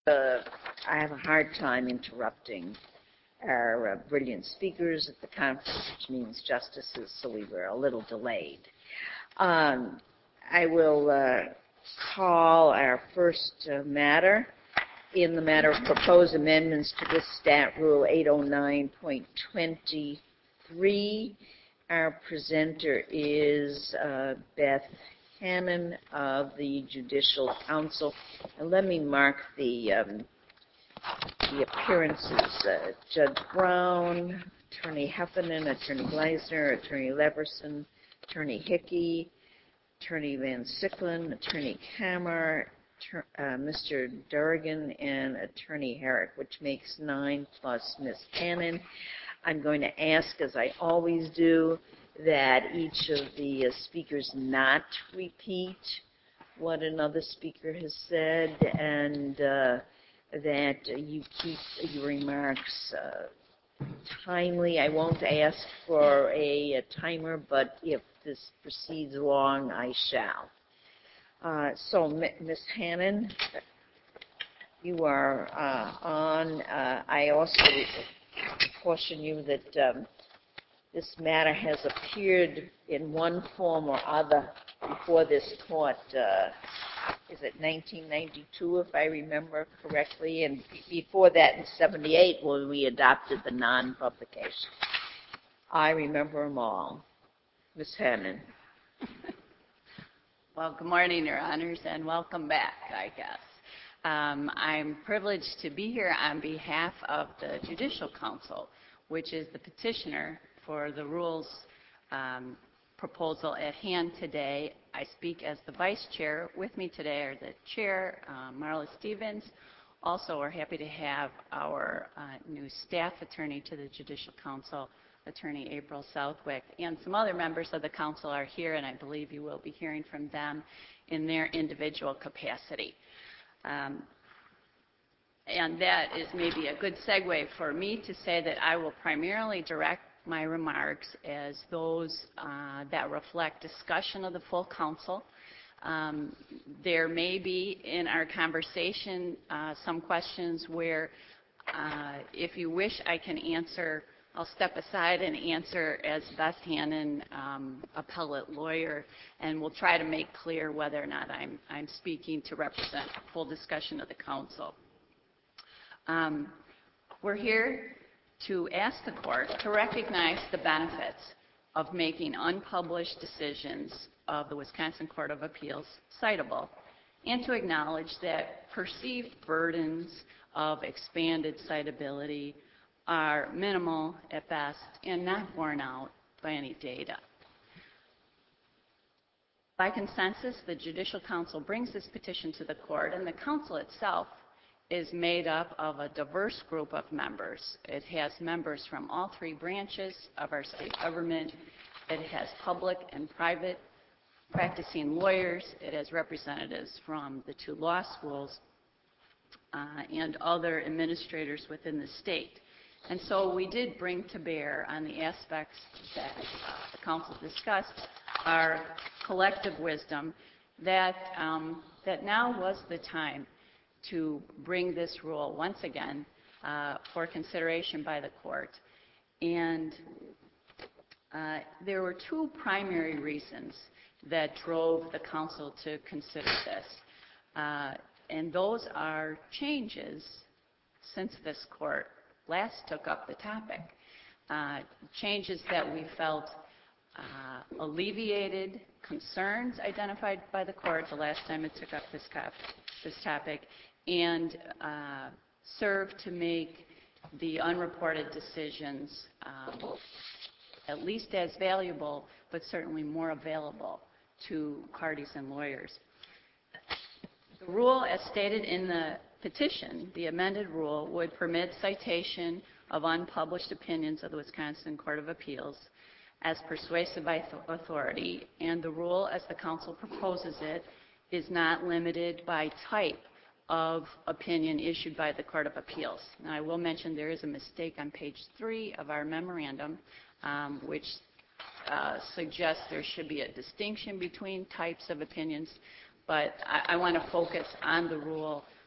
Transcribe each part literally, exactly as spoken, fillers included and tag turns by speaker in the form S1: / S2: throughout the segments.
S1: Uh, I have a hard time interrupting our uh, brilliant speakers at the conference, which means justices, so we were a little delayed. Um, I will uh, call our first uh, matter in the matter of proposed amendments to this Stat Rule eight oh nine point twenty-three. Our presenter is uh, Beth Hannon of the Judicial Council. And let me mark the um, the appearances. Uh, Judge Brown, Attorney Heffernan, Attorney Gleisner, Attorney Leverson, Attorney Hickey, Attorney Van Sicklen, Attorney Kammer, uh, Mister Durgan, and Attorney Herrick, which makes nine plus Miz Hannon. I'm going to ask, as I always do, that each of the uh, speakers not repeat what another speaker has said, and uh, that uh, you keep your remarks uh, timely. I won't ask for a, a timer, but if this proceeds long, I shall. Uh, so, Miz Hannon, you are uh, on. Uh, I also caution you that um, this matter has appeared in one form or other before this court. Uh, is it nineteen ninety-two, if I remember correctly, and before that in seventy-eight when we adopted the non-publication. I remember them all. Miz Hannon.
S2: Well, good morning, Your Honors, and welcome back, I guess. Um, I'm privileged to be here on behalf of the Judicial Council, which is the petitioner for the rules um, proposal at hand today. I speak as the vice chair. With me today are the chair, uh, Marla Stevens. Also, we're happy to have our uh, new staff attorney to the Judicial Council, Attorney April Southwick, and some other members of the council are here, and I believe you will be hearing from them in their individual capacity. Um, and that is maybe a good segue for me to say that I will primarily direct my remarks as those uh, that reflect discussion of the full council. Um, there may be in our conversation uh, some questions where uh, if you wish I can answer, I'll step aside and answer as Beth Hannon, um, appellate lawyer, and we'll try to make clear whether or not I'm, I'm speaking to represent full discussion of the council. Um, we're here to ask the court to recognize the benefits of making unpublished decisions of the Wisconsin Court of Appeals citable, and to acknowledge that perceived burdens of expanded citability are minimal at best and not borne out by any data. By consensus, the Judicial Council brings this petition to the court, and the council itself is made up of a diverse group of members. It has members from all three branches of our state government. It has public and private practicing lawyers. It has representatives from the two law schools uh, and other administrators within the state. And so we did bring to bear on the aspects that uh, the council discussed our collective wisdom that, um, that now was the time to bring this rule once again uh, for consideration by the court. And uh, there were two primary reasons that drove the council to consider this. Uh, and those are changes since this court last took up the topic. Uh, changes that we felt uh, alleviated concerns identified by the court the last time it took up this, cop this topic, and uh, served to make the unreported decisions um, at least as valuable, but certainly more available to parties and lawyers. The rule, as stated in the petition, the amended rule, would permit citation of unpublished opinions of the Wisconsin Court of Appeals as persuasive by authority, and the rule, as the council proposes it, is not limited by type of opinion issued by the Court of Appeals. Now, I will mention there is a mistake on page three of our memorandum, um, which uh, suggests there should be a distinction between types of opinions, but I, I want to focus on the rule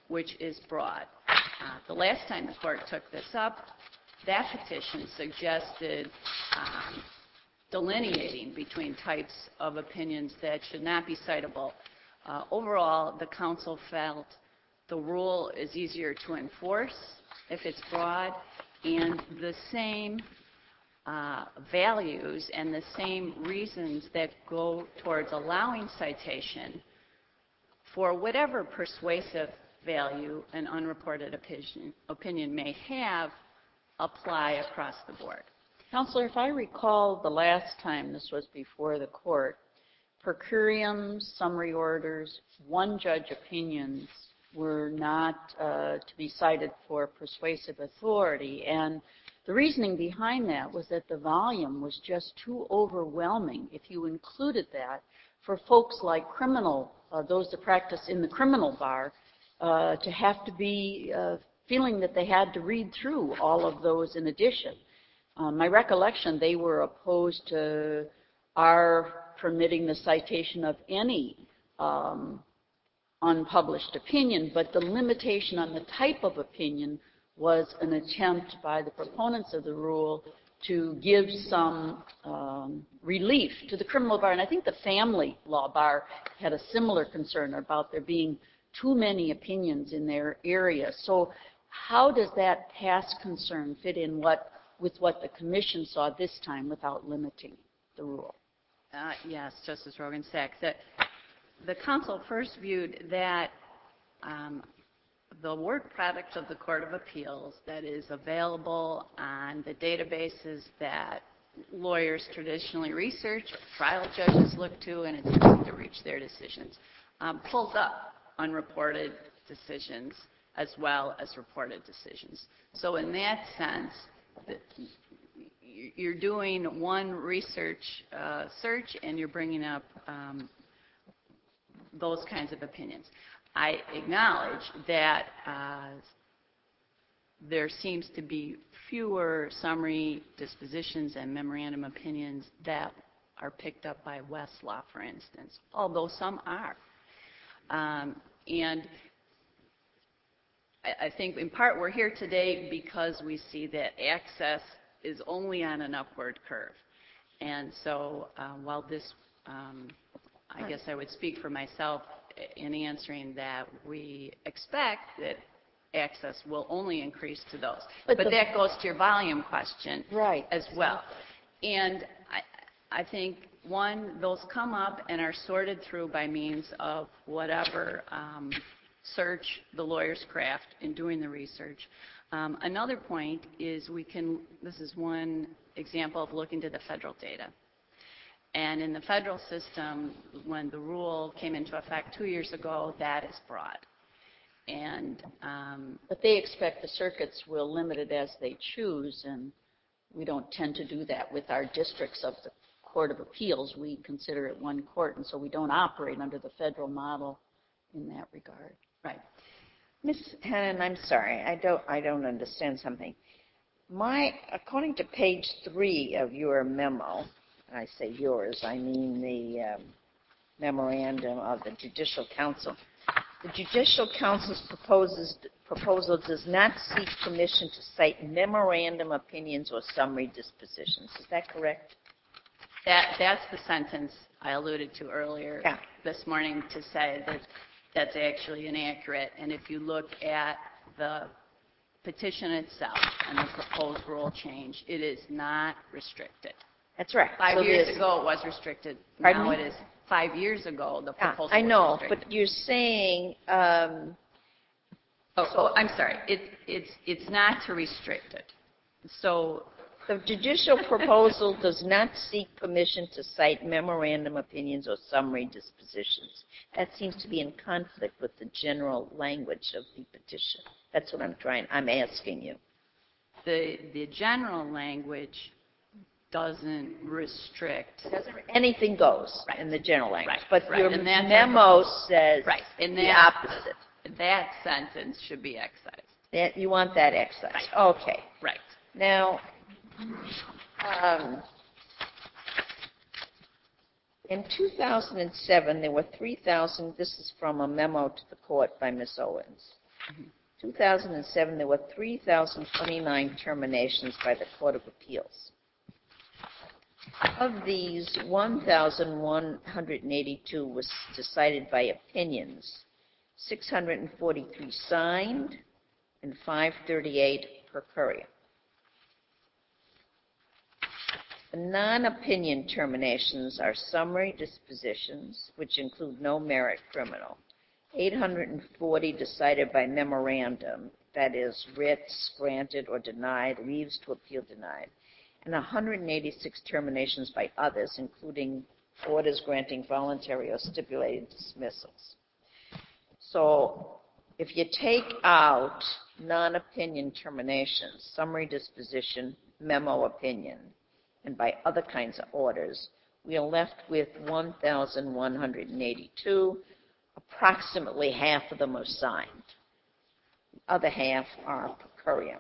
S2: which is broad. Uh, the last time the court took this up, that petition suggested um, delineating between types of opinions that should not be citable. Uh, overall, the council felt the rule is easier to enforce if it's broad, and the same uh, values and the same reasons that go towards allowing citation for whatever persuasive value an unreported opinion, opinion may have apply across the board.
S3: Counselor, if I recall the last time this was before the court, per curiam, summary orders, one judge opinions were not uh, to be cited for persuasive authority. And the reasoning behind that was that the volume was just too overwhelming if you included that for folks like criminal, uh, those that practice in the criminal bar, uh, to have to be uh, feeling that they had to read through all of those in addition. Um, my recollection, they were opposed to our permitting the citation of any um, unpublished opinion, but the limitation on the type of opinion was an attempt by the proponents of the rule to give some um, relief to the criminal bar. And I think the family law bar had a similar concern about there being too many opinions in their area. So how does that past concern fit in what, with what the commission saw this time without limiting the rule?
S2: Uh, yes, Justice Rogan-Sachs. The, the council first viewed that um, the work product of the Court of Appeals that is available on the databases that lawyers traditionally research, trial judges look to, and it's used to reach their decisions, um, pulls up unreported decisions as well as reported decisions. So in that sense, the, you're doing one research uh, search and you're bringing up um, those kinds of opinions. I acknowledge that uh, there seems to be fewer summary dispositions and memorandum opinions that are picked up by Westlaw, for instance, although some are. Um, and I, I think in part we're here today because we see that access is only on an upward curve. And so uh, while this, um, I guess I would speak for myself in answering that we expect that access will only increase to those. But, but that goes to your volume question
S3: right.
S2: as well. And I, I think, one, those come up and are sorted through by means of whatever um, search the lawyers craft in doing the research. Um, another point is we can, this is one example of looking to the federal data. And in the federal system, when the rule came into effect two years ago, that is broad. And um,
S3: but they expect the circuits will limit it as they choose, and we don't tend to do that with our districts of the Court of Appeals. We consider it one court, and so we don't operate under the federal model in that regard.
S2: Right.
S1: Miz Hannon, I'm sorry, I don't, I don't understand something. My, according to page three of your memo, I say yours, I mean the um, memorandum of the Judicial Council. The Judicial Council's proposes, proposal does not seek permission to cite memorandum opinions or summary dispositions. Is that correct?
S2: That, that's the sentence I alluded to earlier
S1: yeah.
S2: this morning to say that that's actually inaccurate. And if you look at the petition itself and the proposed rule change, it is not restricted.
S1: That's right.
S2: Five
S1: so
S2: years ago it was restricted.
S1: Pardon
S2: now
S1: me?
S2: it is five years ago the proposal
S1: yeah, I know,
S2: was restricted.
S1: but you're saying um,
S2: oh, so, oh, I'm sorry. It, it's it's not to restrict it. So
S1: the judicial proposal does not seek permission to cite memorandum opinions or summary dispositions. That seems to be in conflict with the general language of the petition. That's what I'm trying. I'm asking you.
S2: The the general language doesn't restrict.
S1: Doesn't, anything goes
S2: right.
S1: in the general language.
S2: Right.
S1: But
S2: right.
S1: your
S2: and
S1: memo says
S2: right. and
S1: the
S2: that,
S1: opposite.
S2: That sentence should be excised.
S1: That, you want that excised.
S2: Right.
S1: Okay.
S2: Right.
S1: Now, um, in two thousand seven, there were three thousand, this is from a memo to the court by Miz Owens, two thousand seven, there were three thousand twenty-nine terminations by the Court of Appeals. Of these, one thousand one hundred eighty-two was decided by opinions, six hundred forty-three signed, and five hundred thirty-eight per curiam. The non-opinion terminations are summary dispositions, which include no merit criminal. eight hundred forty decided by memorandum, that is, writs granted or denied, leaves to appeal denied, and one hundred eighty-six terminations by others, including orders granting voluntary or stipulated dismissals. So if you take out non-opinion terminations, summary disposition, memo opinion, and by other kinds of orders, we are left with one thousand one hundred eighty-two. Approximately half of them are signed. The other half are per curiam.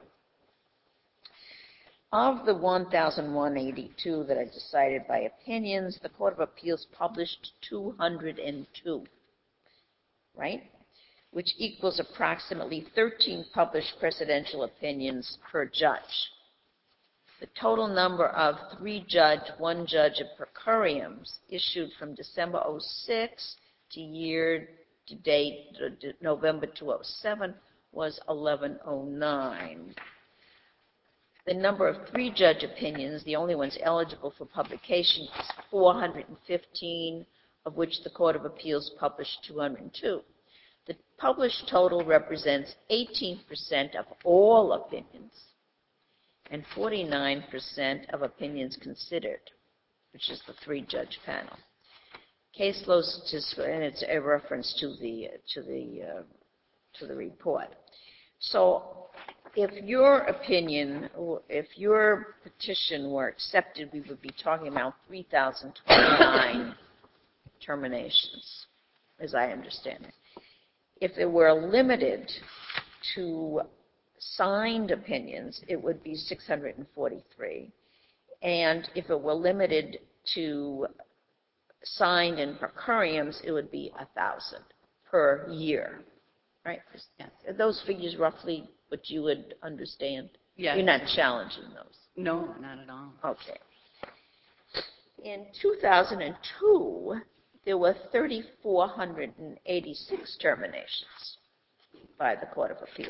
S1: Of the one thousand one hundred eighty-two that are decided by opinions, the Court of Appeals published two hundred two, right? Which equals approximately thirteen published presidential opinions per judge. The total number of three-judge, one-judge per curiams issued from December oh six to year to date, November two thousand seven, was eleven oh nine. The number of three-judge opinions, the only ones eligible for publication, is four hundred fifteen, of which the Court of Appeals published two hundred two. The published total represents eighteen percent of all opinions and forty-nine percent of opinions considered, which is the three-judge panel. Case laws, and it's a reference to the to the uh, to the report. So, if your opinion, if your petition were accepted, we would be talking about three thousand twenty-nine terminations, as I understand it. If it were limited to signed opinions, it would be six hundred forty-three. And if it were limited to signed and per curiams, it would be one thousand per year, right?
S2: Yes.
S1: Are those figures roughly what you would understand?
S2: Yes.
S1: You're not challenging those?
S2: No, not at all.
S1: Okay. In two thousand two, there were three thousand four hundred eighty-six terminations by the Court of Appeals.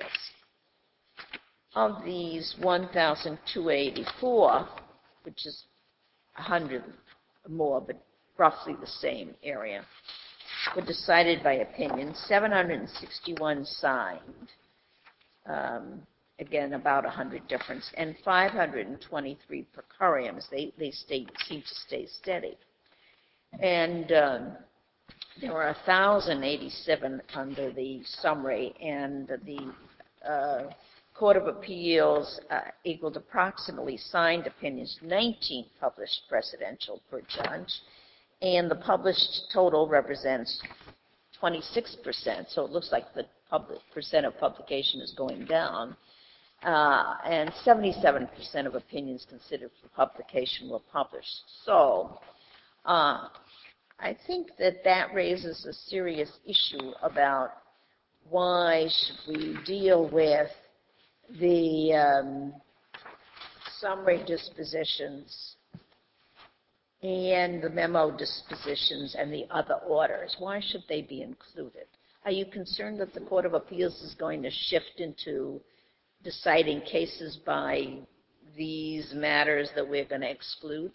S1: Of these, one thousand two hundred eighty-four, which is one hundred more, but roughly the same area, were decided by opinion, seven hundred sixty-one signed, um, again, about one hundred difference, and five hundred twenty-three per curiams. They, they stay, seem to stay steady. And um, there were one thousand eighty-seven under the summary, and the uh, Court of Appeals uh, equaled approximately signed opinions, nineteen published presidential per judge, and the published total represents twenty-six percent, so it looks like the public percent of publication is going down, uh, and seventy-seven percent of opinions considered for publication were published. So uh, I think that that raises a serious issue about why should we deal with the um, summary dispositions and the memo dispositions and the other orders. Why should they be included? Are you concerned that the Court of Appeals is going to shift into deciding cases by these matters that we're going to exclude?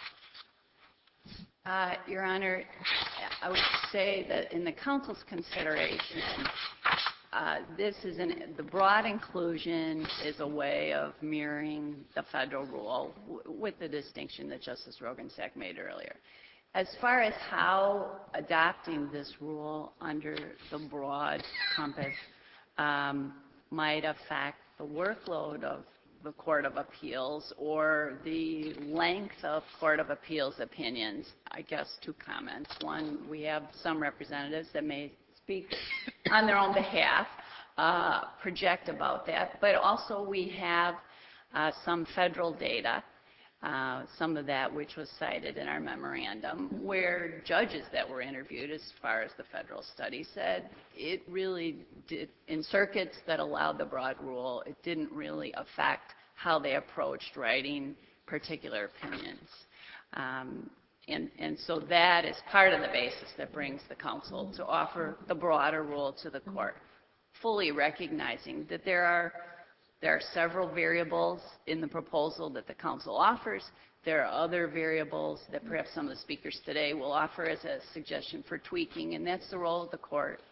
S2: Uh, Your Honor, I would say that in the Council's consideration, uh, this is an, the broad inclusion is a way of mirroring the federal rule w with the distinction that Justice Roggensack made earlier. As far as how adopting this rule under the broad compass um, might affect the workload of the Court of Appeals or the length of Court of Appeals opinions, I guess two comments. One, we have some representatives that may speak on their own behalf, uh, project about that, but also we have uh, some federal data Uh, some of that which was cited in our memorandum, where judges that were interviewed as far as the federal study said it really did, in circuits that allowed the broad rule, it didn't really affect how they approached writing particular opinions. Um, and, and so that is part of the basis that brings the council to offer the broader rule to the court, fully recognizing that there are There are several variables in the proposal that the council offers. There are other variables that perhaps some of the speakers today will offer as a suggestion for tweaking, and that's the role of the court.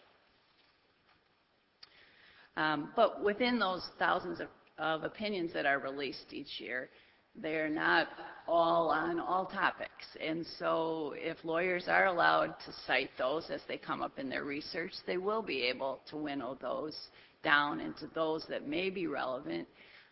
S2: Um, but within those thousands of, of opinions that are released each year, they're not all on all topics. And so if lawyers are allowed to cite those as they come up in their research, they will be able to winnow those down into those that may be relevant,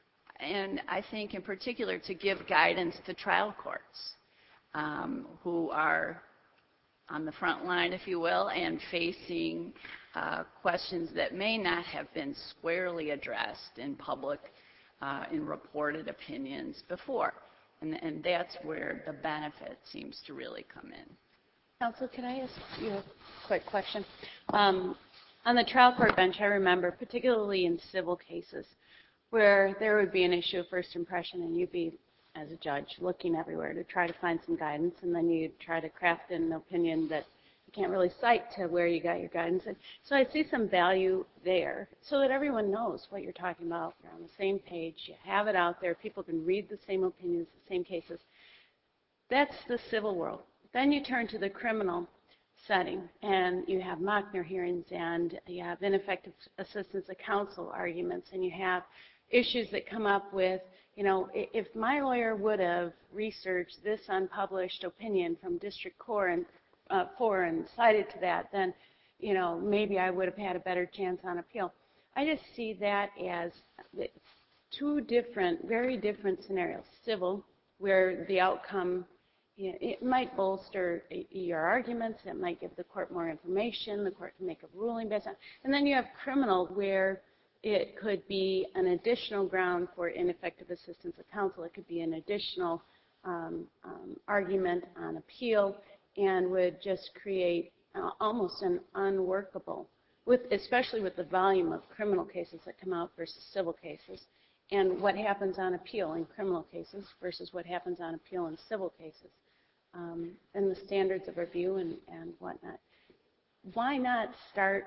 S2: and I think in particular to give guidance to trial courts um, who are on the front line, if you will, and facing uh, questions that may not have been squarely addressed in public, uh, in reported opinions before. And, and that's where the benefit seems to really come in.
S4: Counsel, can I ask you a quick question? Um, On the trial court bench, I remember, particularly in civil cases, where there would be an issue of first impression, and you'd be, as a judge, looking everywhere to try to find some guidance, and then you'd try to craft an opinion that you can't really cite to where you got your guidance. And so I see some value there, so that everyone knows what you're talking about. You're on the same page. You have it out there. People can read the same opinions, the same cases. That's the civil world. Then you turn to the criminal setting, and you have Mockner hearings, and you have ineffective assistance of counsel arguments, and you have issues that come up with, you know, if my lawyer would have researched this unpublished opinion from district court and uh, four and cited to that, then, you know, maybe I would have had a better chance on appeal. I just see that as two different, very different scenarios. Civil, where the outcome, it might bolster your arguments. It might give the court more information. The court can make a ruling based on. And then you have criminal, where it could be an additional ground for ineffective assistance of counsel. It could be an additional um, um, argument on appeal, and would just create uh, almost an unworkable, with especially with the volume of criminal cases that come out versus civil cases, and what happens on appeal in criminal cases versus what happens on appeal in civil cases. Um, and the standards of review and, and whatnot. Why not start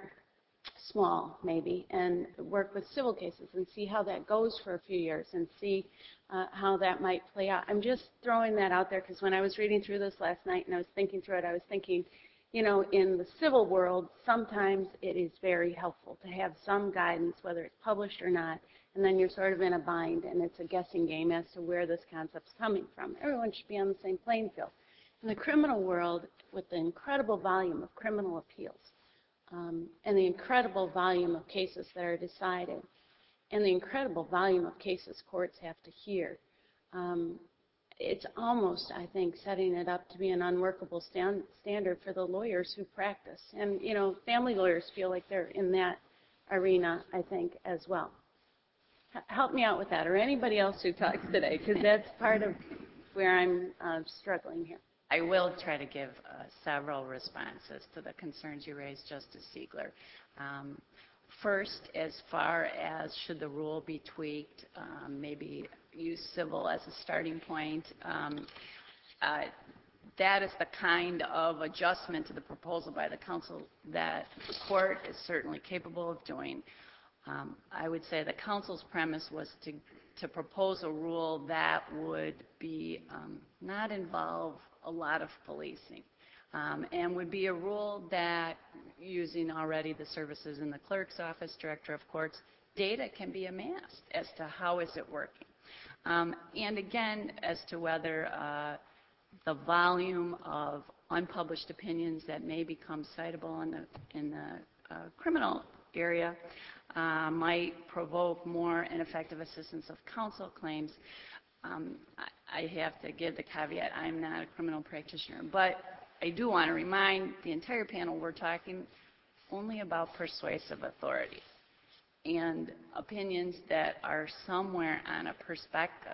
S4: small, maybe, and work with civil cases and see how that goes for a few years and see uh, how that might play out? I'm just throwing that out there because when I was reading through this last night and I was thinking through it, I was thinking, you know, in the civil world, sometimes it is very helpful to have some guidance, whether it's published or not, and then you're sort of in a bind, and it's a guessing game as to where this concept's coming from. Everyone should be on the same playing field. In the criminal world, with the incredible volume of criminal appeals um, and the incredible volume of cases that are decided and the incredible volume of cases courts have to hear, um, it's almost, I think, setting it up to be an unworkable stand, standard for the lawyers who practice. And, you know, family lawyers feel like they're in that arena, I think, as well. H- help me out with that, or anybody else who talks today, because that's part of where I'm uh, struggling here.
S2: I will try to give uh, several responses to the concerns you raised, Justice Siegler. Um, first, as far as should the rule be tweaked, um, maybe use civil as a starting point, um, uh, that is the kind of adjustment to the proposal by the council that the court is certainly capable of doing. Um, I would say the council's premise was to, to propose a rule that would be um, not involve a lot of policing, um, and would be a rule that, using already the services in the clerk's office, director of courts, data can be amassed as to how is it working. Um, and again, as to whether uh, the volume of unpublished opinions that may become citable in the, in the uh, criminal area uh, might provoke more ineffective assistance of counsel claims. Um, I, I have to give the caveat, I'm not a criminal practitioner, but I do want to remind the entire panel we're talking only about persuasive authority and opinions that are somewhere on a perspective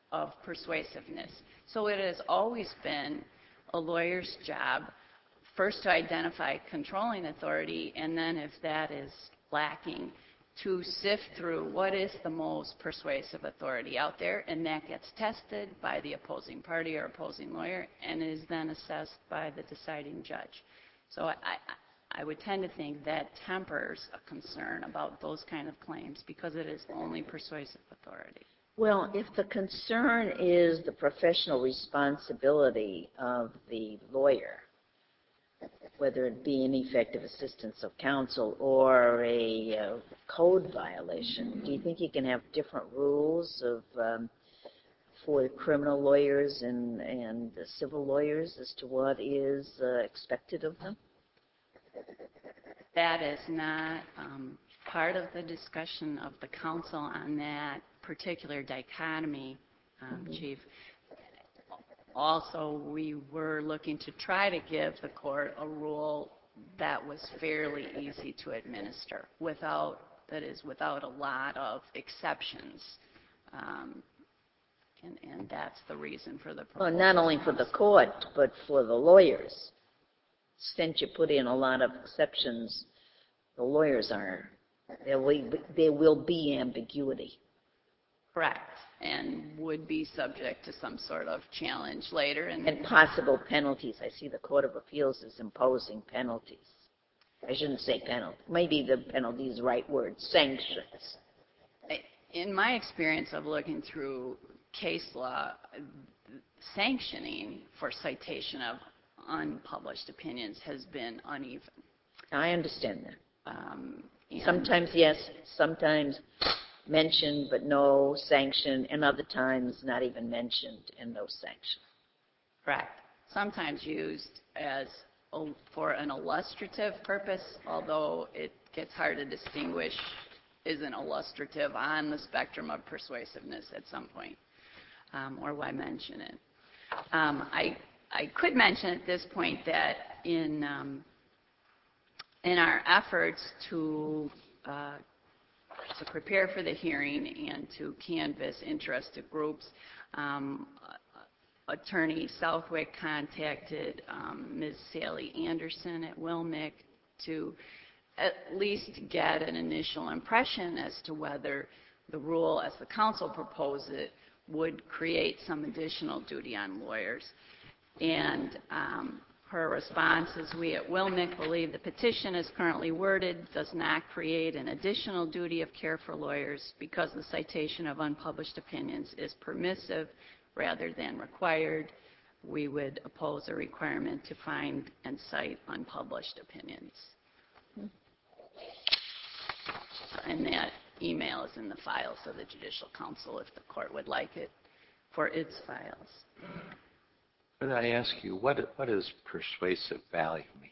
S2: of persuasiveness. So it has always been a lawyer's job first to identify controlling authority, and then if that is lacking, to sift through what is the most persuasive authority out there, and that gets tested by the opposing party or opposing lawyer and is then assessed by the deciding judge. So I, I, I would tend to think that tempers a concern about those kind of claims because it is only persuasive authority.
S1: Well, if the concern is the professional responsibility of the lawyer, whether it be ineffective assistance of counsel or a uh, code violation, do you think you can have different rules of um, for criminal lawyers and, and the civil lawyers as to what is uh, expected of them?
S2: That is not um, part of the discussion of the council on that particular dichotomy, um, mm-hmm. Chief. Also, we were looking to try to give the court a rule that was fairly easy to administer, without, that is, without a lot of exceptions. Um, and, and that's the reason for the proposal.
S1: Well, not only for the court, but for the lawyers. Since you put in a lot of exceptions, the lawyers are, there will, there will be ambiguity.
S2: Correct. And would be subject to some sort of challenge later. And,
S1: and possible penalties. I see the Court of Appeals is imposing penalties. I shouldn't say penalty. Maybe the penalty is the right word, sanctions.
S2: In my experience of looking through case law, sanctioning for citation of unpublished opinions has been uneven.
S1: I understand that.
S2: Um,
S1: sometimes yes, sometimes mentioned but no sanction, and other times not even mentioned and no sanction.
S2: Correct. Sometimes used as a, for an illustrative purpose, although it gets hard to distinguish is an illustrative on the spectrum of persuasiveness at some point, um, or why mention it. Um, I, I could mention at this point that in, um, in our efforts to uh, to prepare for the hearing and to canvass interested groups, um, Attorney Southwick contacted um, Miz Sally Anderson at Wilmec to at least get an initial impression as to whether the rule as the council proposed it would create some additional duty on lawyers. And um, her response is, we at Wilmec believe the petition as currently worded does not create an additional duty of care for lawyers because the citation of unpublished opinions is permissive rather than required. We would oppose a requirement to find and cite unpublished opinions. And that email is in the files of the Judicial Council if the court would like it for its files.
S5: Could I ask you, what, what does persuasive value mean?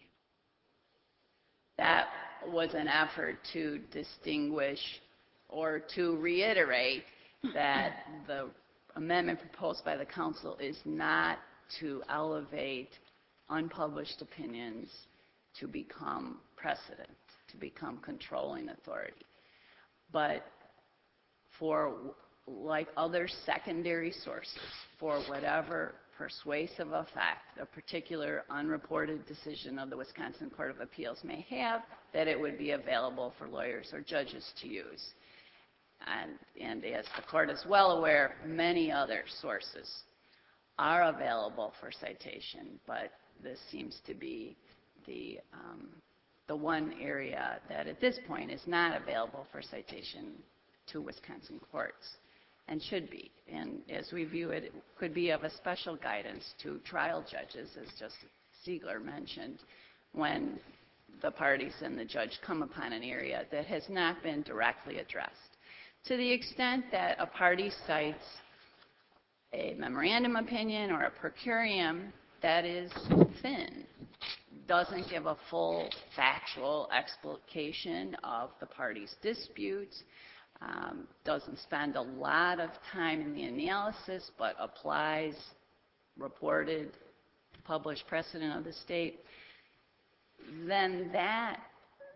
S2: That was an effort to distinguish or to reiterate that the amendment proposed by the council is not to elevate unpublished opinions to become precedent, to become controlling authority. But for, like other secondary sources, for whatever persuasive effect a particular unreported decision of the Wisconsin Court of Appeals may have, that it would be available for lawyers or judges to use. And, and as the court is well aware, many other sources are available for citation, but this seems to be the, um, the one area that at this point is not available for citation to Wisconsin courts, and should be. And as we view it, it could be of a special guidance to trial judges, as Justice Ziegler mentioned, when the parties and the judge come upon an area that has not been directly addressed. To the extent that a party cites a memorandum opinion or a per curiam that is thin, doesn't give a full factual explication of the party's disputes, um, doesn't spend a lot of time in the analysis, but applies reported, published precedent of the state, then that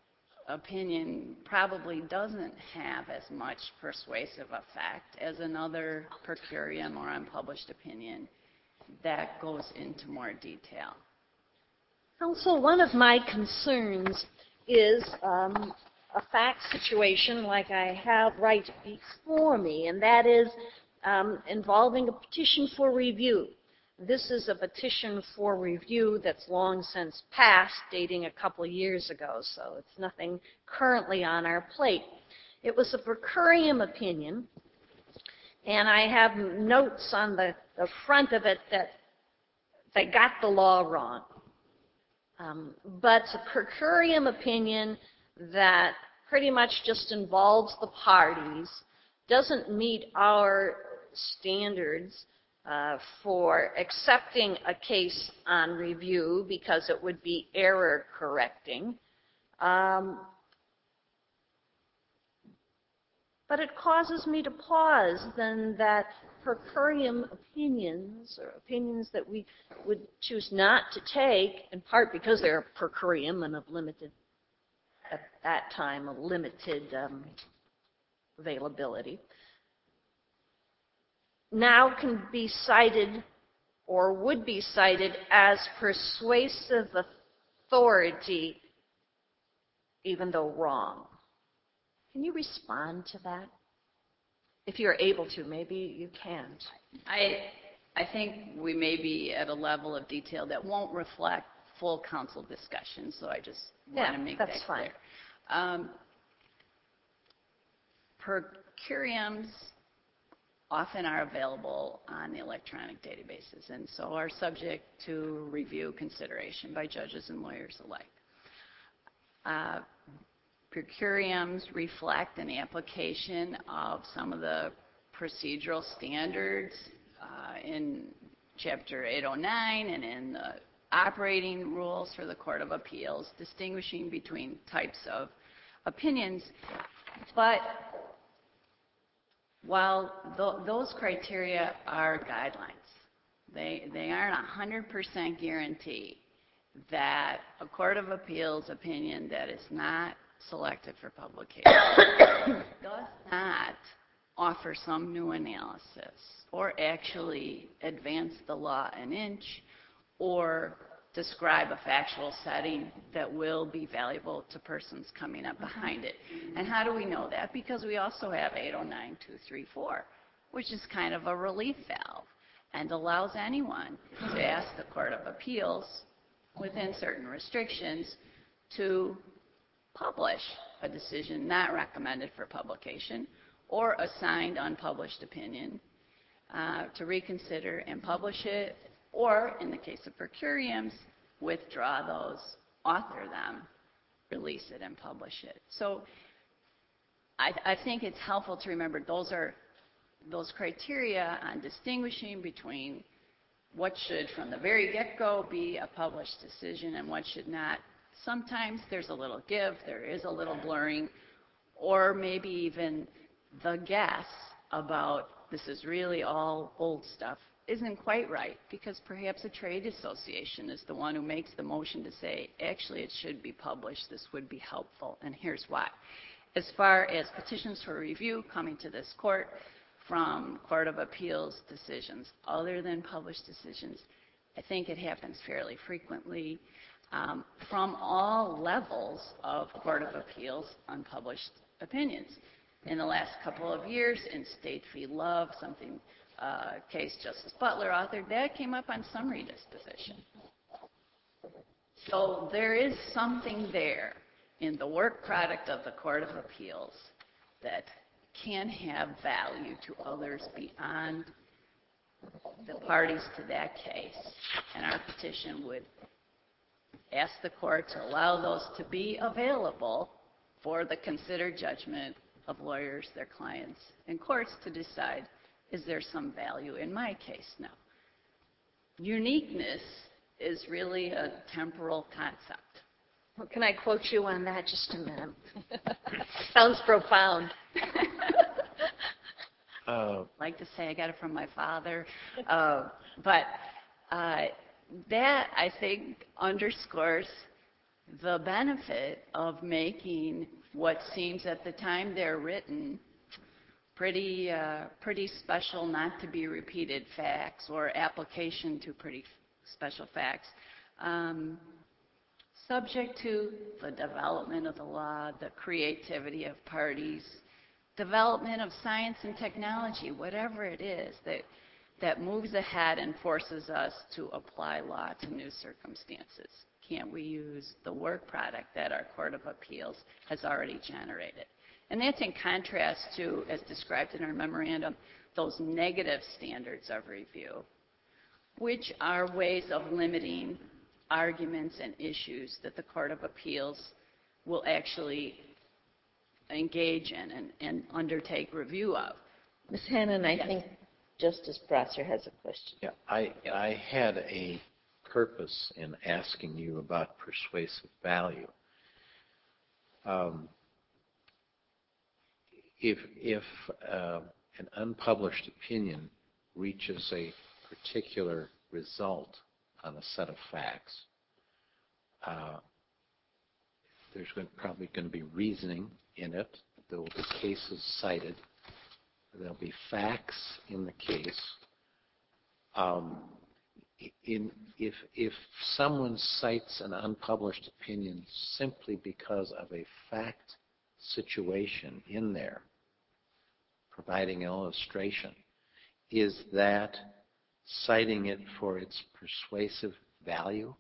S2: opinion probably doesn't have as much persuasive effect as another per curiam or unpublished opinion that goes into more detail.
S6: Counsel, one of my concerns is um, a fact situation like I have right before me, and that is um, involving a petition for review. This is a petition for review that's long since passed, dating a couple of years ago, so it's nothing currently on our plate. It was a per curiam opinion, and I have notes on the, the front of it that they got the law wrong. Um, but it's a per curiam opinion that pretty much just involves the parties, doesn't meet our standards uh, for accepting a case on review because it would be error correcting. Um, but it causes me to pause then that per curiam opinions, or opinions that we would choose not to take, in part because they're per curiam and of limited, at that time, a limited um, availability, now can be cited or would be cited as persuasive authority, even though wrong. Can you respond to that? If you're able to, maybe you can't.
S2: I, I think we may be at a level of detail that won't reflect full council discussion, so I just
S6: yeah,
S2: want to make
S6: that's
S2: that
S6: fine.
S2: clear. Um, per curiams often are available on the electronic databases and so are subject to review consideration by judges and lawyers alike. Uh, per curiams reflect an application of some of the procedural standards uh, in Chapter eight oh nine and in the operating rules for the Court of Appeals, distinguishing between types of opinions. But while th those criteria are guidelines, they, they aren't a one hundred percent guarantee that a Court of Appeals opinion that is not selected for publication does not offer some new analysis or actually advance the law an inch or describe a factual setting that will be valuable to persons coming up behind it. And how do we know that? Because we also have eight oh nine two thirty-four, which is kind of a relief valve and allows anyone to ask the Court of Appeals, within certain restrictions, to publish a decision not recommended for publication or a signed unpublished opinion, uh, to reconsider and publish it, or in the case of per curiams, withdraw those, author them, release it, and publish it. So I, I think it's helpful to remember those are those criteria on distinguishing between what should from the very get-go be a published decision and what should not. Sometimes there's a little give, there is a little blurring, or maybe even the guess about this is really all old stuff isn't quite right, because perhaps a trade association is the one who makes the motion to say, actually it should be published, this would be helpful, and here's why. As far as petitions for review coming to this court from Court of Appeals decisions, other than published decisions, I think it happens fairly frequently um, from all levels of Court of Appeals unpublished opinions. In the last couple of years, in State v. Love, something uh, case Justice Butler authored, that came up on summary disposition. So there is something there in the work product of the Court of Appeals that can have value to others beyond the parties to that case. And our petition would ask the court to allow those to be available for the considered judgment of lawyers, their clients, and courts to decide, is there some value in my case now? Uniqueness is really a temporal concept.
S6: Well, can I quote you on that just a minute? Sounds profound.
S5: Uh,
S2: like to say I got it from my father. Uh, but uh, that, I think, underscores the benefit of making what seems at the time they're written pretty, uh, pretty special, not to be repeated facts or application to pretty special facts, um, subject to the development of the law, the creativity of parties, development of science and technology, whatever it is that, that moves ahead and forces us to apply law to new circumstances. Can't we use the work product that our Court of Appeals has already generated? And that's in contrast to, as described in our memorandum, those negative standards of review, which are ways of limiting arguments and issues that the Court of Appeals will actually engage in and, and undertake review of.
S1: Miz Hannon, I
S2: Yes.
S1: think Justice Prosser has a question.
S5: Yeah, I, I had a purpose in asking you about persuasive value. Um, if if uh, an unpublished opinion reaches a particular result on a set of facts, uh, there's going, probably going to be reasoning in it. There will be cases cited. There'll be facts in the case. Um, in, if, if someone cites an unpublished opinion simply because of a fact situation in there, providing an illustration, is that citing it for its persuasive value?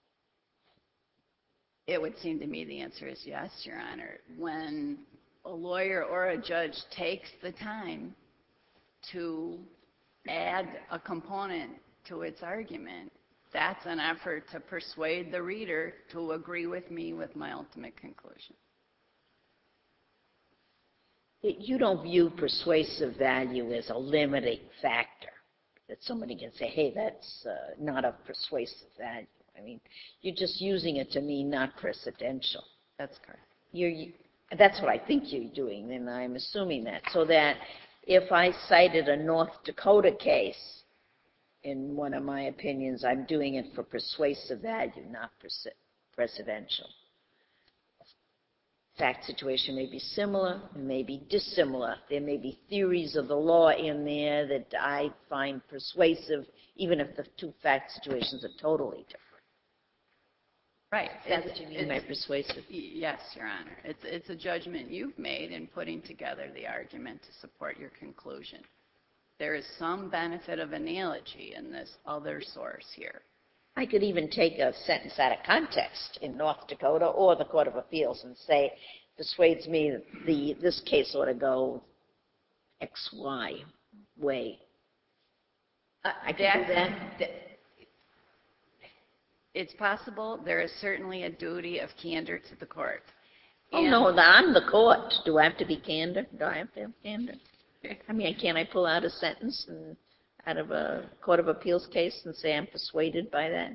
S2: It would seem to me the answer is yes, Your Honor. When a lawyer or a judge takes the time to add a component to its argument, that's an effort to persuade the reader to agree with me with my ultimate conclusion.
S1: You don't view persuasive value as a limiting factor, that somebody can say, hey, that's uh, not of persuasive value. I mean, you're just using it to mean not precedential.
S2: That's correct.
S1: You're, you, that's what I think you're doing, and I'm assuming that. So that if I cited a North Dakota case in one of my opinions, I'm doing it for persuasive value, not precedential. Fact situation may be similar, it may be dissimilar. There may be theories of the law in there that I find persuasive, even if the two fact situations are totally different.
S2: Right.
S1: That's what you mean by persuasive.
S2: Yes, Your Honor. It's, it's a judgment you've made in putting together the argument to support your conclusion. There is some benefit of analogy in this other source here.
S1: I could even take a sentence out of context in North Dakota or the Court of Appeals and say, persuades me that the, this case ought to go X, Y way.
S2: Uh,
S1: I can do that.
S2: that. It's possible. There is certainly a duty of candor to the court.
S1: Oh,
S2: And
S1: no, I'm the court. Do I have to be candor? Do I have to have candor? I mean, can't I pull out a sentence and out of a Court of Appeals case and say I'm persuaded by that?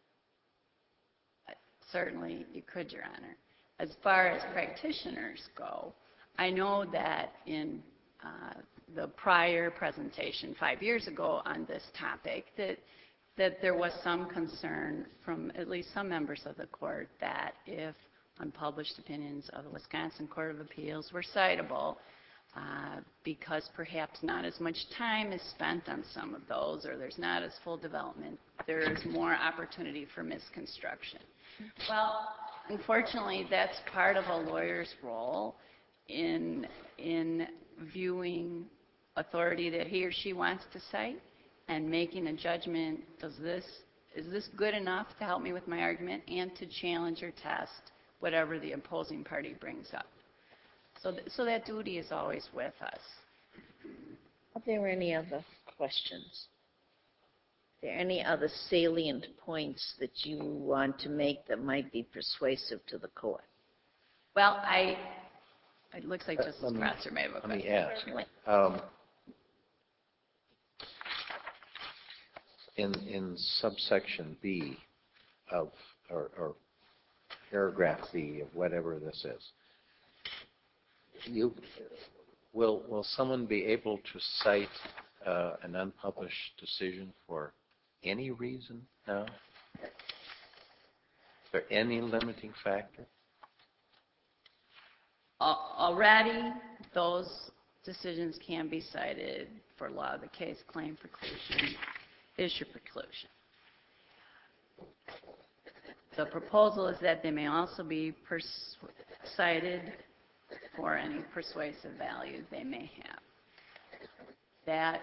S2: Certainly you could, Your Honor. As far as practitioners go, I know that in uh, the prior presentation five years ago on this topic that that there was some concern from at least some members of the court that if unpublished opinions of the Wisconsin Court of Appeals were citable, uh, because perhaps not as much time is spent on some of those or there's not as full development, there is more opportunity for misconstruction. Well, unfortunately, that's part of a lawyer's role in, in viewing authority that he or she wants to cite and making a judgment, does this, is this good enough to help me with my argument, and to challenge or test whatever the opposing party brings up. So, th- so that duty is always with us.
S1: Are there any other questions? Are there any other salient points that you want to make that might be persuasive to the court?
S2: Well, I, it looks like
S5: Uh,
S2: Justice
S5: let me-
S2: Prosser may have a
S5: Let
S2: question.
S5: me ask.
S1: Certainly.
S5: Um, in, in subsection B of, or, or paragraph B of whatever this is, you, will, will someone be able to cite uh, an unpublished decision for any reason now? there any limiting factor?
S2: Al- Already, those decisions can be cited for law of the case, claim preclusion, issue preclusion. The proposal is that they may also be pers- cited for any persuasive value they may have. That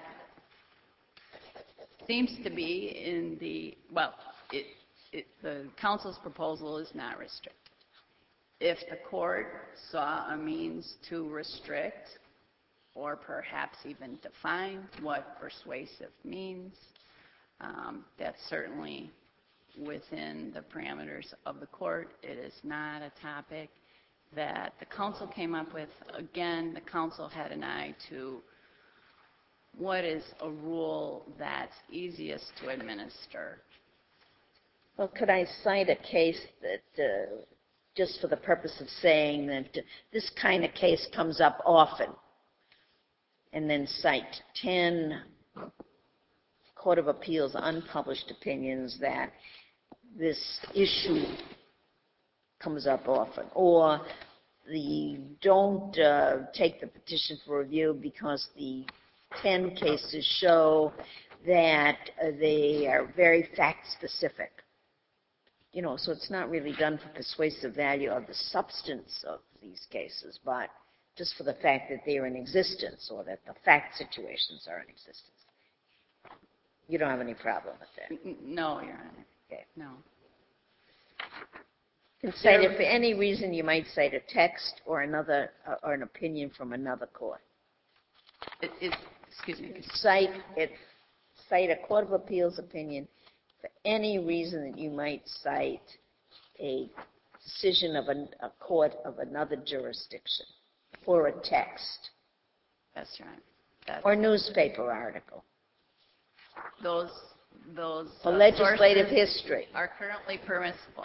S2: seems to be in the, well, it, it, the council's proposal is not restricted. If the court saw a means to restrict or perhaps even define what persuasive means, um, that's certainly within the parameters of the court. It is not a topic that the council came up with. Again, the council had an eye to what is a rule that's easiest to administer.
S1: Well, could I cite a case that, uh, just for the purpose of saying that uh, this kind of case comes up often, and then cite ten Court of Appeals unpublished opinions that this issue comes up often, or the don't uh, take the petition for review because the ten cases show that uh, they are very fact-specific. You know, so it's not really done for persuasive value of the substance of these cases, but just for the fact that they are in existence or that the fact situations are in existence. You don't have any problem with that?
S2: N- No, Your Honor.
S1: Okay.
S2: No.
S1: You can cite it for any reason. You might cite a text or another, uh, or an opinion from another court.
S2: It, it, excuse me.
S1: Cite it, cite a Court of Appeals opinion for any reason that you might cite a decision of an, a court of another jurisdiction, or a text,
S2: That's right. That's,
S1: or newspaper article,
S2: those those
S1: or
S2: uh,
S1: legislative
S2: sources
S1: history.
S2: are currently permissible.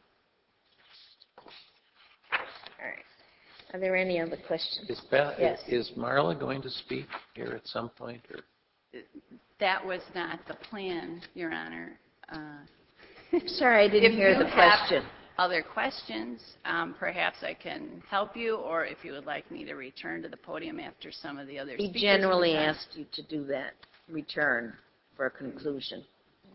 S1: All right. Are there any other questions?
S5: Is, Beth,
S1: Yes.
S5: is Marla going to speak here at some point? Or?
S2: That was not the plan, Your Honor. Uh,
S1: Sorry, I didn't
S2: if
S1: hear
S2: you
S1: the
S2: have
S1: question.
S2: other questions, um, perhaps I can help you, or if you would like me to return to the podium after some of the other
S1: We
S2: speakers.
S1: generally
S2: move on.
S1: ask you to do that, return for a conclusion.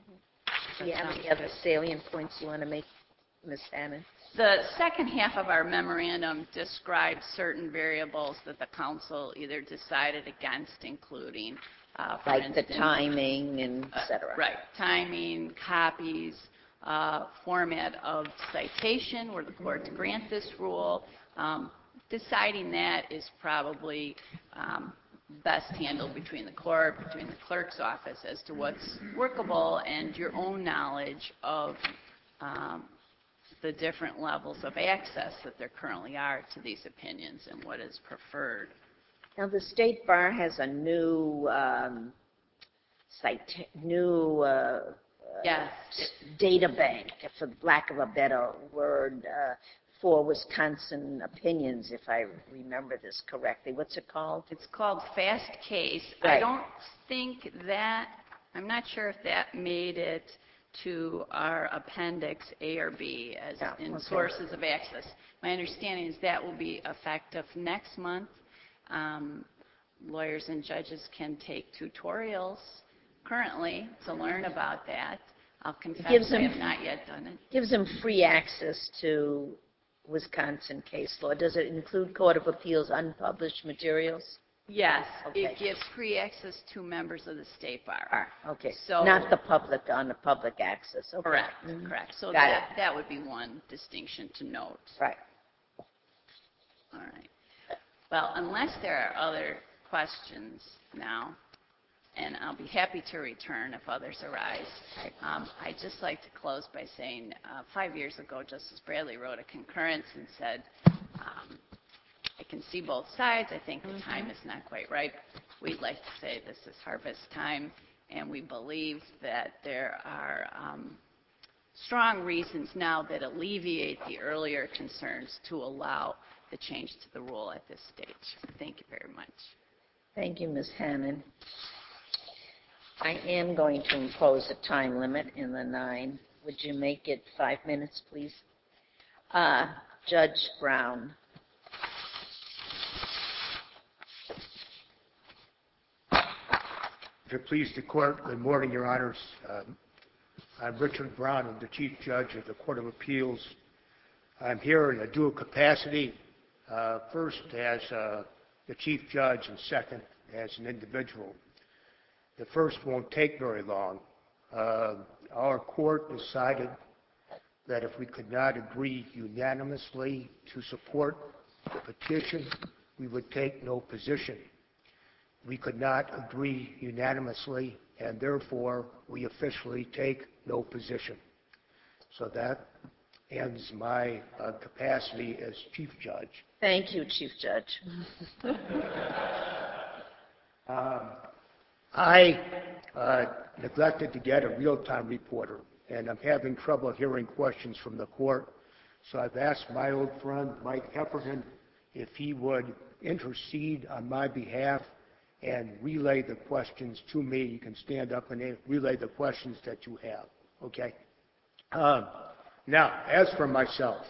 S1: Do you have any other salient points you want to make, Miz Hammond?
S2: The second half of our memorandum describes certain variables that the council either decided against including, uh, for
S1: Like the
S2: instance,
S1: timing and et cetera.
S2: Right, timing, copies, uh, format of citation, were the court to grant this rule. Um, deciding that is probably um, best handled between the court, between the clerk's office as to what's workable and your own knowledge of um, the different levels of access that there currently are to these opinions and what is preferred.
S1: Now, the State Bar has a new um, site, new uh,
S2: Yes.
S1: data bank, for lack of a better word, uh, for Wisconsin opinions, if I remember this correctly. What's it called?
S2: It's called Fast Case.
S1: Right.
S2: I don't think that, I'm not sure if that made it to our appendix A or B as
S1: Yeah,
S2: in
S1: okay.
S2: sources of access. My understanding is that will be effective next month. Um, lawyers and judges can take tutorials currently to learn about that. I'll confess
S1: Gives
S2: I
S1: them-
S2: have not yet done it.
S1: Gives them free access to Wisconsin case law. Does it include Court of Appeals unpublished materials?
S2: Yes,
S1: Okay.
S2: it gives free access to members of the State Bar.
S1: Ah, okay.
S2: So-
S1: Not the public, on the public access. Okay.
S2: Correct,
S1: Mhm.
S2: correct. So
S1: Got
S2: that, that would be one distinction to note.
S1: Right.
S2: All right. Well, unless there are other questions now, and I'll be happy to return if others arise. Um, I'd just like to close by saying uh, five years ago, Justice Bradley wrote a concurrence and said, um, I can see both sides. I think the time is not quite right. We'd like to say this is harvest time, and we believe that there are um, strong reasons now that alleviate the earlier concerns to allow the change to the rule at this stage. Thank you very much.
S1: Thank you, Miz Hammond. I am going to impose a time limit in the nine Would you make it five minutes, please? Uh, Judge Brown.
S7: If it please the court, good morning, Your Honors. Um, I'm Richard Brown. I'm the Chief Judge of the Court of Appeals. I'm here in a dual capacity, uh, first as uh, the Chief Judge and second as an individual. The first won't take very long. Uh, our court decided that if we could not agree unanimously to support the petition, we would take no position. We could not agree unanimously, and therefore we officially take no position. So that ends my uh, capacity as Chief Judge.
S1: Thank you, Chief Judge.
S7: um, I uh, neglected to get a real-time reporter, and I'm having trouble hearing questions from the court. So I've asked my old friend, Mike Heffernan, if he would intercede on my behalf and relay the questions to me. You can stand up and relay the questions that you have, okay? Um, now, as for myself,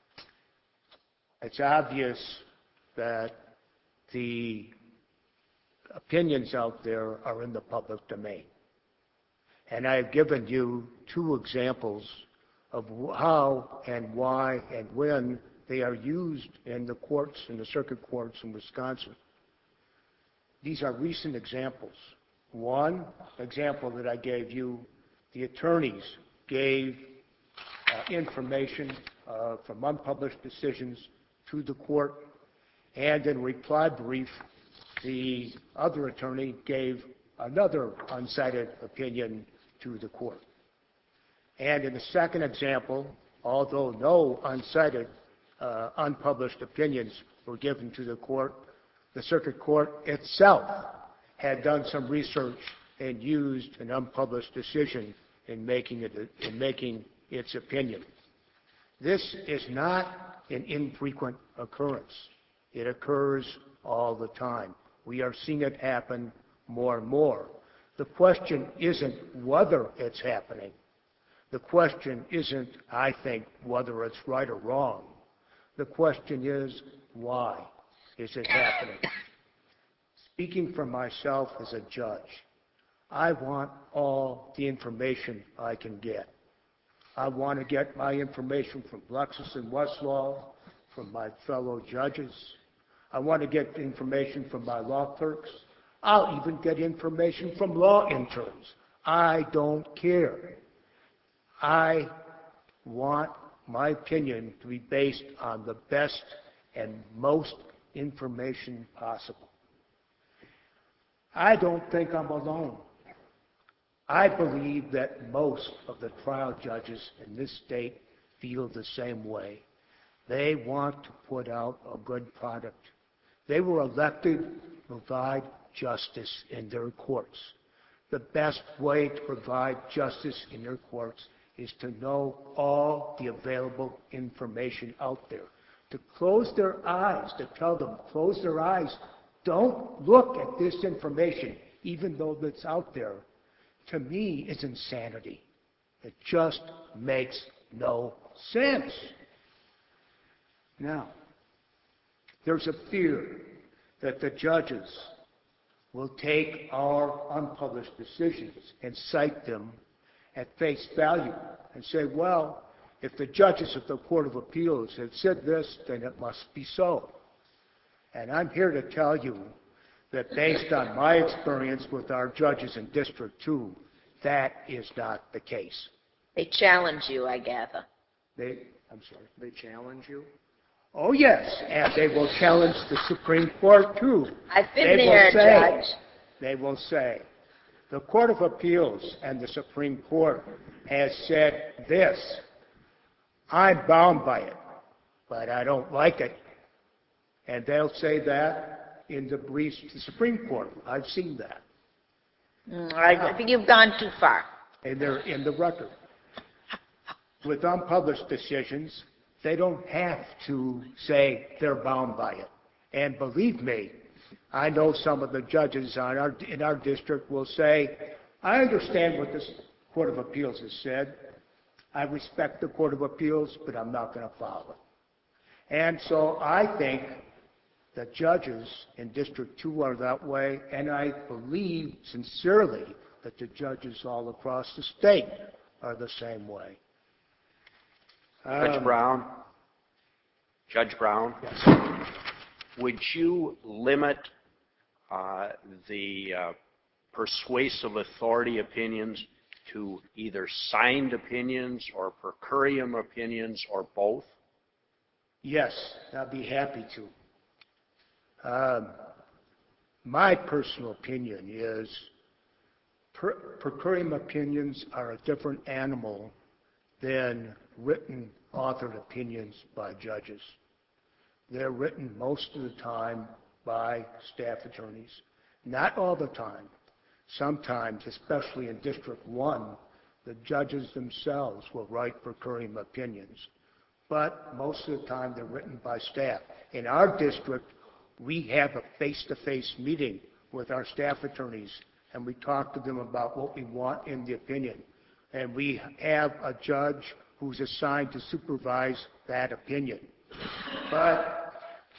S7: it's obvious that the opinions out there are in the public domain. And I have given you two examples of how and why and when they are used in the courts, in the circuit courts in Wisconsin. These are recent examples. One example that I gave you, the attorneys gave uh, information uh, from unpublished decisions to the court, and in reply brief, the other attorney gave another uncited opinion to the court. And in the second example, although no uncited, uh, unpublished opinions were given to the court, the circuit court itself had done some research and used an unpublished decision in making it, in making its opinion. This is not an infrequent occurrence. It occurs all the time. We are seeing it happen more and more. The question isn't whether it's happening. The question isn't, I think, whether it's right or wrong. The question is, why is it happening? Speaking for myself as a judge, I want all the information I can get. I want to get my information from Lexis and Westlaw, from my fellow judges. I want to get information from my law clerks. I'll even get information from law interns. I don't care. I want my opinion to be based on the best and most information possible. I don't think I'm alone. I believe that most of the trial judges in this state feel the same way. They want to put out a good product. They were elected to provide justice in their courts. The best way to provide justice in their courts is to know all the available information out there. To close their eyes, to tell them, close their eyes, don't look at this information, even though it's out there, to me is insanity. It just makes no sense. Now, there's a fear that the judges will take our unpublished decisions and cite them at face value and say, well, if the judges of the Court of Appeals have said this, then it must be so. And I'm here to tell you that based on my experience with our judges in District two, that is not the case.
S1: They challenge you, I gather.
S7: They, I'm sorry, they challenge you? Oh, yes, and they will challenge the Supreme Court, too.
S1: I've been
S7: they
S1: there,
S7: will say,
S1: Judge.
S7: They will say, the Court of Appeals and the Supreme Court has said this. I'm bound by it, but I don't like it. And they'll say that in the briefs to the Supreme Court. I've seen that.
S1: Mm, I, I think you've gone too far.
S7: And they're in the record. With unpublished decisions, they don't have to say they're bound by it. And believe me, I know some of the judges on our, in our district will say, I understand what this Court of Appeals has said. I respect the Court of Appeals, but I'm not going to follow it. And so I think the judges in District two are that way, and I believe sincerely that the judges all across the state are the same way.
S8: Judge
S7: Um,
S8: Brown? Judge Brown?
S7: Yes.
S8: Would you limit uh, the uh, persuasive authority opinions to either signed opinions or per curiam opinions or both?
S7: Yes, I'd be happy to. Um, my personal opinion is per, per curiam opinions are a different animal than written authored opinions by judges. They're written most of the time by staff attorneys. Not all the time. Sometimes, especially in District one, the judges themselves will write per curiam opinions. But most of the time, they're written by staff. In our district, we have a face-to-face meeting with our staff attorneys, and we talk to them about what we want in the opinion. And we have a judge who's assigned to supervise that opinion. But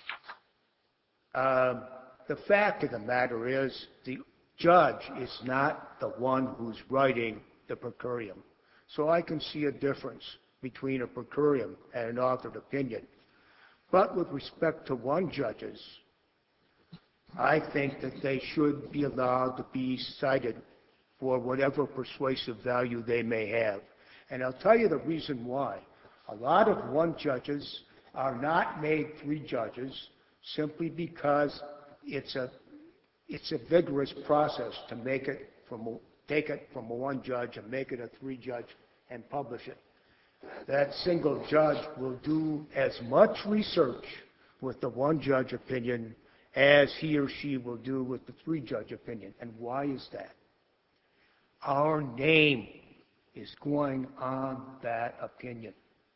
S7: um, the fact of the matter is the judge is not the one who's writing the per curiam. So I can see a difference between a per curiam and an authored opinion. But with respect to one judges, I think that they should be allowed to be cited for whatever persuasive value they may have. And I'll tell you the reason why. A lot of one judges are not made three judges simply because it's a it's a vigorous process to make it from take it from a one judge and make it a three judge and publish it. That single judge will do as much research with the one judge opinion as he or she will do with the three judge opinion. And why is that? Our name is going on that opinion.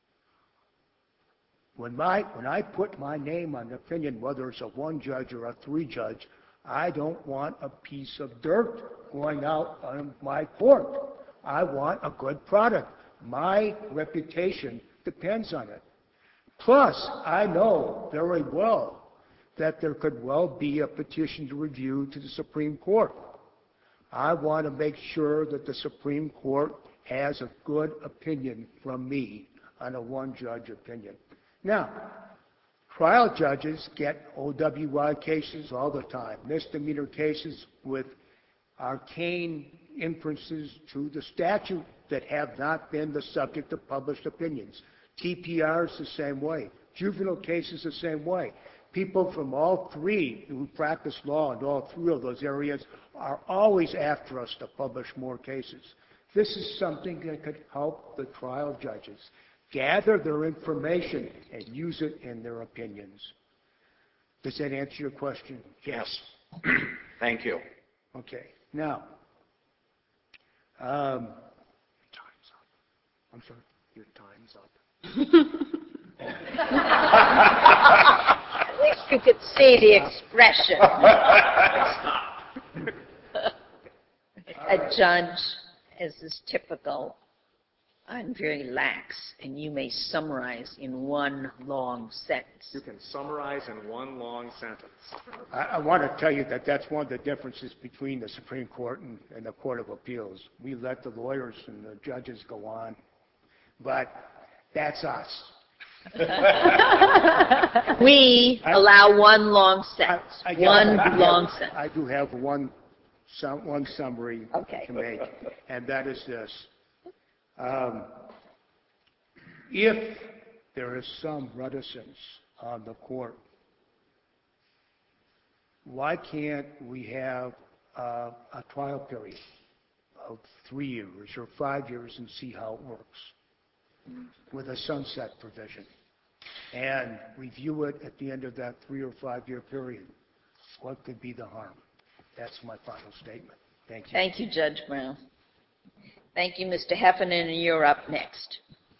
S7: When, my, when I put my name on the opinion, whether it's a one judge or a three judge, I don't want a piece of dirt going out on my court. I want a good product. My reputation depends on it. Plus, I know very well that there could well be a petition to review to the Supreme Court. I want to make sure that the Supreme Court has a good opinion from me on a one-judge opinion. Now, trial judges get O W I cases all the time, misdemeanor cases with arcane inferences to the statute that have not been the subject of published opinions. T P R is the same way. Juvenile cases the same way. People from all three who practice law in all three of those areas are always after us to publish more cases. This is something that could help the trial judges gather their information and use it in their opinions. Does that answer your question?
S8: Yes. Thank you.
S7: Okay. Now, um, time's up. I'm sorry. Your time's up.
S1: I wish you could see the expression. A judge, as is typical, I'm very lax, and you may summarize in one long sentence.
S9: You can summarize in one long sentence.
S7: I, I want to tell you that that's one of the differences between the Supreme Court and, and the Court of Appeals. We let the lawyers and the judges go on, but that's us.
S1: We
S7: I-
S1: allow one long sentence.
S7: I- I-
S1: One
S7: I do
S1: long
S7: have-
S1: sentence.
S7: I do have one, some, one summary
S1: Okay.
S7: to make, and that is this. Um, if there is some reticence on the court, why can't we have uh, a trial period of three years or five years and see how it works with a sunset provision and review it at the end of that three or five year period? What could be the harm? That's my final statement. Thank you.
S1: Thank you, Judge Brown. Thank you, Mister Heffernan, and you're up next.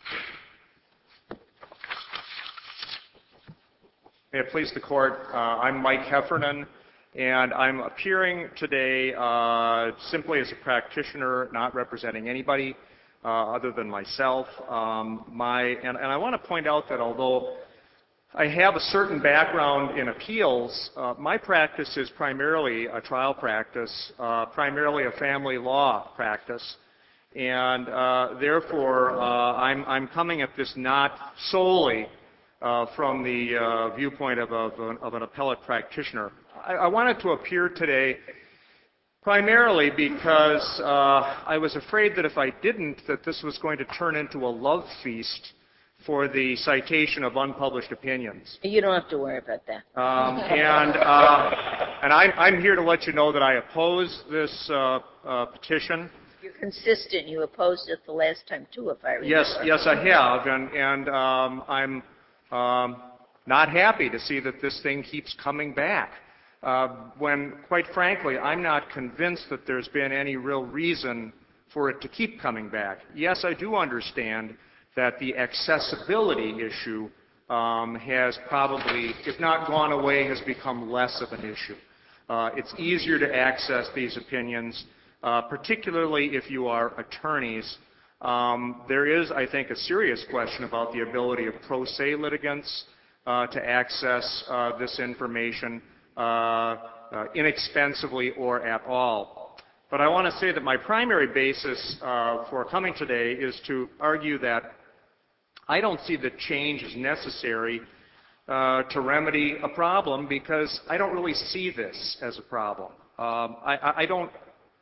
S9: May it please the court, uh, I'm Mike Heffernan, and I'm appearing today uh, simply as a practitioner, not representing anybody. uh, other than myself. Um, my, and, and I want to point out that although I have a certain background in appeals, uh, my practice is primarily a trial practice, uh, primarily a family law practice. And uh, therefore, uh, I'm, I'm coming at this not solely uh, from the uh, viewpoint of, a, of, an, of an appellate practitioner. I, I wanted to appear today primarily because uh, I was afraid that if I didn't, that this was going to turn into a love feast for the citation of unpublished opinions.
S1: You don't have to worry about that.
S9: Um, and uh, and I'm, I'm here to let you know that I oppose this uh, uh, petition.
S1: You're consistent. You opposed it the last time, too, if I remember.
S9: Yes, yes, I have, and, and um, I'm um, not happy to see that this thing keeps coming back. Uh, when, quite frankly, I'm not convinced that there's been any real reason for it to keep coming back. Yes, I do understand that the accessibility issue um, has probably, if not gone away, has become less of an issue. Uh, it's easier to access these opinions, uh, particularly if you are attorneys. Um, there is, I think, a serious question about the ability of pro se litigants uh, to access uh, this information uh, uh, inexpensively or at all. But I want to say that my primary basis uh, for coming today is to argue that I don't see that change is necessary uh, to remedy a problem because I don't really see this as a problem. Um, I, I, I don't,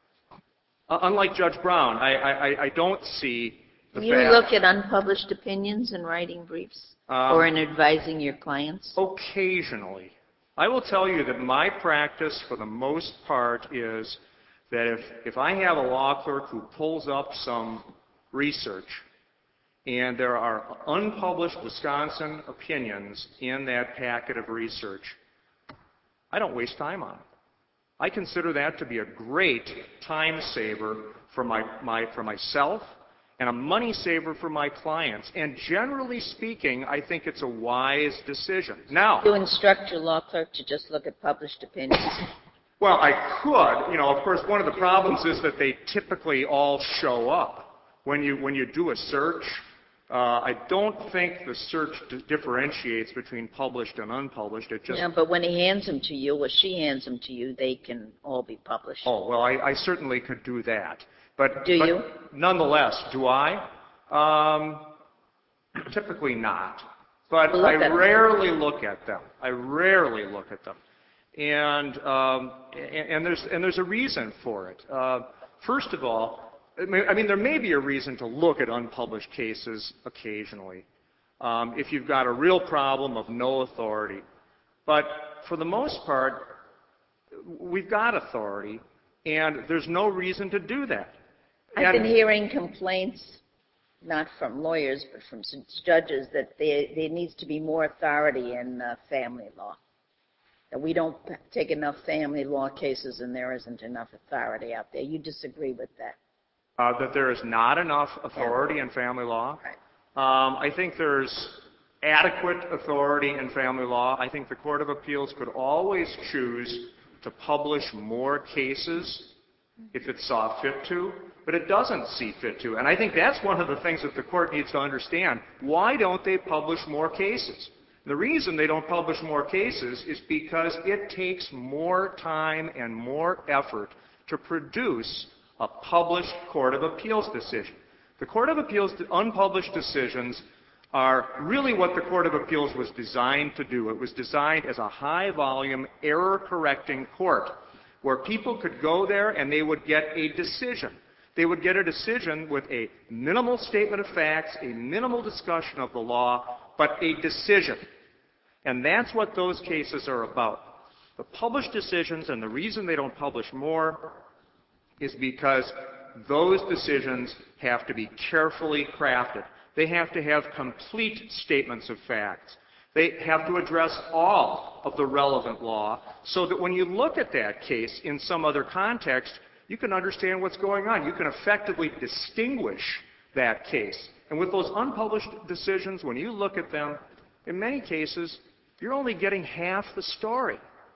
S9: uh, unlike Judge Brown, I, I, I don't see the
S1: Can you
S9: fact,
S1: look at unpublished opinions in writing briefs
S9: um,
S1: or in advising your clients?
S9: Occasionally. I will tell you that my practice for the most part is that if, if I have a law clerk who pulls up some research and there are unpublished Wisconsin opinions in that packet of research, I don't waste time on it. I consider that to be a great time saver for, my, my, for myself and a money saver for my clients. And generally speaking, I think it's a wise decision. Now,
S1: You instruct your law clerk to just look at published opinions.
S9: well, I could. You know, of course, one of the problems is that they typically all show up. When you, when you do a search, Uh, I don't think the search d- differentiates between published and unpublished. It just
S1: Yeah, but when he hands them to you, or she hands them to you, they can all be published.
S9: oh well, I, I certainly could do that. But
S1: Do
S9: but
S1: you?
S9: nonetheless, do I? Um, typically not. But
S1: Look
S9: I
S1: at them.
S9: rarely look at them. I rarely look at them, and um, and, and there's and there's a reason for it. Uh, first of all. I mean, there may be a reason to look at unpublished cases occasionally um, if you've got a real problem of no authority. But for the most part, we've got authority, and there's no reason to do that.
S1: I've
S9: And-
S1: been hearing complaints, not from lawyers, but from some judges, that there, there needs to be more authority in uh, family law. That we don't take enough family law cases and there isn't enough authority out there. You disagree with that?
S9: Uh, that there is not enough authority in family law. Um, I think there's adequate authority in family law. I think the Court of Appeals could always choose to publish more cases if it saw fit to, but it doesn't see fit to. And I think that's one of the things that the Court needs to understand. Why don't they publish more cases? The reason they don't publish more cases is because it takes more time and more effort to produce a published Court of Appeals decision. The Court of Appeals unpublished decisions are really what the Court of Appeals was designed to do. It was designed as a high-volume, error-correcting court where people could go there and they would get a decision. They would get a decision with a minimal statement of facts, a minimal discussion of the law, but a decision. And that's what those cases are about. The published decisions, and the reason they don't publish more is because those decisions have to be carefully crafted. They have to have complete statements of facts. They have to address all of the relevant law so that when you look at that case in some other context, you can understand what's going on. You can effectively distinguish that case. And with those unpublished decisions, when you look at them, in many cases, you're only getting half the story.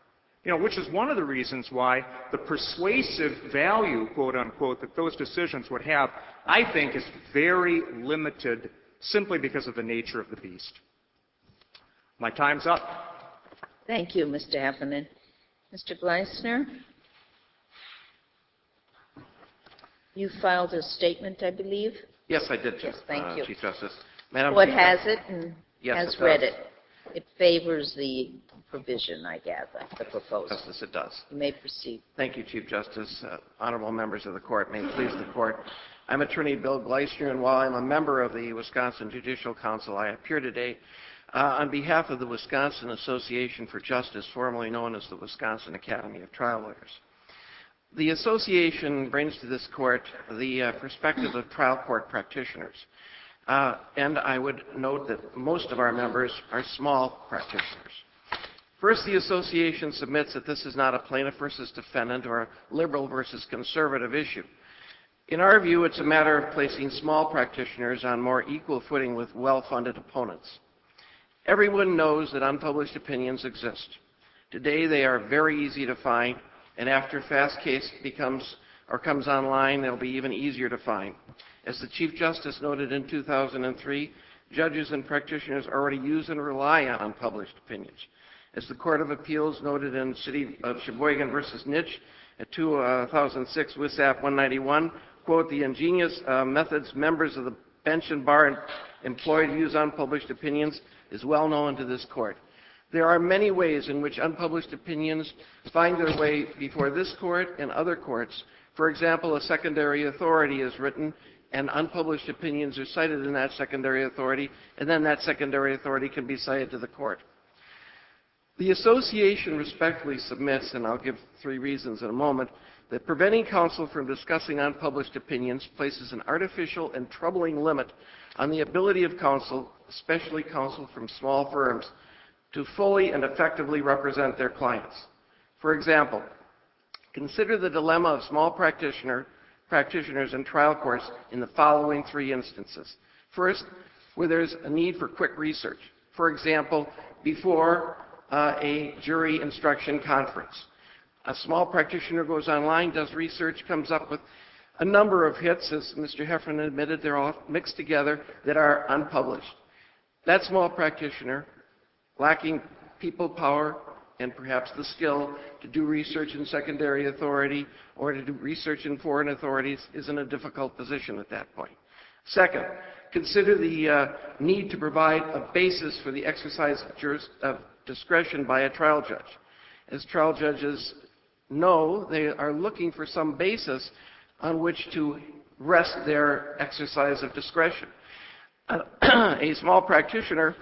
S9: You know, which is one of the reasons why the persuasive value, quote unquote, that those decisions would have, I think, is very limited simply because of the nature of the beast. My time's up.
S1: Thank you, Mister Heffernan. Mister Gleisner? You filed a statement, I believe.
S10: Yes, I did,
S1: Yes, thank
S10: uh,
S1: you.
S10: Chief Justice. Madam
S1: Court
S10: Chief
S1: has
S10: Justice.
S1: it and
S10: Yes,
S1: has
S10: it
S1: read
S10: does.
S1: it. It favors the provision, I gather, the proposal.
S10: Justice, it does.
S1: You may proceed.
S10: Thank you, Chief Justice. Uh, honorable members of the court, may it please the court. I'm Attorney Bill Gleisner, and while I'm a member of the Wisconsin Judicial Council, I appear today uh, on behalf of the Wisconsin Association for Justice, formerly known as the Wisconsin Academy of Trial Lawyers. The association brings to this court the uh, perspective of trial court practitioners. Uh, and I would note that most of our members are small practitioners. First, the association submits that this is not a plaintiff versus defendant or a liberal versus conservative issue. In our view, it's a matter of placing small practitioners on more equal footing with well-funded opponents. Everyone knows that unpublished opinions exist. Today, they are very easy to find, and after Fast Case becomes or comes online, they'll be even easier to find. As the Chief Justice noted in two thousand three, judges and practitioners already use and rely on unpublished opinions. As the Court of Appeals noted in City of Sheboygan versus Nitsch at two thousand six W S A P one ninety-one, quote, the ingenious uh, methods members of the bench and bar employ to use unpublished opinions is well known to this court. There are many ways in which unpublished opinions find their way before this court and other courts. For example, a secondary authority is written and unpublished opinions are cited in that secondary authority, and then that secondary authority can be cited to the court. The association respectfully submits, and I'll give three reasons in a moment, that preventing counsel from discussing unpublished opinions places an artificial and troubling limit on the ability of counsel, especially counsel from small firms, to fully and effectively represent their clients. For example, consider the dilemma of small practitioner, practitioners in trial courts in the following three instances. First, where there's a need for quick research. For example, before uh, a jury instruction conference. A small practitioner goes online, does research, comes up with a number of hits, as Mister Heffernan admitted, they're all mixed together, that are unpublished. That small practitioner, lacking people power and perhaps the skill to do research in secondary authority or to do research in foreign authorities, is in a difficult position at that point. Second, consider the uh, need to provide a basis for the exercise of, juris, of discretion by a trial judge. As trial judges know, they are looking for some basis on which to rest their exercise of discretion. Uh, a small practitioner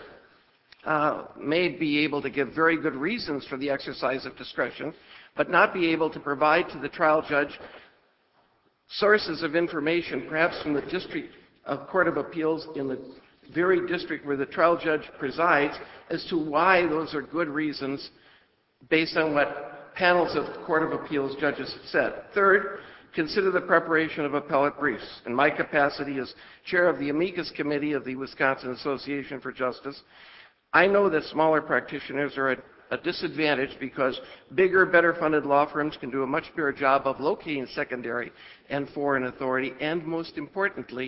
S10: uh, may be able to give very good reasons for the exercise of discretion, but not be able to provide to the trial judge sources of information, perhaps from the district of Court of Appeals in the very district where the trial judge presides, as to why those are good reasons based on what panels of Court of Appeals judges have said. Third, consider the preparation of appellate briefs. In my capacity as chair of the amicus committee of the Wisconsin Association for Justice, I know that smaller practitioners are at a disadvantage because bigger, better funded law firms can do a much better job of locating secondary and foreign authority, and most importantly,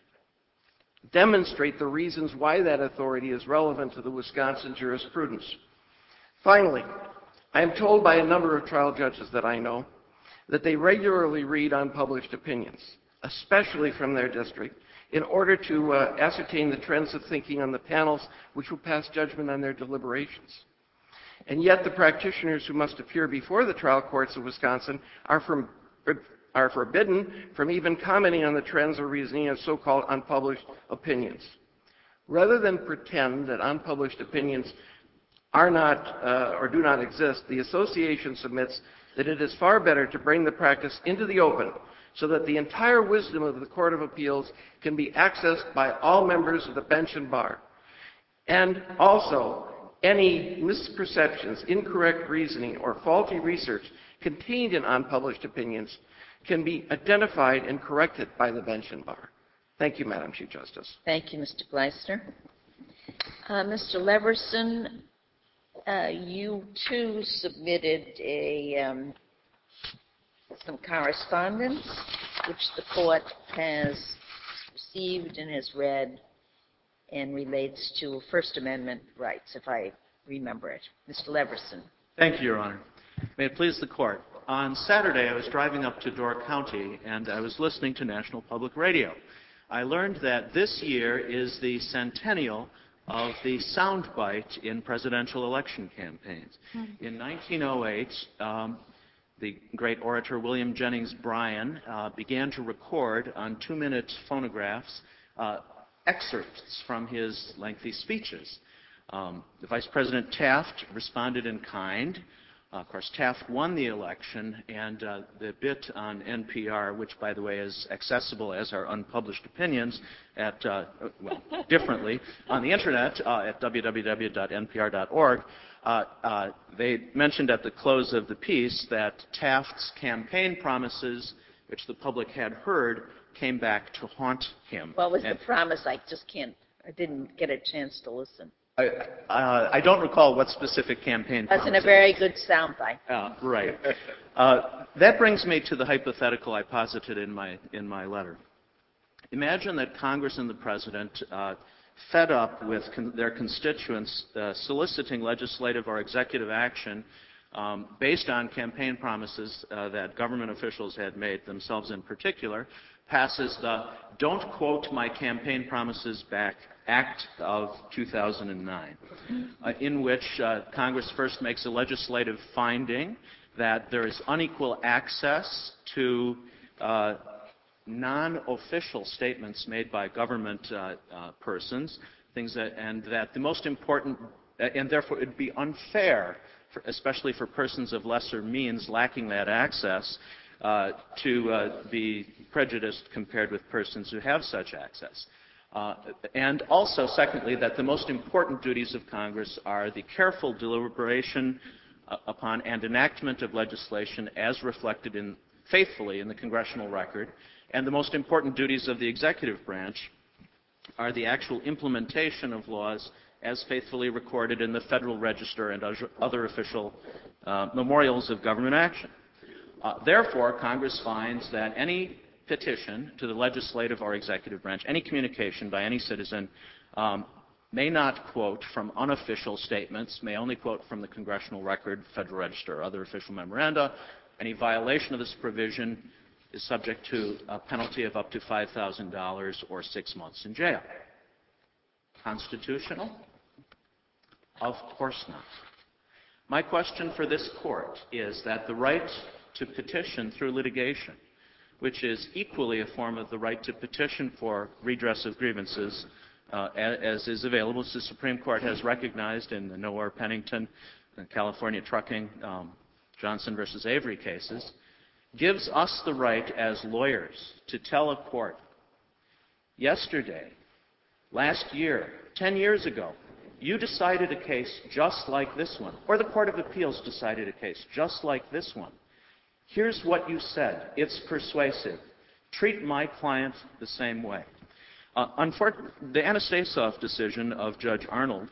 S10: demonstrate the reasons why that authority is relevant to the Wisconsin jurisprudence. Finally, I am told by a number of trial judges that I know that they regularly read unpublished opinions, especially from their district, in order to uh, ascertain the trends of thinking on the panels which will pass judgment on their deliberations. And yet the practitioners who must appear before the trial courts of Wisconsin are, from, are forbidden from even commenting on the trends or reasoning of so-called unpublished opinions. Rather than pretend that unpublished opinions are not uh, or do not exist, the association submits that it is far better to bring the practice into the open so that the entire wisdom of the Court of Appeals can be accessed by all members of the bench and bar. And also, any misperceptions, incorrect reasoning, or faulty research contained in unpublished opinions can be identified and corrected by the bench and bar. Thank you, Madam Chief Justice.
S1: Thank you, Mister Gleisner. Uh, Mister Leverson, Uh, you too submitted a um, some correspondence, which the court has received and has read, and relates to First Amendment rights, if I remember it. Mister Leverson.
S11: Thank you, Your Honor. May it please the Court. On Saturday, I was driving up to Door County, and I was listening to National Public Radio. I learned that this year is the centennial of the soundbite in presidential election campaigns. In nineteen oh eight, um, the great orator William Jennings Bryan uh, began to record on two-minute phonographs uh, excerpts from his lengthy speeches. Um, the Vice President Taft responded in kind. Uh, of course, Taft won the election, and uh, the bit on N P R, which, by the way, is accessible as our unpublished opinions at, uh, well, differently, on the Internet uh, at w w w dot n p r dot org, uh, uh, they mentioned at the close of the piece that Taft's campaign promises, which the public had heard, came back to haunt him.
S1: What was
S11: and
S1: the promise? I just can't, I didn't get a chance to listen.
S11: I, uh, I don't recall what specific campaign
S1: Wasn't
S11: promises.
S1: a very good soundbite.
S11: Uh, right. Uh, that brings me to the hypothetical I posited in my in my letter. Imagine that Congress and the President, uh, fed up with con- their constituents uh, soliciting legislative or executive action um, based on campaign promises uh, that government officials had made, themselves in particular, passes the "Don't Quote My Campaign Promises Back" Act of two thousand nine, uh, in which uh, Congress first makes a legislative finding that there is unequal access to uh, non-official statements made by government uh, uh, persons, things that, and that the most important, uh, and therefore it would be unfair, for, especially for persons of lesser means lacking that access, uh, to uh, be prejudiced compared with persons who have such access. Uh, and also, secondly, that the most important duties of Congress are the careful deliberation uh, upon and enactment of legislation as reflected in, faithfully in the congressional record, and the most important duties of the executive branch are the actual implementation of laws as faithfully recorded in the Federal Register and other official uh, memorials of government action. Uh, therefore, Congress finds that any petition to the legislative or executive branch, any communication by any citizen, um, may not quote from unofficial statements, may only quote from the congressional record, Federal Register, or other official memoranda. Any violation of this provision is subject to a penalty of up to five thousand dollars or six months in jail. Constitutional? Of course not. My question for this court is that the right to petition through litigation, which is equally a form of the right to petition for redress of grievances, uh, as is available, as the Supreme Court has recognized in the Nowhere Pennington and California Trucking, um, Johnson versus Avery cases, gives us the right as lawyers to tell a court, yesterday, last year, ten years ago, you decided a case just like this one, or the Court of Appeals decided a case just like this one. Here's what you said. It's persuasive. Treat my client the same way. Uh, unfor- the Anastasov decision of Judge Arnold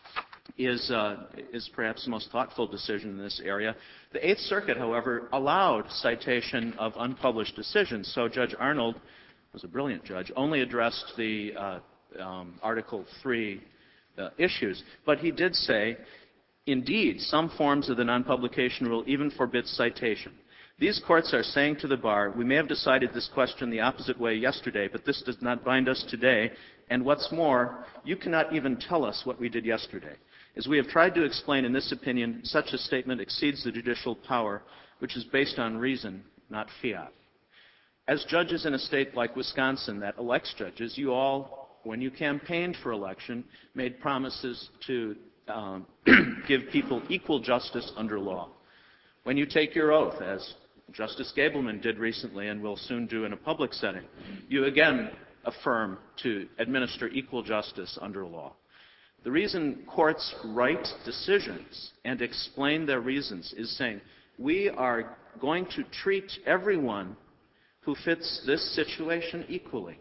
S11: is, uh, is perhaps the most thoughtful decision in this area. The Eighth Circuit, however, allowed citation of unpublished decisions, so Judge Arnold was a brilliant judge, only addressed the uh, um, Article three uh, issues. But he did say, indeed, some forms of the non-publication rule even forbid citation. These courts are saying to the bar, we may have decided this question the opposite way yesterday, but this does not bind us today. And what's more, you cannot even tell us what we did yesterday. As we have tried to explain in this opinion, such a statement exceeds the judicial power, which is based on reason, not fiat. As judges in a state like Wisconsin that elects judges, you all, when you campaigned for election, made promises to um, give people equal justice under law. When you take your oath, as Justice Gableman did recently and will soon do in a public setting, you again affirm to administer equal justice under law. The reason courts write decisions and explain their reasons is saying, we are going to treat everyone who fits this situation equally.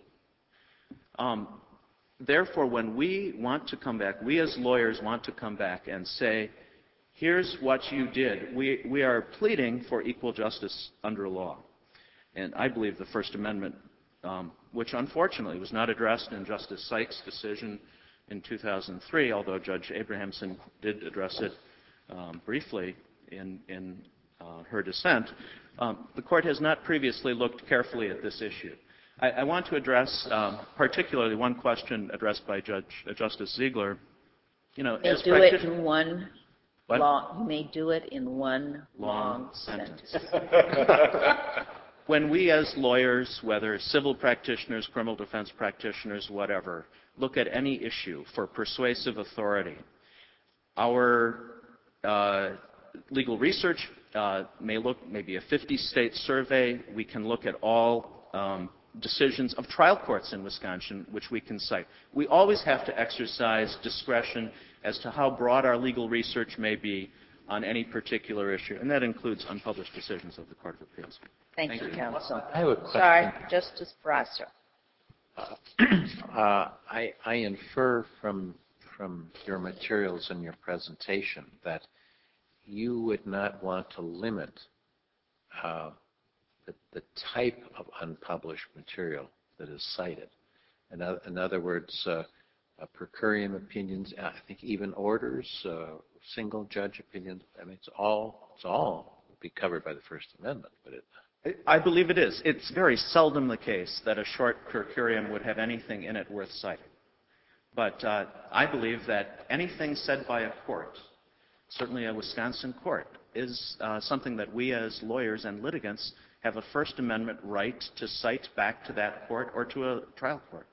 S11: Um, therefore, when we want to come back, we as lawyers want to come back and say, here's what you did. We, we are pleading for equal justice under law. And I believe the First Amendment, um, which unfortunately was not addressed in Justice Sykes' decision in two thousand three, although Judge Abrahamson did address it um, briefly in, in uh, her dissent, um, the court has not previously looked carefully at this issue. I, I want to address um, particularly one question addressed by Judge uh, Justice Ziegler. You know,
S1: You may
S11: as
S1: do it
S11: practitioners,
S1: in one
S11: What?
S1: long, you may do it in one long,
S11: long
S1: sentence.
S11: sentence. When we as lawyers, whether civil practitioners, criminal defense practitioners, whatever, look at any issue for persuasive authority, our uh, legal research uh, may look maybe a fifty-state survey. We can look at all um, decisions of trial courts in Wisconsin, which we can cite. We always have to exercise discretion as to how broad our legal research may be on any particular issue, and that includes unpublished decisions of the Court of Appeals.
S1: Thank,
S11: Thank
S1: you,
S11: you.
S1: counsel.
S5: I have a question.
S1: Sorry, Justice Brasser.
S5: Uh, I, I infer from, from your materials and your presentation that you would not want to limit uh, the, the type of unpublished material that is cited. In, o- in other words, uh, uh, per curiam opinions, I think even orders, uh, single judge opinions. I mean, it's all it's all be covered by the First Amendment, but it.
S11: I believe it is. It's very seldom the case that a short per curiam would have anything in it worth citing. But uh, I believe that anything said by a court, certainly a Wisconsin court, is uh, something that we as lawyers and litigants have a First Amendment right to cite back to that court or to a trial court.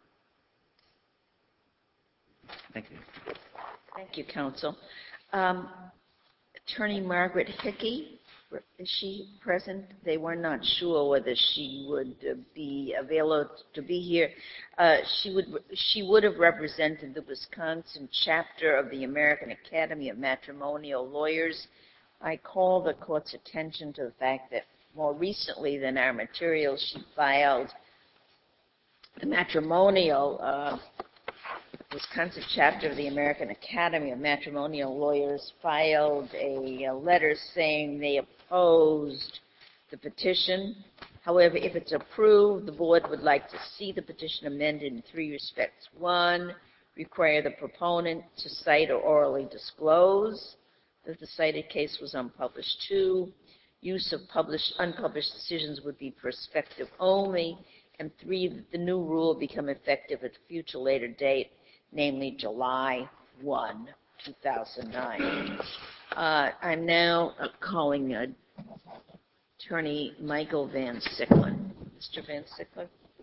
S11: Thank you.
S1: Thank you, counsel. Um, Attorney Margaret Hickey, is she present? They were not sure whether she would uh, be available to be here. Uh, she would she would have represented the Wisconsin chapter of the American Academy of Matrimonial Lawyers. I call the court's attention to the fact that more recently than our materials, she filed the matrimonial uh, Wisconsin chapter of the American Academy of Matrimonial Lawyers filed a, a letter saying they opposed the petition. However, if it's approved, the board would like to see the petition amended in three respects. One, require the proponent to cite or orally disclose that the cited case was unpublished. Two, use of published, unpublished decisions would be prospective only. And three, that the new rule become effective at a future later date, namely July first, two thousand nine. Uh, I'm now uh, calling uh, Attorney Michael Van Sicklen. Mister Van Sicklen.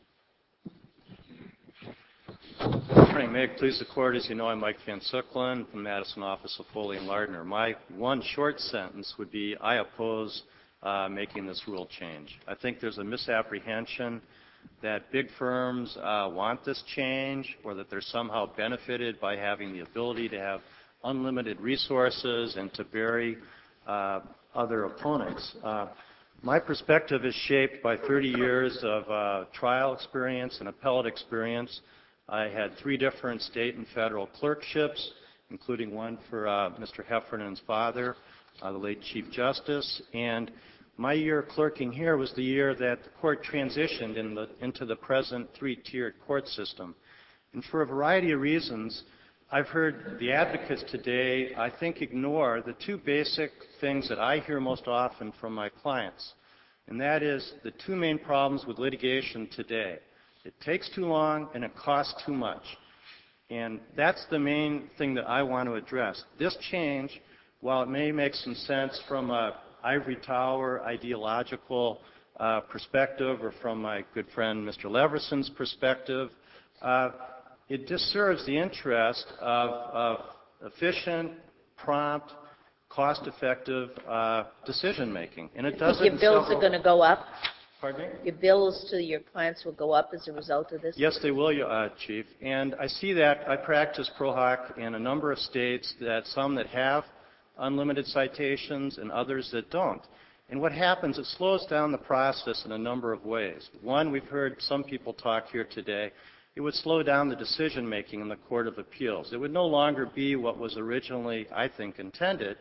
S12: Good morning. May it please the Court, as you know, I'm Mike Van Sicklen from Madison office of Foley and Lardner. My one short sentence would be, I oppose uh, making this rule change. I think there's a misapprehension that big firms uh, want this change, or that they're somehow benefited by having the ability to have unlimited resources and to bury uh, other opponents. Uh, my perspective is shaped by thirty years of uh, trial experience and appellate experience. I had three different state and federal clerkships, including one for uh, Mister Heffernan's father, uh, the late Chief Justice, and my year clerking here was the year that the court transitioned in the, into the present three-tiered court system. And for a variety of reasons, I've heard the advocates today, I think, ignore the two basic things that I hear most often from my clients. And that is the two main problems with litigation today. It takes too long and it costs too much. And that's the main thing that I want to address. This change, while it may make some sense from a ivory tower ideological uh, perspective, or from my good friend Mister Leverson's perspective, uh, it disserves the interest of, of efficient, prompt, cost-effective uh, decision-making. And it doesn't.
S1: Your bills are going to go up?
S12: Pardon me?
S1: Your bills to your clients will go up as a result of this?
S12: Yes, they will, uh, Chief. And I see that. I practice pro hoc in a number of states, that some that have unlimited citations and others that don't. And what happens, it slows down the process in a number of ways. One, we've heard some people talk here today, it would slow down the decision-making in the Court of Appeals. It would no longer be what was originally, I think, intended,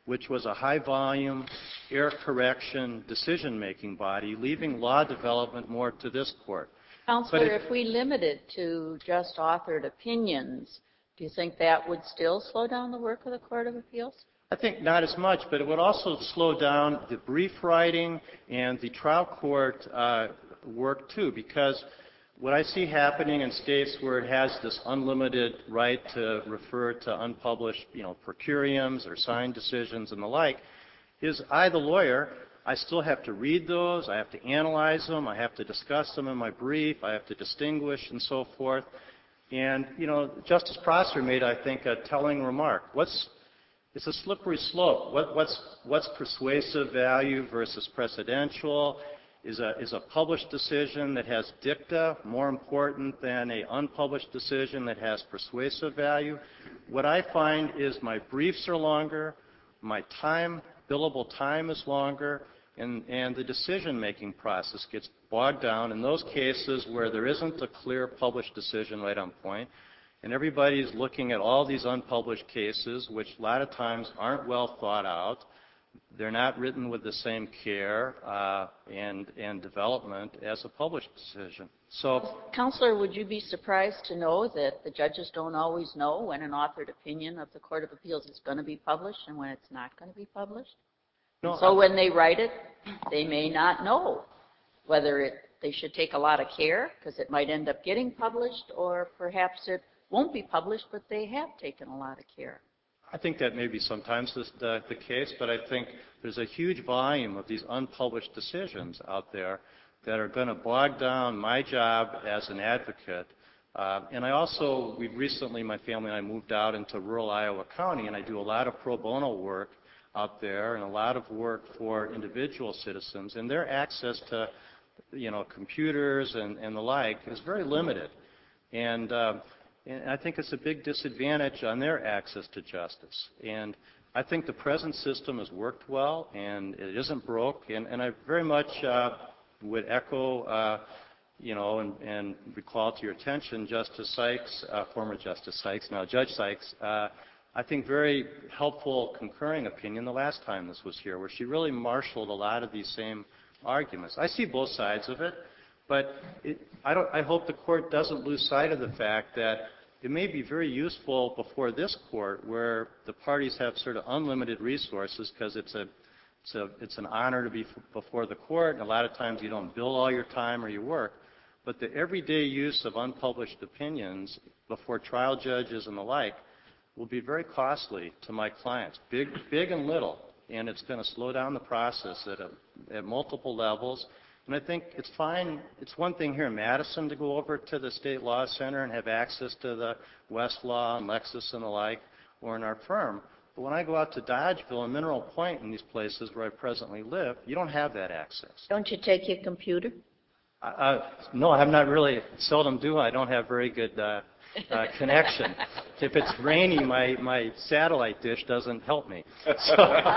S12: which was a high-volume, error correction, decision-making body, leaving law development more to this court.
S3: Counselor,
S12: But it-
S3: if we limit it to just authored opinions, do you think that would still slow down the work of the Court of Appeals?
S12: I think not as much, but it would also slow down the brief writing and the trial court uh, work too, because what I see happening in states where it has this unlimited right to refer to unpublished, you know, per curiams or signed decisions and the like, is I, the lawyer, I still have to read those, I have to analyze them, I have to discuss them in my brief, I have to distinguish and so forth. And, you know, Justice Prosser made, I think, a telling remark. What's It's a slippery slope. What, what's, what's persuasive value versus precedential? Is a, is a published decision that has dicta more important than an unpublished decision that has persuasive value? What I find is my briefs are longer, my time, billable time is longer, and, and the decision-making process gets bogged down in those cases where there isn't a clear published decision right on point. And everybody's looking at all these unpublished cases, which a lot of times aren't well thought out. They're not written with the same care uh, and, and development as a published decision. So,
S3: Counselor, would you be surprised to know that the judges don't always know when an authored opinion of the Court of Appeals is going to be published and when it's not going to be published?
S12: no,
S3: So when they write it, they may not know whether it, they should take a lot of care because it might end up getting published, or perhaps it won't be published, but they have taken a lot of care.
S12: I think that may be sometimes the, the, the case, but I think there's a huge volume of these unpublished decisions out there that are going to bog down my job as an advocate. Uh, and I also, we've recently, my family and I moved out into rural Iowa County, and I do a lot of pro bono work out there and a lot of work for individual citizens, and their access to, you know, computers and, and the like is very limited. And uh, And I think it's a big disadvantage on their access to justice. And I think the present system has worked well, and it isn't broke. And, and I very much uh, would echo, uh, you know, and, and recall to your attention Justice Sykes, uh, former Justice Sykes, now Judge Sykes, uh, I think very helpful concurring opinion the last time this was here, where she really marshaled a lot of these same arguments. I see both sides of it, but it, I, don't, I hope the court doesn't lose sight of the fact that it may be very useful before this court, where the parties have sort of unlimited resources, because it's a, it's a, it's an honor to be f- before the court, and a lot of times you don't bill all your time or your work. But the everyday use of unpublished opinions before trial judges and the like will be very costly to my clients, big, big and little, and it's going to slow down the process at, a, at multiple levels. And I think it's fine. It's one thing here in Madison to go over to the State Law Center and have access to the Westlaw and Lexis and the like, or in our firm. But when I go out to Dodgeville and Mineral Point and these places where I presently live, you don't have that access.
S1: Don't you take your computer?
S12: Uh, uh, no, I'm not really. Seldom do. I don't have very good uh, uh, connection. If it's rainy, my, my satellite dish doesn't help me. So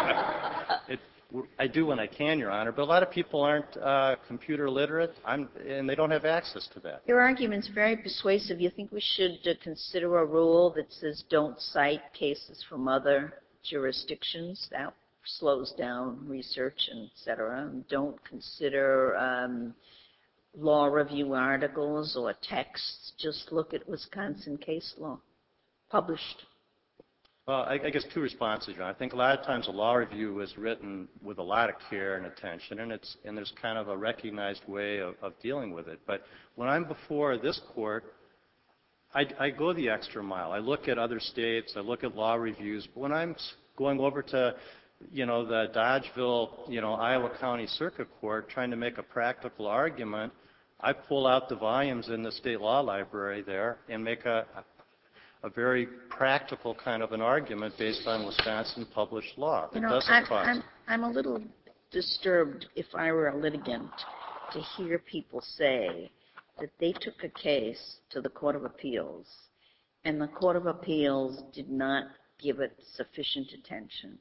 S12: it, I do when I can, Your Honor, but a lot of people aren't uh, computer literate, I'm, and they don't have access to that.
S1: Your argument's very persuasive. You think we should uh, consider a rule that says don't cite cases from other jurisdictions? That slows down research, and et cetera. And don't consider um, law review articles or texts. Just look at Wisconsin case law, published.
S12: Well, I, I guess two responses, John. I think a lot of times a law review is written with a lot of care and attention, and it's and there's kind of a recognized way of, of dealing with it. But when I'm before this court, I, I go the extra mile. I look at other states. I look at law reviews. But when I'm going over to, you know, the Dodgeville, you know, Iowa County Circuit Court, trying to make a practical argument, I pull out the volumes in the state law library there and make a a very practical kind of an argument based on Wisconsin published law. It
S1: You know,
S12: doesn't
S1: I'm,
S12: cost.
S1: I'm, I'm a little disturbed, if I were a litigant, to hear people say that they took a case to the Court of Appeals and the Court of Appeals did not give it sufficient attention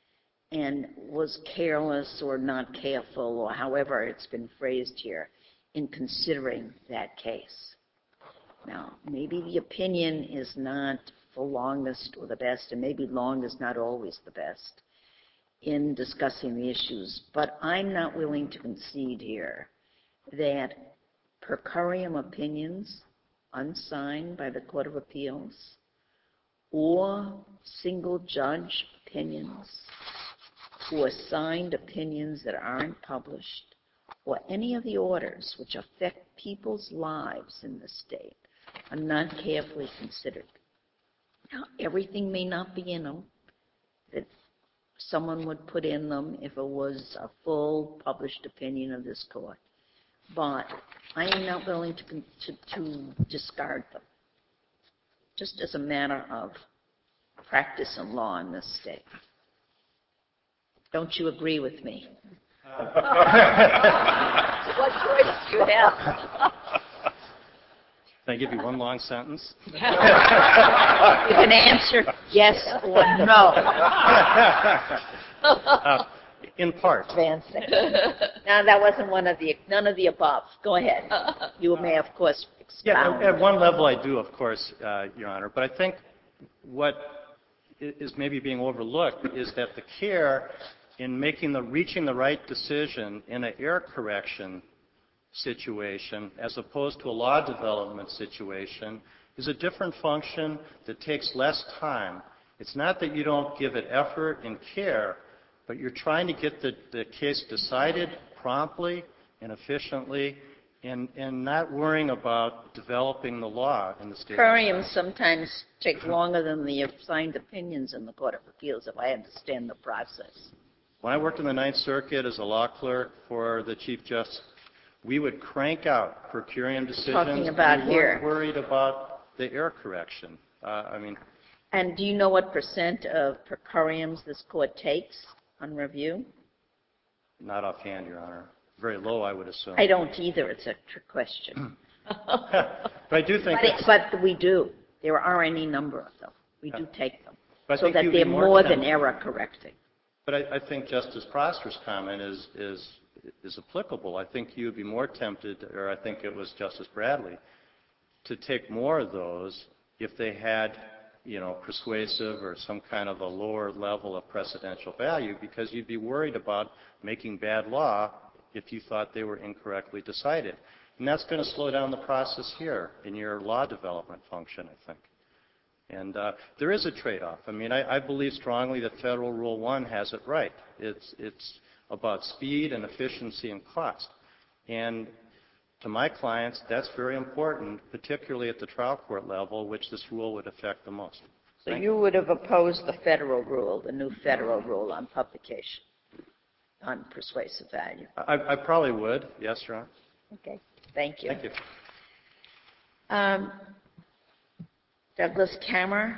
S1: and was careless or not careful, or however it's been phrased here, in considering that case. Now, maybe the opinion is not the longest or the best, and maybe long is not always the best. in discussing the issues, but I'm not willing to concede here that per curiam opinions unsigned by the Court of Appeals or single judge opinions or signed opinions that aren't published or any of the orders which affect people's lives in the state are not carefully considered. Now, everything may not be in them that someone would put in them if it was a full published opinion of this court, but I am not willing to, to, to discard them, just as a matter of practice and law in this state. Don't you agree with me? What choice do you have?
S12: Can I give you one long sentence?
S1: You can answer yes or no.
S12: uh, in part.
S1: Advancing. Now, that wasn't one of the, none of the above. Go ahead. You may, of course, expound.
S12: Yeah, at one level I do, of course, uh, Your Honor, but I think what is maybe being overlooked is that the care in making the, reaching the right decision in an error correction situation as opposed to a law development situation is a different function that takes less time. It's not that you don't give it effort and care, but you're trying to get the, the case decided promptly and efficiently and, and not worrying about developing the law in the state.
S1: Curiams sometimes take longer than the assigned opinions in the Court of Appeals, if I understand the process.
S12: When I worked in the Ninth Circuit as a law clerk for the Chief Justice, we would crank out per curiam decisions.
S1: Talking about
S12: we
S1: here.
S12: weren't worried about the error correction. Uh, I mean.
S1: And do you know what percent of per curiams this court takes on review?
S12: Not offhand, Your Honor. Very low, I would assume.
S1: I don't either. It's a trick question.
S12: But I do think.
S1: But, it, but we do. There are any number of them. We do take them,
S12: but
S1: so that they're more, more than error correcting.
S12: But I, I think Justice Prosper's comment is is. is applicable. I think you would be more tempted, or I think it was Justice Bradley, to take more of those if they had, you know, persuasive or some kind of a lower level of precedential value, because you'd be worried about making bad law if you thought they were incorrectly decided. And that's going to slow down the process here in your law development function, I think. And uh, there is a trade-off. I mean, I, I believe strongly that Federal Rule one has it right. It's, it's about speed and efficiency and cost. And to my clients, that's very important, particularly at the trial court level, which this rule would affect the most.
S1: So
S12: Thank
S1: you would have opposed the federal rule, the new federal rule on publication, on persuasive value?
S12: I, I probably would, yes, Your Honor.
S1: Okay, thank you.
S12: Thank you.
S1: Um, Douglas Kammer,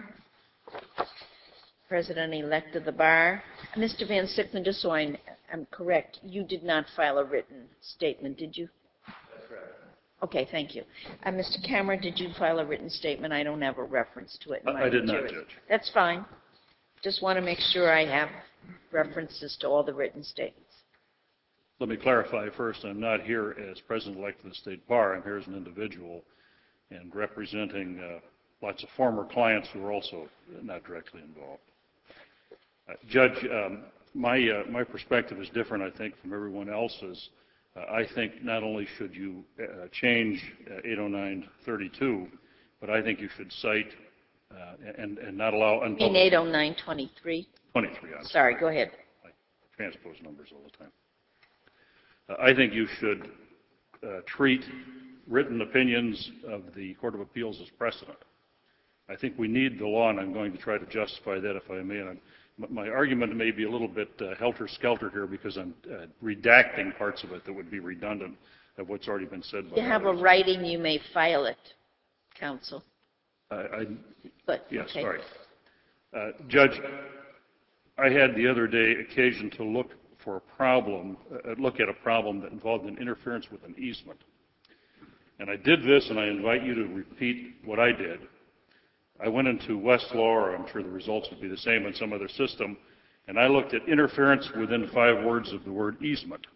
S1: President-elect of the Bar. Mister Van Sicklen, just so I am correct, you did not file a written statement, did you?
S12: That's correct.
S1: Okay, thank you. Uh, Mister Kammer, did you file a written statement? I don't have a reference to it in my
S13: I did not,
S1: materials.
S13: Judge.
S1: That's fine. Just want to make sure I have references to all the written statements.
S13: Let me clarify first, I'm not here as President-elect of the State Bar. I'm here as an individual and representing uh, lots of former clients who are also not directly involved. Uh, Judge, um, my, uh, my perspective is different, I think, from everyone else's. Uh, I think not only should you uh, change uh, eight oh nine thirty-two, but I think you should cite uh, and, and not allow unpublished.
S1: You mean eight oh nine twenty-three?
S13: twenty-three, I'm
S1: sorry. Go ahead.
S13: I transpose numbers all the time. Uh, I think you should uh, treat written opinions of the Court of Appeals as precedent. I think we need the law, and I'm going to try to justify that if I may. And I'm, my argument may be a little bit uh, helter-skelter here because I'm uh, redacting parts of it that would be redundant of what's already been said by
S1: You have
S13: others.
S1: a writing, you may file it, counsel.
S13: I, I,
S1: But,
S13: yes,
S1: okay.
S13: sorry. Uh, Judge, I had the other day occasion to look for a problem, uh, look at a problem that involved an interference with an easement. And I did this, and I invite you to repeat what I did. I went into Westlaw, or I'm sure the results would be the same in some other system, and I looked at interference within five words of the word easement.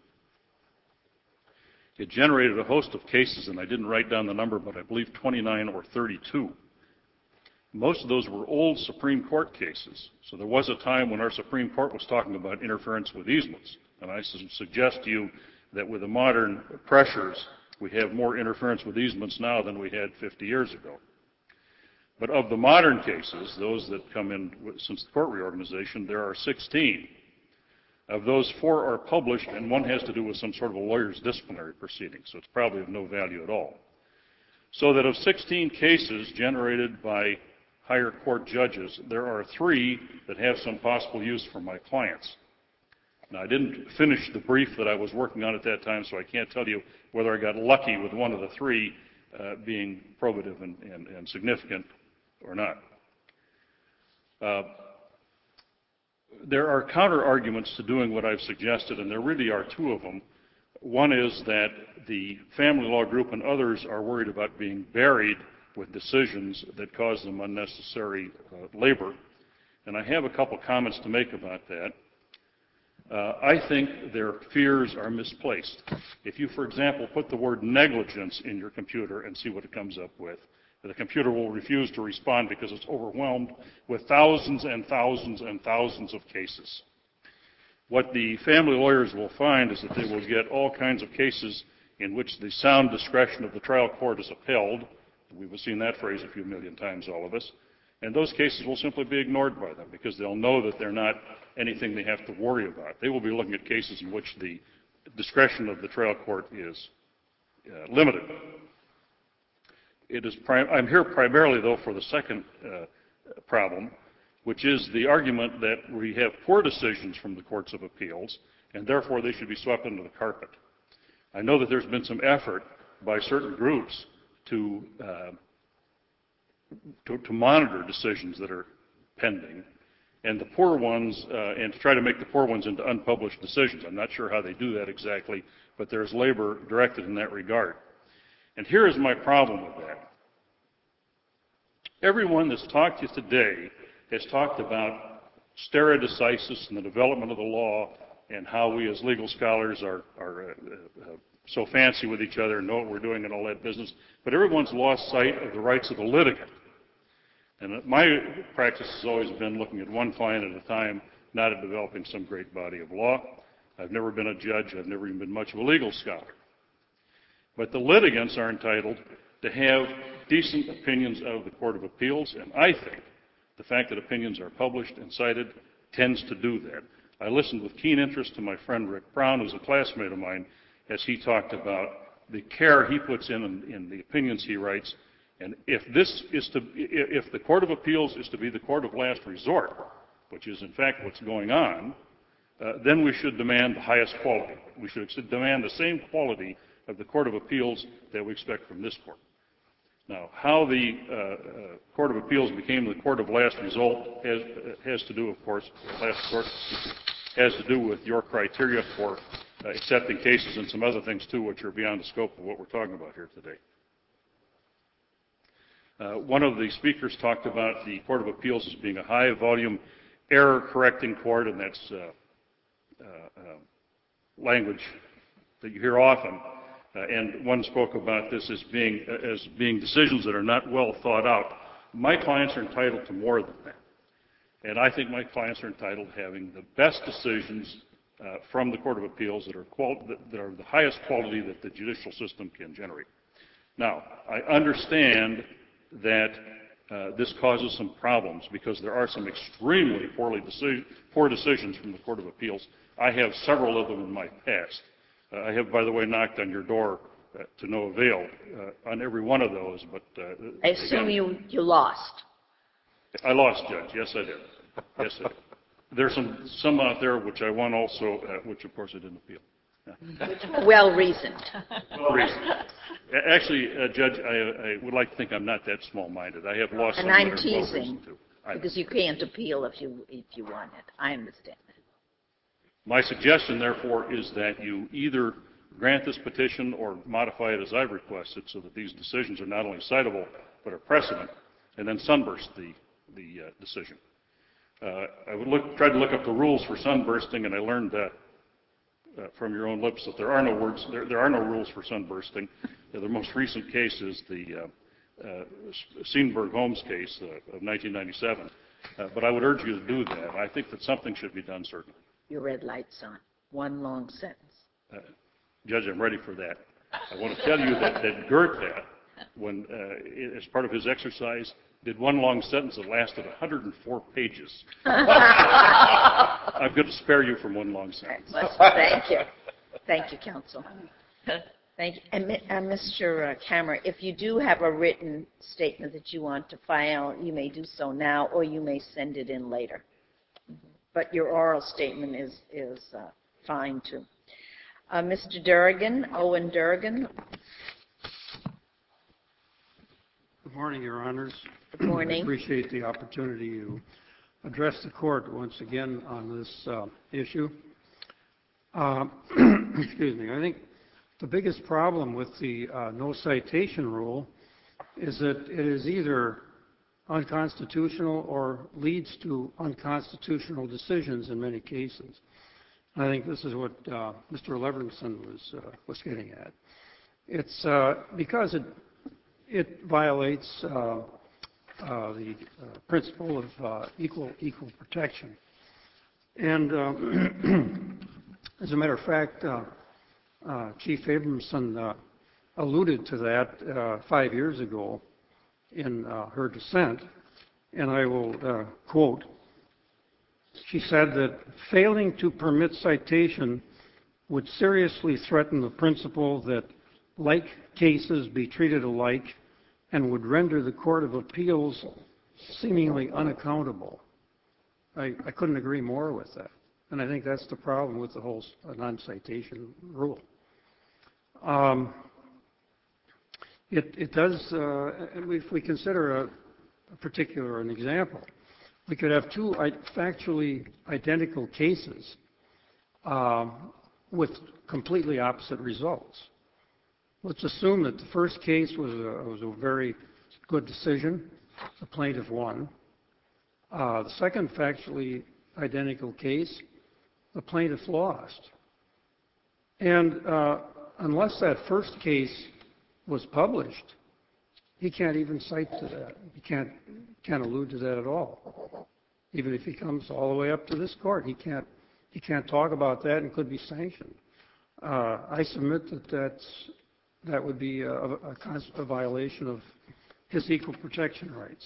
S13: It generated a host of cases, and I didn't write down the number, but I believe twenty-nine or thirty-two. Most of those were old Supreme Court cases. So there was a time when our Supreme Court was talking about interference with easements. And I su- suggest to you that with the modern pressures, we have more interference with easements now than we had fifty years ago. But of the modern cases, those that come in w- since the court reorganization, there are sixteen. Of those, four are published, and one has to do with some sort of a lawyer's disciplinary proceeding, so it's probably of no value at all. So that of sixteen cases generated by higher court judges, there are three that have some possible use for my clients. Now, I didn't finish the brief that I was working on at that time, so I can't tell you whether I got lucky with one of the three uh, being probative and, and, and significant or not. Uh, there are counter-arguments to doing what I've suggested, and there really are two of them. One is that the family law group and others are worried about being buried with decisions that cause them unnecessary uh, labor. And I have a couple comments to make about that. Uh, I think their fears are misplaced. If you, for example, put the word negligence in your computer and see what it comes up with, the computer will refuse to respond because it's overwhelmed with thousands and thousands and thousands of cases. What the family lawyers will find is that they will get all kinds of cases in which the sound discretion of the trial court is upheld. We've seen that phrase a few million times, all of us. And those cases will simply be ignored by them because they'll know that they're not anything they have to worry about. They will be looking at cases in which the discretion of the trial court is uh, limited. It is prim- I'm here primarily, though, for the second uh, problem, which is the argument that we have poor decisions from the courts of appeals, and therefore they should be swept under the carpet. I know that there's been some effort by certain groups to, uh, to, to monitor decisions that are pending, and the poor ones, uh, and to try to make the poor ones into unpublished decisions. I'm not sure how they do that exactly, but there's labor directed in that regard. And here is my problem with that. Everyone that's talked to you today has talked about stare decisis and the development of the law and how we as legal scholars are, are uh, uh, so fancy with each other and know what we're doing and all that business. But everyone's lost sight of the rights of the litigant. And my practice has always been looking at one client at a time, not at developing some great body of law. I've never been a judge. I've never even been much of a legal scholar. But the litigants are entitled to have decent opinions of the Court of Appeals, and I think the fact that opinions are published and cited tends to do that. I listened with keen interest to my friend Rick Brown, who's a classmate of mine, as he talked about the care he puts in, in in the opinions he writes. And if this is to, if the Court of Appeals is to be the court of last resort, which is in fact what's going on, uh, then we should demand the highest quality. We should demand the same quality of the Court of Appeals that we expect from this court. Now, how the uh, uh, Court of Appeals became the court of last result has, uh, has to do, of course, last resort, has to do with your criteria for uh, accepting cases and some other things, too, which are beyond the scope of what we're talking about here today. Uh, one of the speakers talked about the Court of Appeals as being a high-volume error-correcting court, and that's uh, uh, uh, language that you hear often. Uh, and one spoke about this as being, uh, as being decisions that are not well thought out. My clients are entitled to more than that. And I think my clients are entitled to having the best decisions uh, from the Court of Appeals that are, qual- that, that are the highest quality that the judicial system can generate. Now, I understand that uh, this causes some problems because there are some extremely poorly deci- poor decisions from the Court of Appeals. I have several of them in my past. Uh, I have, by the way, knocked on your door uh, to no avail uh, on every one of those. But uh,
S1: I assume
S13: again,
S1: you, you lost.
S13: I lost, Judge. Yes, I did. Yes, I did. There's some some out there which I won also, uh, which of course I didn't appeal. Yeah.
S1: Well reasoned.
S13: Well reasoned. Actually, uh, Judge, I, I would like to think I'm not that small-minded. I have lost
S1: And
S13: some
S1: I'm
S13: that are well
S1: teasing
S13: reasoned too. I know.
S1: because you can't appeal if you if you want it. I understand that.
S13: My suggestion, therefore, is that you either grant this petition or modify it as I've requested so that these decisions are not only citable but are precedent, and then sunburst the, the uh, decision. Uh, I would look, tried to look up the rules for sunbursting, and I learned uh, uh, from your own lips that there are no words, there, there are no rules for sunbursting. Uh, the most recent case is the uh, uh, Steenberg-Holmes case uh, of nineteen ninety-seven. Uh, but I would urge you to do that. I think that something should be done, certainly.
S1: Your red light's on. One long sentence.
S13: Uh, Judge, I'm ready for that. I want to tell you that, that Goethe, when uh, as part of his exercise, did one long sentence that lasted one hundred four pages. I'm going to spare you from one long sentence.
S1: Thank you. Thank you, counsel. Thank you. And uh, Mister Kammerer, if you do have a written statement that you want to file, you may do so now, or you may send it in later. But your oral statement is, is uh, fine, too. Uh, Mister Durgan, Owen Durgan.
S14: Good morning, Your Honors.
S1: Good morning.
S14: I appreciate the opportunity to address the court once again on this uh, issue. Uh, excuse me. I think the biggest problem with the uh, no citation rule is that it is either unconstitutional or leads to unconstitutional decisions in many cases. I think this is what uh, Mister Levinson was uh, was getting at. It's uh, because it it violates uh, uh, the uh, principle of uh, equal equal protection. And uh, as a matter of fact, uh, uh, Chief Abramson uh, alluded to that uh, five years ago in uh, her dissent, and I will uh, quote. She said that failing to permit citation would seriously threaten the principle that like cases be treated alike and would render the Court of Appeals seemingly unaccountable. I, I couldn't agree more with that. And I think that's the problem with the whole non-citation rule. Um, it, it does, uh, if we consider a, a particular an example, we could have two factually identical cases um, with completely opposite results. Let's assume that the first case was a, was a very good decision. The plaintiff won. Uh, the second factually identical case, the plaintiff lost. And uh, unless that first case was published, he can't even cite to that. He can't can't allude to that at all. Even if he comes all the way up to this court, he can't he can't talk about that and could be sanctioned. Uh, I submit that that's that would be a, a, a violation of his equal protection rights.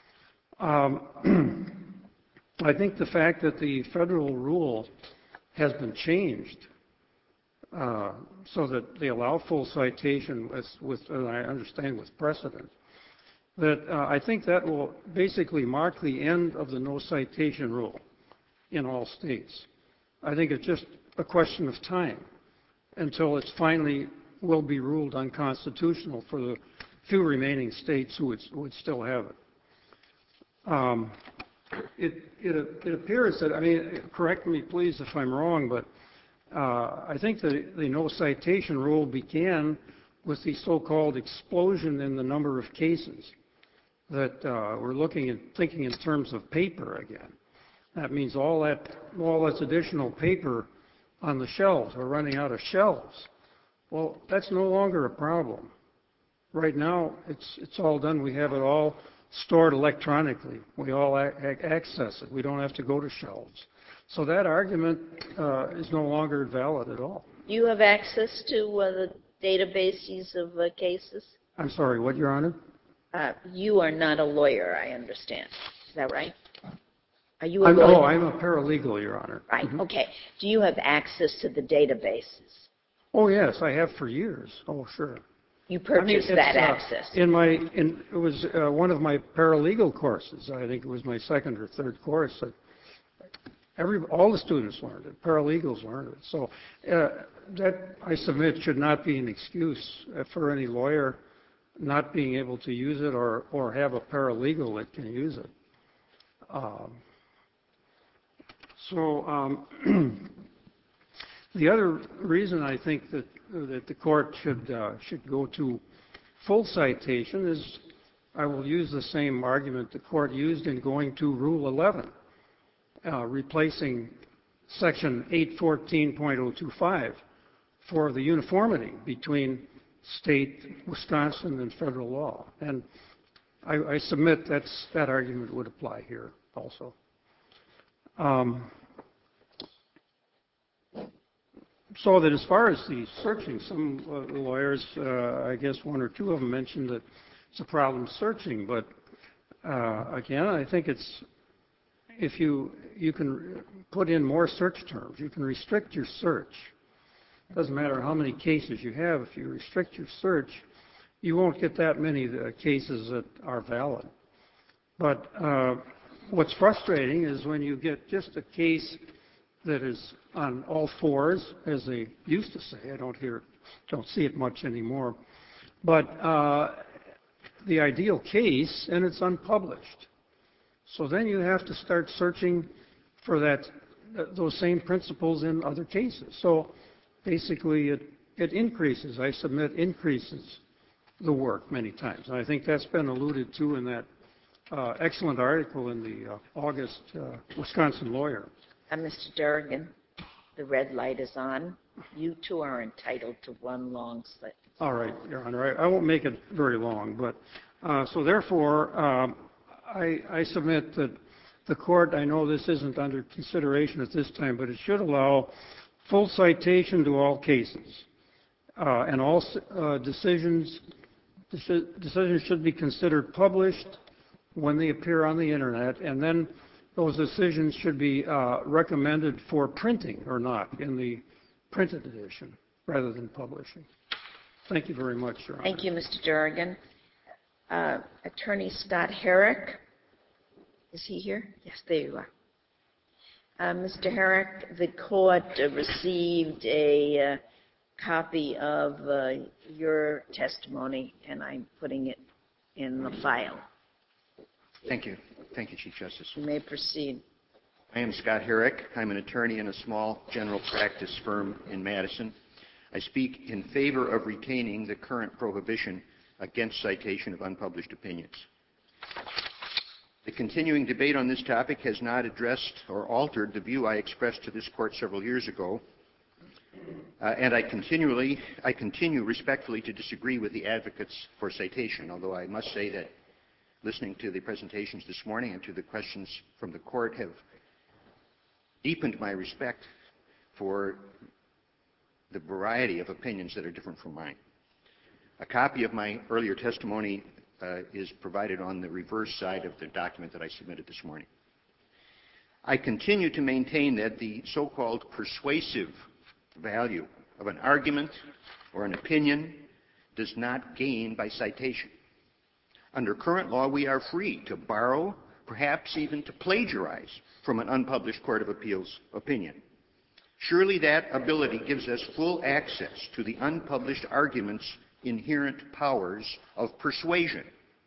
S14: Um, I think the fact that the federal rule has been changed uh, so that they allow full citation with, with uh, I understand, with precedent, that uh, I think that will basically mark the end of the no citation rule in all states. I think it's just a question of time until it's finally will be ruled unconstitutional for the few remaining states who would, would still have it. Um, it, it. It appears that, I mean, correct me please if I'm wrong, but uh, I think the, the no citation rule began with the so-called explosion in the number of cases that uh, we're looking at thinking in terms of paper again. That means all that all that's additional paper on the shelves. We're running out of shelves. Well, that's no longer a problem. Right now, it's it's all done. We have it all stored electronically. We all a- a- access it. We don't have to go to shelves. So that argument uh, is no longer valid at all.
S1: You have access to uh, the databases of uh, cases?
S14: I'm sorry, what, Your Honor?
S1: Uh, you are not a lawyer, I understand. Is that right? Are you a
S14: I'm,
S1: lawyer?
S14: oh, I'm a paralegal, Your Honor.
S1: Right,
S14: Mm-hmm.
S1: okay. Do you have access to the databases?
S14: Oh, yes, I have for years. Oh, sure.
S1: You
S14: I mean,
S1: purchased
S14: it's,
S1: that
S14: uh,
S1: access?
S14: In my, in, it was uh, one of my paralegal courses. I think it was my second or third course. That every, all the students learned it. Paralegals learned it. So uh, that, I submit, should not be an excuse for any lawyer not being able to use it or, or have a paralegal that can use it. Um, so um, the other reason I think that that the court should uh, should go to full citation is, I will use the same argument the court used in going to Rule eleven, uh, replacing Section eight fourteen point oh two five for the uniformity between state, Wisconsin, and federal law. And I, I submit that's, that argument would apply here also. Um, so that as far as the searching, some uh, lawyers, uh, I guess one or two of them mentioned that it's a problem searching, but uh, again, I think it's, if you, you can put in more search terms, you can restrict your search. It doesn't matter how many cases you have, if you restrict your search, you won't get that many uh, cases that are valid. But uh, what's frustrating is when you get just a case that is on all fours, as they used to say. I don't hear, don't see it much anymore. But uh, the ideal case, and it's unpublished. So then you have to start searching for that, those same principles in other cases. So basically, it, it increases, I submit, increases the work many times. And I think that's been alluded to in that uh, excellent article in the uh, August uh, Wisconsin Lawyer.
S1: Uh, Mister Durgan, the red light is on. You too are entitled to one long sentence.
S14: All right, Your Honor. I, I won't make it very long. But uh, so therefore, um, I, I submit that the court, I know this isn't under consideration at this time, but it should allow full citation to all cases. Uh, and all uh, decisions, deci- decisions should be considered published when they appear on the internet, and then those decisions should be uh, recommended for printing or not in the printed edition rather than publishing. Thank you very much, Your Honor.
S1: Thank you, Mister Durgan. Uh, Attorney Scott Herrick, is he here? Yes, there you are. Uh, Mister Herrick, the court uh, received a uh, copy of uh, your testimony, and I'm putting it in the file.
S15: Thank you. Thank you, Chief Justice.
S1: You may proceed.
S15: I am Scott Herrick. I'm an attorney in a small general practice firm in Madison. I speak in favor of retaining the current prohibition against citation of unpublished opinions. The continuing debate on this topic has not addressed or altered the view I expressed to this court several years ago, uh, and I continually, I continue respectfully to disagree with the advocates for citation, although I must say that listening to the presentations this morning and to the questions from the court have deepened my respect for the variety of opinions that are different from mine. A copy of my earlier testimony uh, is provided on the reverse side of the document that I submitted this morning. I continue to maintain that the so-called persuasive value of an argument or an opinion does not gain by citation. Under current law, we are free to borrow, perhaps even to plagiarize from an unpublished Court of Appeals opinion. Surely that ability gives us full access to the unpublished argument's inherent powers of persuasion.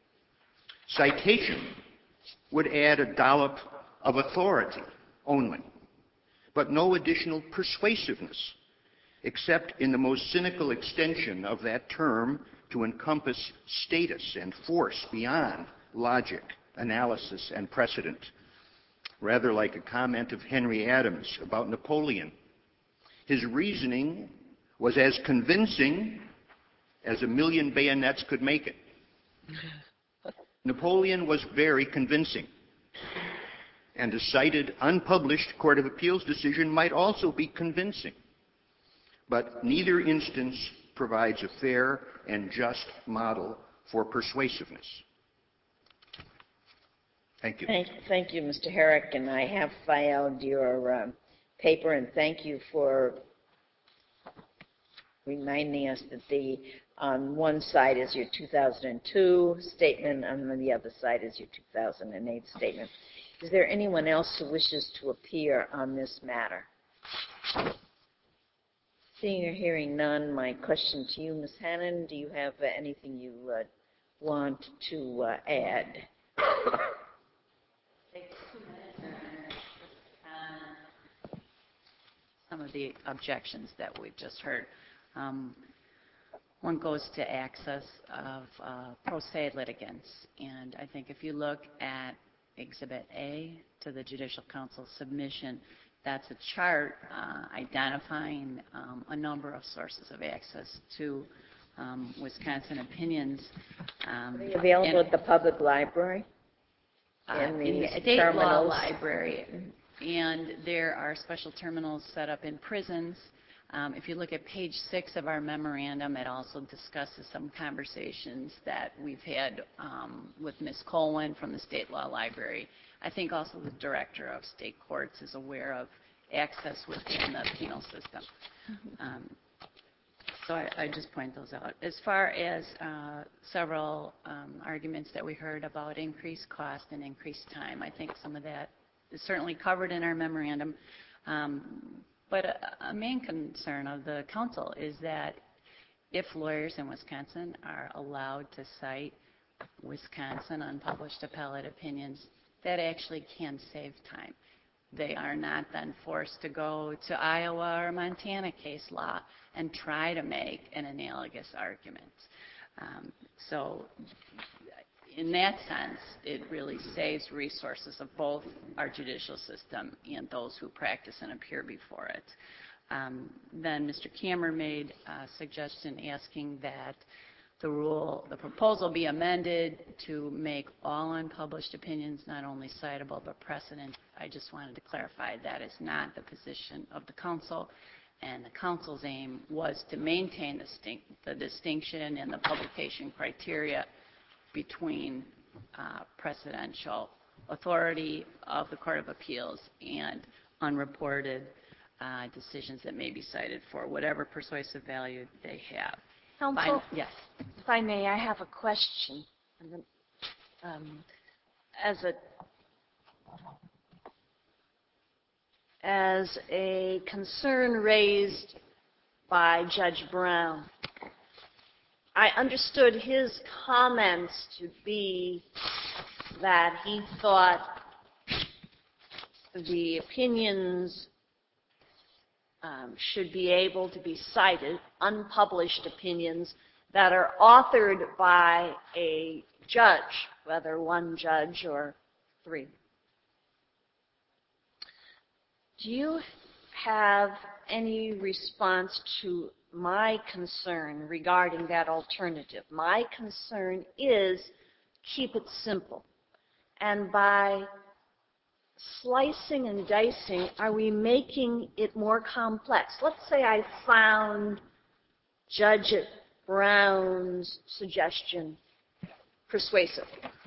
S15: Citation would add a dollop of authority only, but no additional persuasiveness, except in the most cynical extension of that term to encompass status and force beyond logic, analysis, and precedent, rather like a comment of Henry Adams about Napoleon. His reasoning was as convincing as a million bayonets could make it. Napoleon was very convincing, and a cited, unpublished Court of Appeals decision might also be convincing, but neither instance provides a fair and just model for persuasiveness. Thank you.
S1: Thank, thank you, Mister Herrick, and I have filed your um, paper, and thank you for reminding us that the on one side is your two thousand two statement, and on the other side is your two thousand eight statement. Is there anyone else who wishes to appear on this matter? Seeing or hearing none, my question to you, Miz Hannon, do you have uh, anything you uh, want to uh, add?
S2: Some of the objections that we've just heard. Um, one goes to access of uh, pro se litigants, and I think if you look at Exhibit A to the Judicial Council submission, that's a chart uh, identifying um, a number of sources of access to um, Wisconsin opinions. Um,
S1: Are they available
S2: and-
S1: at the public library?
S2: uh,
S1: in the
S2: in the state law
S1: terminals?
S2: library. And there are special terminals set up in prisons. Um, if you look at page six of our memorandum, it also discusses some conversations that we've had um, with Miz Colwyn from the state law library. I think also the director of state courts is aware of access within the penal system. Um, so I, I just point those out. As far as uh, several um, arguments that we heard about increased cost and increased time, I think some of that is certainly covered in our memorandum. Um, but a, a main concern of the council is that if lawyers in Wisconsin are allowed to cite Wisconsin unpublished appellate opinions, that actually can save time. They are not then forced to go to Iowa or Montana case law and try to make an analogous argument. Um, so in that sense, it really saves resources of both our judicial system and those who practice and appear before it. Um, then Mister Kammer made a suggestion asking that the rule, the proposal be amended to make all unpublished opinions not only citable but precedent. I just wanted to clarify that is not the position of the council, and the council's aim was to maintain the, distinct, the distinction and the publication criteria between uh, precedential authority of the Court of Appeals and unreported uh, decisions that may be cited for whatever persuasive value they have.
S6: Counsel,
S2: Final, yes.
S6: if I may, I have a question. And then, um, as a as a concern raised by Judge Brown, I understood his comments to be that he thought the opinions um, should be able to be cited, unpublished opinions that are authored by a judge, whether one judge or three. Do you have any response to my concern regarding that alternative? My concern is keep it simple. And by slicing and dicing, are we making it more complex? Let's say I found Judge Brown's suggestion persuasive.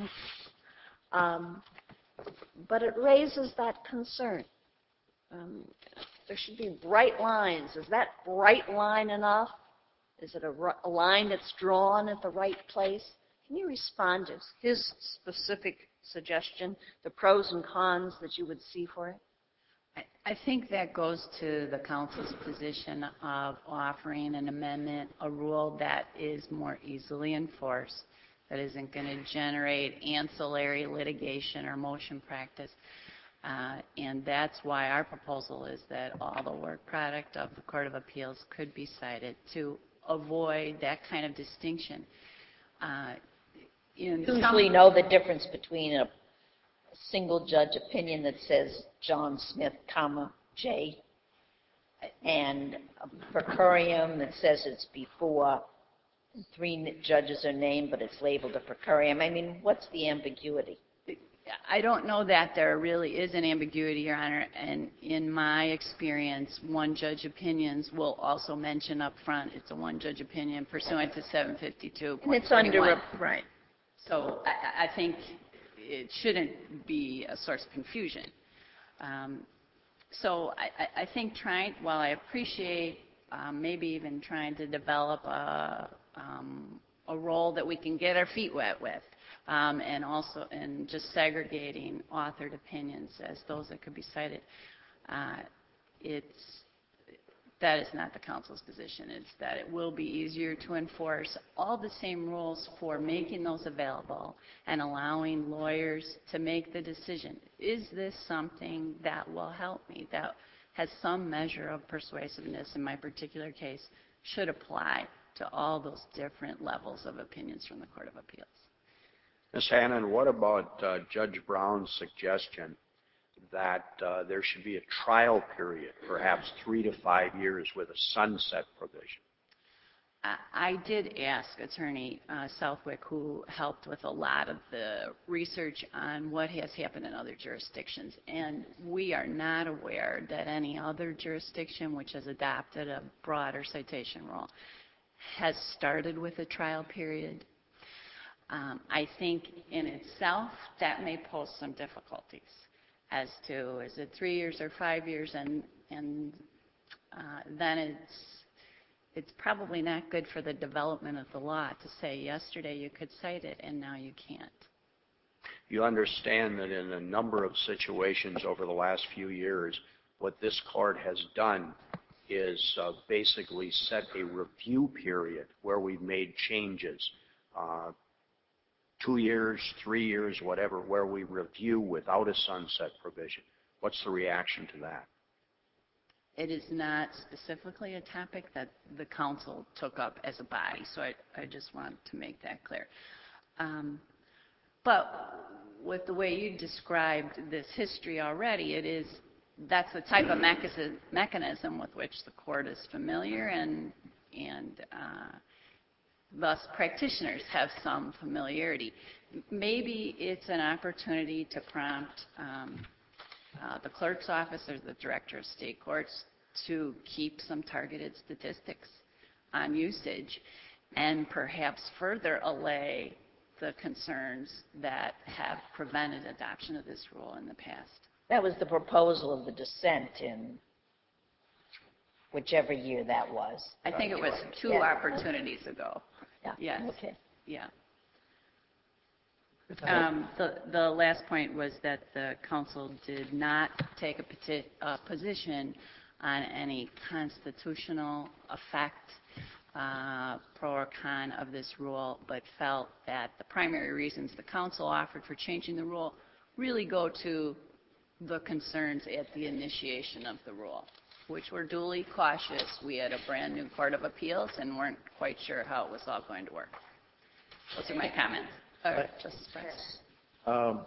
S6: Um, but it raises that concern. Um, there should be bright lines. Is that bright line enough? Is it a, a line that's drawn at the right place? Can you respond to his specific suggestion, the pros and cons that you would see for it?
S2: I, I think that goes to the council's position of offering an amendment, a rule that is more easily enforced, that isn't going to generate ancillary litigation or motion practice. Uh, and that's why our proposal is that all the work product of the Court of Appeals could be cited to avoid that kind of distinction. Uh, in
S1: usually
S2: some,
S1: know the difference between a single judge opinion that says John Smith, comma, J, and a per curiam that says it's before three judges are named, but it's labeled a per curiam. I mean, what's the ambiguity?
S2: I don't know that there really is an ambiguity, Your Honor, and in my experience, one-judge opinions will also mention up front it's a one-judge opinion pursuant to seven fifty-two.
S1: And it's under a, right.
S2: So I, I think it shouldn't be a source of confusion. Um, so I, I think trying, while I appreciate um, maybe even trying to develop a, um, a role that we can get our feet wet with, Um, and also and just segregating authored opinions as those that could be cited. Uh, it's, that is not the council's position. It's that it will be easier to enforce all the same rules for making those available and allowing lawyers to make the decision. Is this something that will help me, that has some measure of persuasiveness in my particular case, should apply to all those different levels of opinions from the Court of Appeals.
S8: Miz Hannon, what about uh, Judge Brown's suggestion that uh, there should be a trial period, perhaps three to five years with a sunset provision?
S2: I, I did ask Attorney uh, Southwick, who helped with a lot of the research on what has happened in other jurisdictions, and we are not aware that any other jurisdiction which has adopted a broader citation rule has started with a trial period. Um, I think in itself that may pose some difficulties as to is it three years or five years, and and uh, then it's it's probably not good for the development of the law to say yesterday you could cite it and now you can't.
S8: You understand that in a number of situations over the last few years, what this court has done is uh, basically set a review period where we've made changes. Uh, two years, three years, whatever, where we review without a sunset provision. What's the reaction to that?
S2: It is not specifically a topic that the council took up as a body, so I, I just want to make that clear. Um, but with the way you described this history already, it is that's the type of mechanism, mechanism with which the court is familiar, and and uh, thus practitioners have some familiarity. Maybe it's an opportunity to prompt um, uh, the clerk's office or the director of state courts to keep some targeted statistics on usage and perhaps further allay the concerns that have prevented adoption of this rule in the past.
S1: That was the proposal of the dissent in whichever year that was.
S2: I think it was two
S1: Yeah.
S2: opportunities ago.
S1: Yeah.
S2: Yes.
S1: Okay.
S2: Yeah. Um, the, the last point was that the council did not take a, peti- a position on any constitutional effect, uh, pro or con of this rule, but felt that the primary reasons the council offered for changing the rule really go to the concerns at the initiation of the rule, which were duly cautious. We had a brand new Court of Appeals and weren't quite sure how it was all going to work. Those are my comments. Uh, Justice Price.
S5: Um,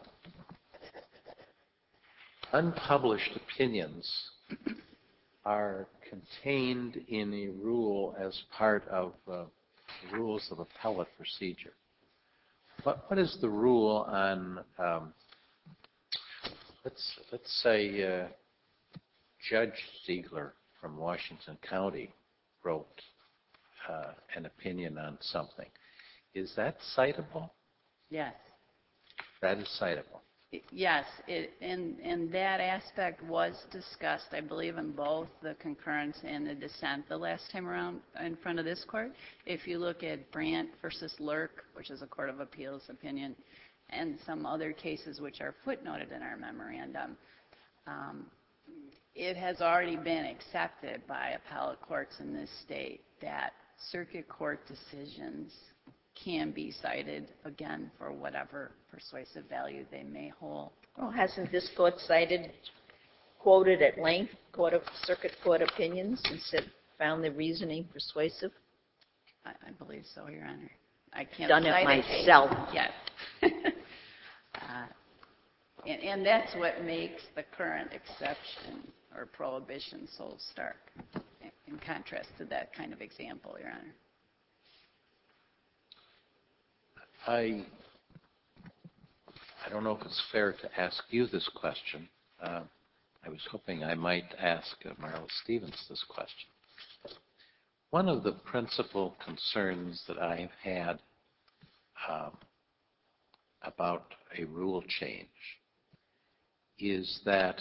S5: unpublished opinions are contained in a rule as part of uh, rules of appellate procedure. What, what is the rule on, um, let's, let's say, uh, Judge Ziegler from Washington County wrote uh, an opinion on something. Is that citable?
S2: Yes.
S5: That is citable.
S2: Yes, it, and, and that aspect was discussed, I believe, in both the concurrence and the dissent the last time around in front of this court. If you look at Brandt versus Lurk, which is a Court of Appeals opinion, and some other cases which are footnoted in our memorandum, um, it has already been accepted by appellate courts in this state that circuit court decisions can be cited, again, for whatever persuasive value they may hold.
S1: Well, hasn't this court cited, quoted at length, court of, circuit court opinions and said, found the reasoning persuasive?
S2: I, I believe so, Your Honor. I can't
S1: Done it
S2: cite
S1: myself.
S2: Yes. uh, and, and that's what makes the current exception or prohibition so stark, in contrast to that kind of example, Your Honor.
S5: I, I don't know if it's fair to ask you this question. Uh, I was hoping I might ask uh, Marla Stevens this question. One of the principal concerns that I've had uh, about a rule change is that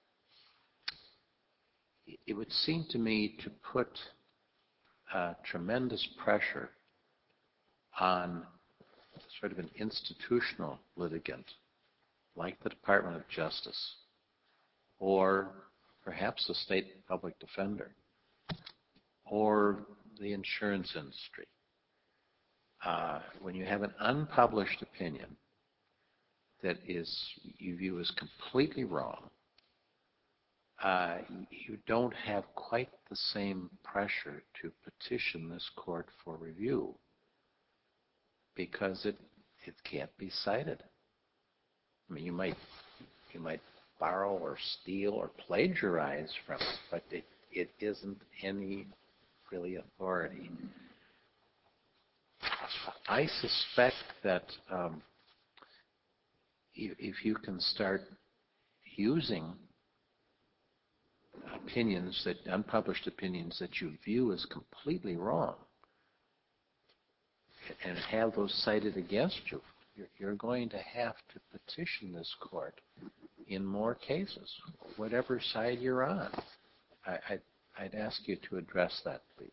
S5: it would seem to me to put uh, tremendous pressure on sort of an institutional litigant like the Department of Justice or perhaps the state public defender or the insurance industry. Uh, when you have an unpublished opinion that is you view as completely wrong, uh, you don't have quite the same pressure to petition this court for review because it it can't be cited. I mean, you might you might borrow or steal or plagiarize from it, but it, it isn't any really authority. I suspect that um, if, if you can start using opinions that unpublished opinions that you view as completely wrong and have those cited against you, you're, you're going to have to petition this court in more cases, whatever side you're on. I, I, I'd ask you to address that, please.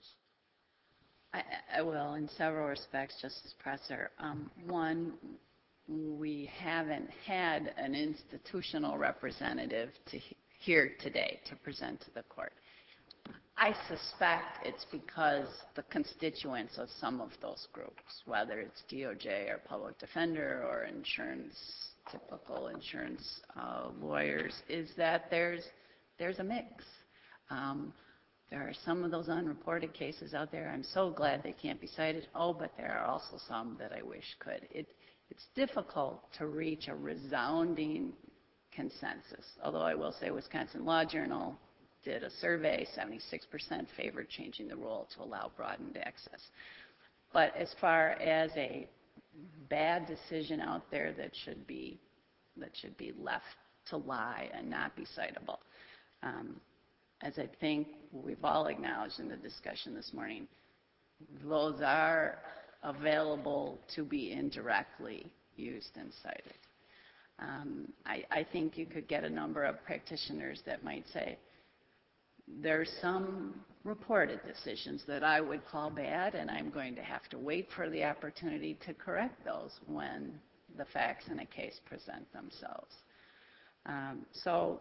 S2: I, I will, in several respects, Justice Presser. Um, one, we haven't had an institutional representative to he- here today to present to the court. I suspect it's because the constituents of some of those groups, whether it's D O J or public defender or insurance, typical insurance uh, lawyers, is that there's there's a mix. Um, there are some of those unreported cases out there. I'm so glad they can't be cited. Oh, but there are also some that I wish could. It, it's difficult to reach a resounding consensus, although I will say Wisconsin Law Journal did a survey, seventy-six percent favored changing the rule to allow broadened access. But as far as a bad decision out there that should be that should be left to lie and not be citable, um, as I think we've all acknowledged in the discussion this morning, those are available to be indirectly used and cited. Um, I, I think you could get a number of practitioners that might say, there's some reported decisions that I would call bad, and I'm going to have to wait for the opportunity to correct those when the facts in a case present themselves. Um, so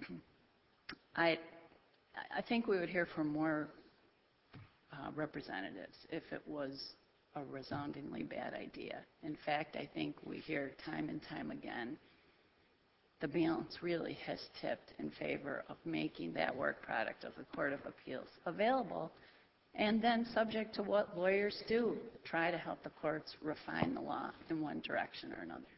S2: I, I think we would hear from more uh, representatives if it was a resoundingly bad idea. In fact, I think we hear time and time again the balance really has tipped in favor of making that work product of the Court of Appeals available, and then subject to what lawyers do, try to help the courts refine the law in one direction or another.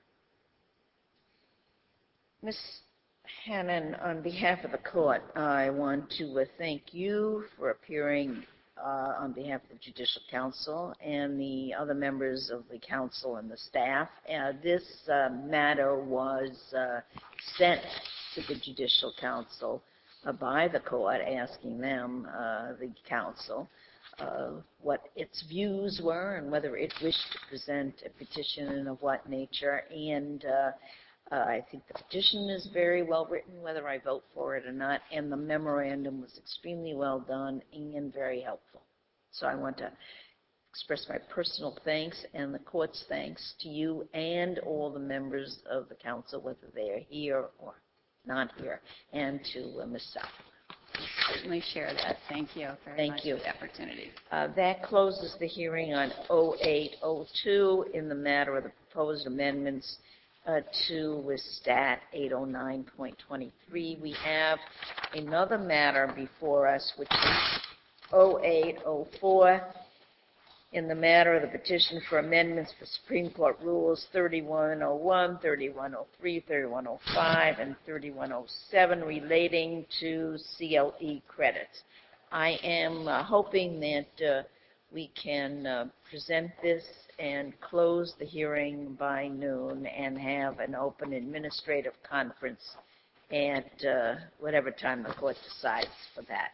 S1: Miz Hannon, on behalf of the court, I want to uh, thank you for appearing uh, on behalf of the Judicial Council and the other members of the council and the staff. Uh, this uh, matter was uh, sent to the Judicial Council uh, by the court, asking them, uh, the council, uh, what its views were and whether it wished to present a petition and of what nature. And uh, uh, I think the petition is very well written, whether I vote for it or not, and the memorandum was extremely well done and very helpful. So I want to express my personal thanks and the court's thanks to you and all the members of the council, whether they are here or not here, and to uh, Miz South.
S2: Certainly share that. Thank you very
S1: Thank
S2: much
S1: you.
S2: for the opportunity.
S1: Uh, that closes the hearing on oh eight oh two in the matter of the proposed amendments uh, to Wistat eight oh nine point twenty-three. We have another matter before us, which is oh eight oh four in the matter of the petition for amendments for Supreme Court Rules thirty-one oh one, thirty-one oh three, thirty-one oh five, and thirty-one oh seven relating to C L E credits. I am uh, hoping that uh, we can uh, present this and close the hearing by noon and have an open administrative conference at uh, whatever time the court decides for that.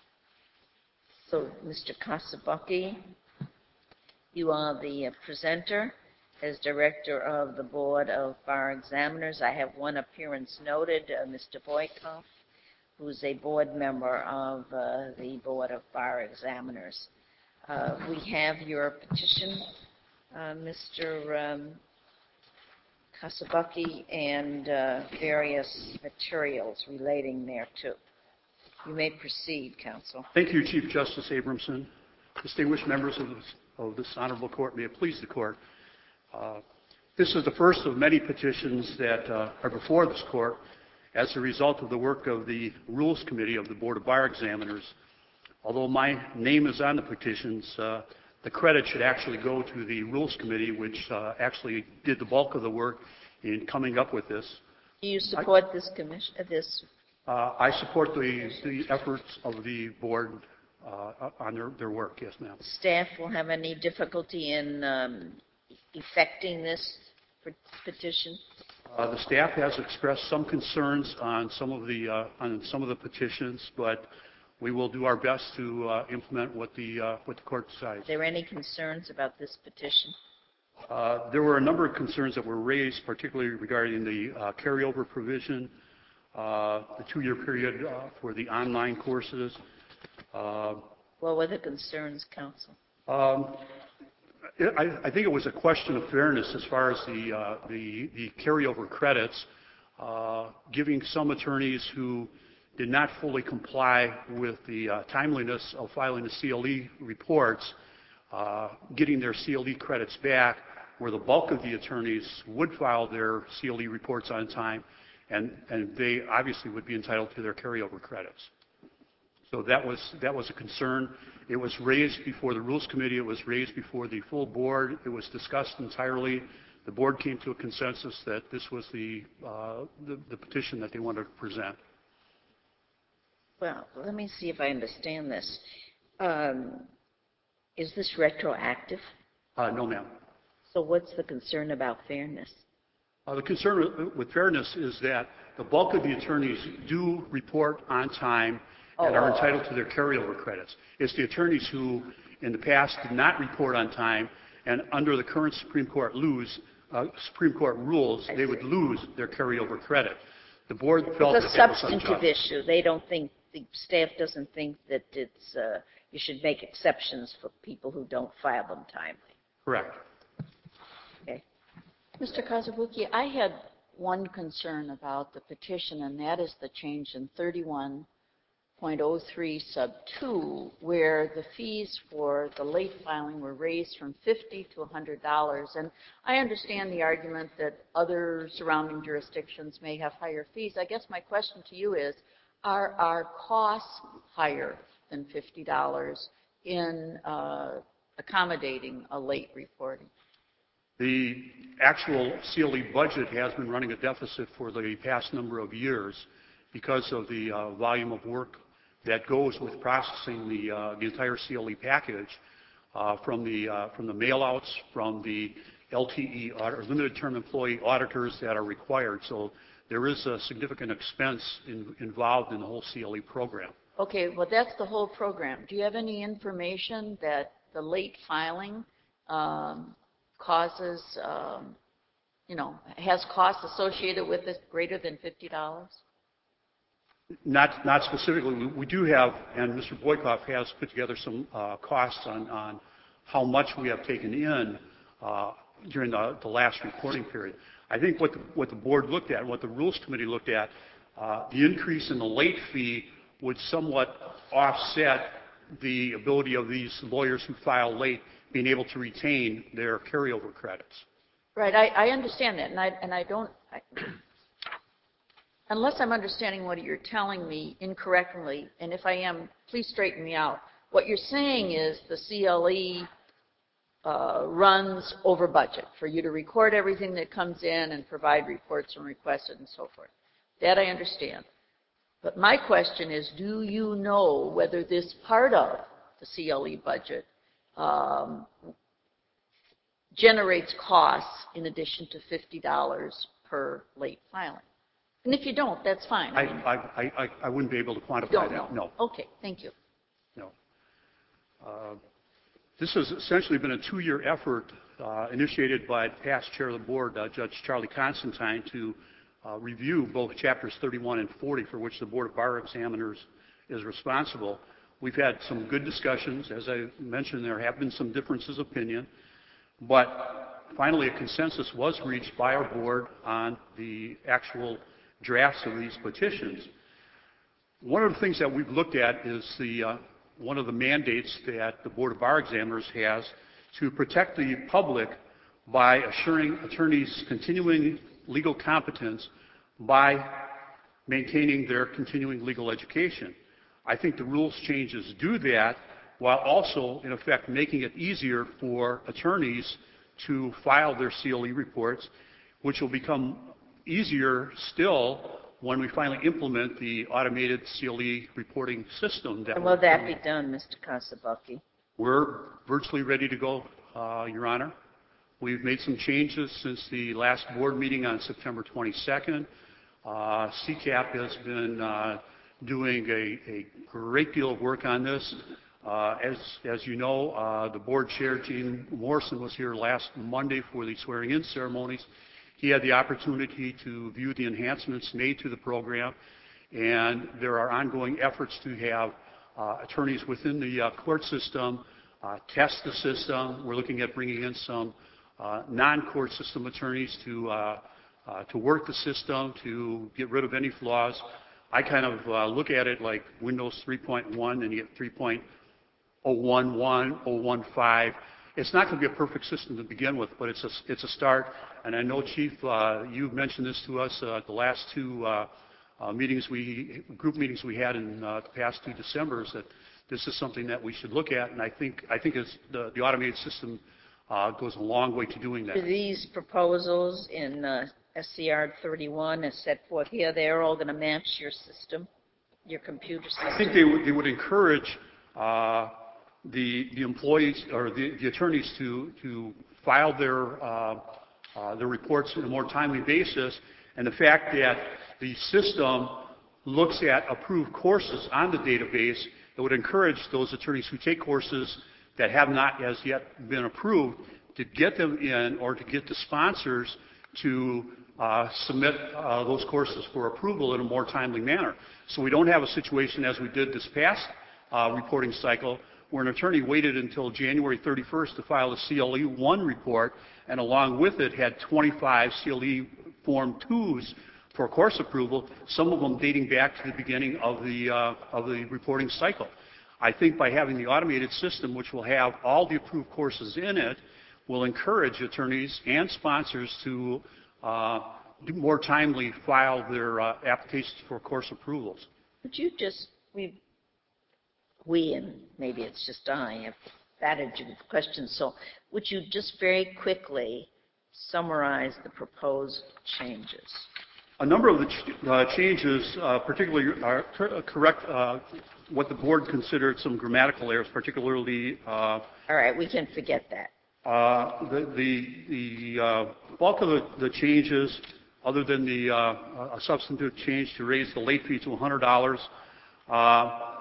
S1: So, Mister Kasabuki, you are the uh, presenter as director of the Board of Bar Examiners. I have one appearance noted, uh, Mister Boykoff, who's a board member of uh, the Board of Bar Examiners. Uh, we have your petition, uh, Mister Um, Kasabuki, and uh, various materials relating thereto. You may proceed, counsel.
S16: Thank you, Chief Justice Abramson. Distinguished members of this, of this honorable court, may it please the court. Uh, this is the first of many petitions that uh, are before this court as a result of the work of the Rules Committee of the Board of Bar Examiners. Although my name is on the petitions, uh, the credit should actually go to the Rules Committee, which uh, actually did the bulk of the work in coming up with this.
S1: Do you support I, this commission? This
S16: Uh, I support the, the efforts of the board uh, on their, their work. Yes, ma'am.
S1: Staff will have any difficulty in um, effecting this petition?
S16: Uh, the staff has expressed some concerns on some of the uh, on some of the petitions, but we will do our best to uh, implement what the uh, what the court decides.
S1: Are there any concerns about this petition?
S16: Uh, there were a number of concerns that were raised, particularly regarding the uh, carryover provision, uh, the two-year period uh, for the online courses. Uh,
S1: what were the concerns, counsel?
S16: Um, I, I think it was a question of fairness as far as the uh, the, the carryover credits, uh, giving some attorneys who did not fully comply with the uh, timeliness of filing the C L E reports, uh, getting their C L E credits back, where the bulk of the attorneys would file their C L E reports on time, and, and they obviously would be entitled to their carryover credits. So that was that was a concern. It was raised before the Rules Committee. It was raised before the full board. It was discussed entirely. The board came to a consensus that this was the uh, the, the petition that they wanted to present.
S1: Well, let me see if I understand this. Um, is this retroactive?
S16: Uh, no, ma'am.
S1: So what's the concern about fairness?
S16: Uh, the concern with fairness is that the bulk of the attorneys do report on time and are entitled to their carryover credits. It's the attorneys who, in the past, did not report on time, and under the current Supreme Court lose, uh, Supreme Court rules, they would lose their carryover credit. The board felt
S1: it's a
S16: that
S1: substantive issue. They don't think the staff doesn't think that it's uh, you should make exceptions for people who don't file them timely.
S16: Correct.
S1: Okay.
S3: Mister Kazabuki, I had one concern about the petition, and that is the change in thirty-one point oh three sub two, where the fees for the late filing were raised from fifty to one hundred dollars. And I understand the argument that other surrounding jurisdictions may have higher fees. I guess my question to you is, are our costs higher than fifty dollars in uh, accommodating a late reporting?
S16: The actual C L E budget has been running a deficit for the past number of years because of the uh, volume of work that goes with processing the, uh, the entire C L E package, uh, from the uh, from the mailouts, from the L T E or limited term employee auditors that are required. So there is a significant expense in, involved in the whole C L E program.
S3: Okay, well that's the whole program. Do you have any information that the late filing um, causes, um, you know, has costs associated with it greater than fifty dollars?
S16: Not, not specifically. We, we do have, and Mister Boykoff has put together some uh, costs on, on how much we have taken in uh, during the, the last reporting period. I think what the, what the board looked at, what the Rules Committee looked at, uh, the increase in the late fee would somewhat offset the ability of these lawyers who file late being able to retain their carryover credits.
S3: Right, I, I understand that, and I, and I don't, I, unless I'm understanding what you're telling me incorrectly, and if I am, please straighten me out. What you're saying is the C L E uh, runs over budget for you to record everything that comes in and provide reports when requested and so forth. That I understand. But my question is, do you know whether this part of the C L E budget um, generates I in addition to fifty dollars per late filing? And if you don't, that's fine.
S16: I,
S3: I, mean,
S16: I, I, I wouldn't be able to quantify
S3: don't
S16: that.
S3: know.
S16: No.
S3: Okay, thank you.
S16: No. Uh, this has essentially been a two-year effort uh, initiated by past chair of the board, uh, Judge Charlie Constantine, to uh, review both chapters thirty-one and forty, for which the Board of Bar Examiners is responsible. We've had some good discussions. As I mentioned, there have been some differences of opinion, but finally a consensus was reached by our board on the actual drafts of these petitions. One of the things that we've looked at is the uh, one of the mandates that the Board of Bar Examiners has to protect the public by assuring attorneys continuing legal competence by maintaining their continuing legal education. I think the rules changes do that while also, in effect, making it easier for attorneys to file their C L E reports, which will become easier still when we finally implement the automated C L E reporting system. That
S1: And will that be done, Mister Kasabucky?
S16: We're virtually ready to go, uh, Your Honor. We've made some changes since the last board meeting on September twenty-second. Uh, C CAP has been uh, doing a, a great deal of work on this. Uh, as, as you know, uh, the board chair, Gene Morrison, was here last Monday for the swearing-in ceremonies. He had the opportunity to view the enhancements made to the program, and there are ongoing efforts to have uh, attorneys within the uh, court system uh, test the system. We're looking at bringing in some uh, non-court system attorneys to uh, uh, to work the system, to get rid of any flaws. I kind of uh, look at it like Windows three point one, and you get three point oh one one, oh one five. It's not going to be a perfect system to begin with, but it's a, it's a start. And I know, Chief, uh, you've mentioned this to us uh, at the last two uh, uh, meetings we, group meetings we had in uh, the past two Decembers, that this is something that we should look at. And I think, I think it's the, the automated system uh, goes a long way to doing that.
S1: Do these proposals in uh, S C R thirty-one as set forth here, they're all going to match your system, your computer system?
S16: I think they would, they would encourage uh, the, the employees or the, the attorneys to, to file their, uh, uh, their reports on a more timely basis, and the fact that the system looks at approved courses on the database, it would encourage those attorneys who take courses that have not as yet been approved to get them in, or to get the sponsors to uh, submit uh, those courses for approval in a more timely manner. So we don't have a situation as we did this past uh, reporting cycle, where an attorney waited until January thirty-first to file a C L E one report, and along with it had twenty-five C L E Form twos for course approval, some of them dating back to the beginning of the, uh, of the reporting cycle. I think by having the automated system, which will have all the approved courses in it, will encourage attorneys and sponsors to uh, do more timely file their uh, applications for course approvals.
S1: Would you just, we, we and maybe it's just I, have batted you with questions, so would you just very quickly summarize the proposed changes?
S16: A number of the ch uh, changes, uh, particularly are cor correct uh, what the board considered some grammatical errors, particularly. Uh,
S1: All right, we can forget that.
S16: Uh, the the, the uh, bulk of the, the changes, other than the uh, a substantive change to raise the late fee to one hundred dollars, uh,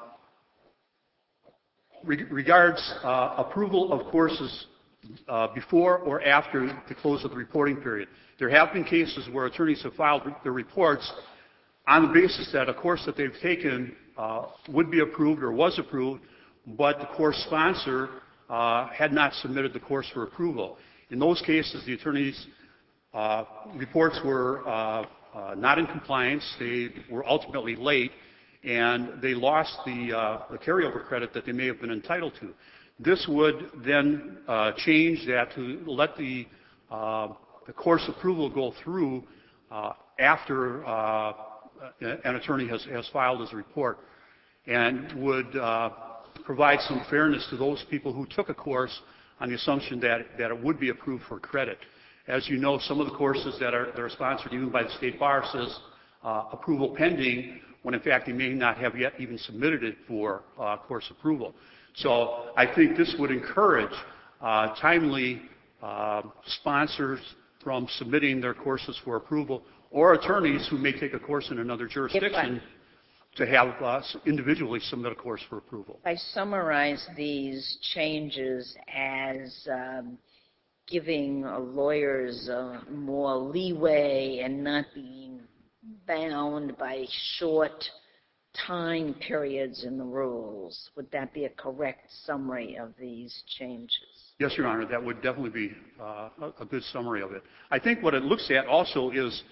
S16: re regards uh, approval of courses uh, before or after the close of the reporting period. There have been cases where attorneys have filed their reports on the basis that a course that they've taken uh, would be approved or was approved, but the course sponsor uh, had not submitted the course for approval. In those cases, the attorneys' uh, reports were uh, uh, not in compliance. They were ultimately late, and they lost the, uh, the carryover credit that they may have been entitled to. This would then uh, change that to let the uh, the course approval go through uh, after uh, an attorney has, has filed his report, and would uh, provide some fairness to those people who took a course on the assumption that, that it would be approved for credit. As you know, some of the courses that are, that are sponsored even by the State Bar says uh, approval pending, when in fact they may not have yet even submitted it for uh, course approval. So I think this would encourage uh, timely uh, sponsors from submitting their courses for approval, or attorneys who may take a course in another jurisdiction to have uh, individually submit a course for approval.
S1: I summarize these changes as um, giving uh, lawyers uh, more leeway and not being bound by short time periods in the rules. Would that be a correct summary of these changes?
S16: Yes, Your Honor, that would definitely be uh, a good summary of it. I think what it looks at also is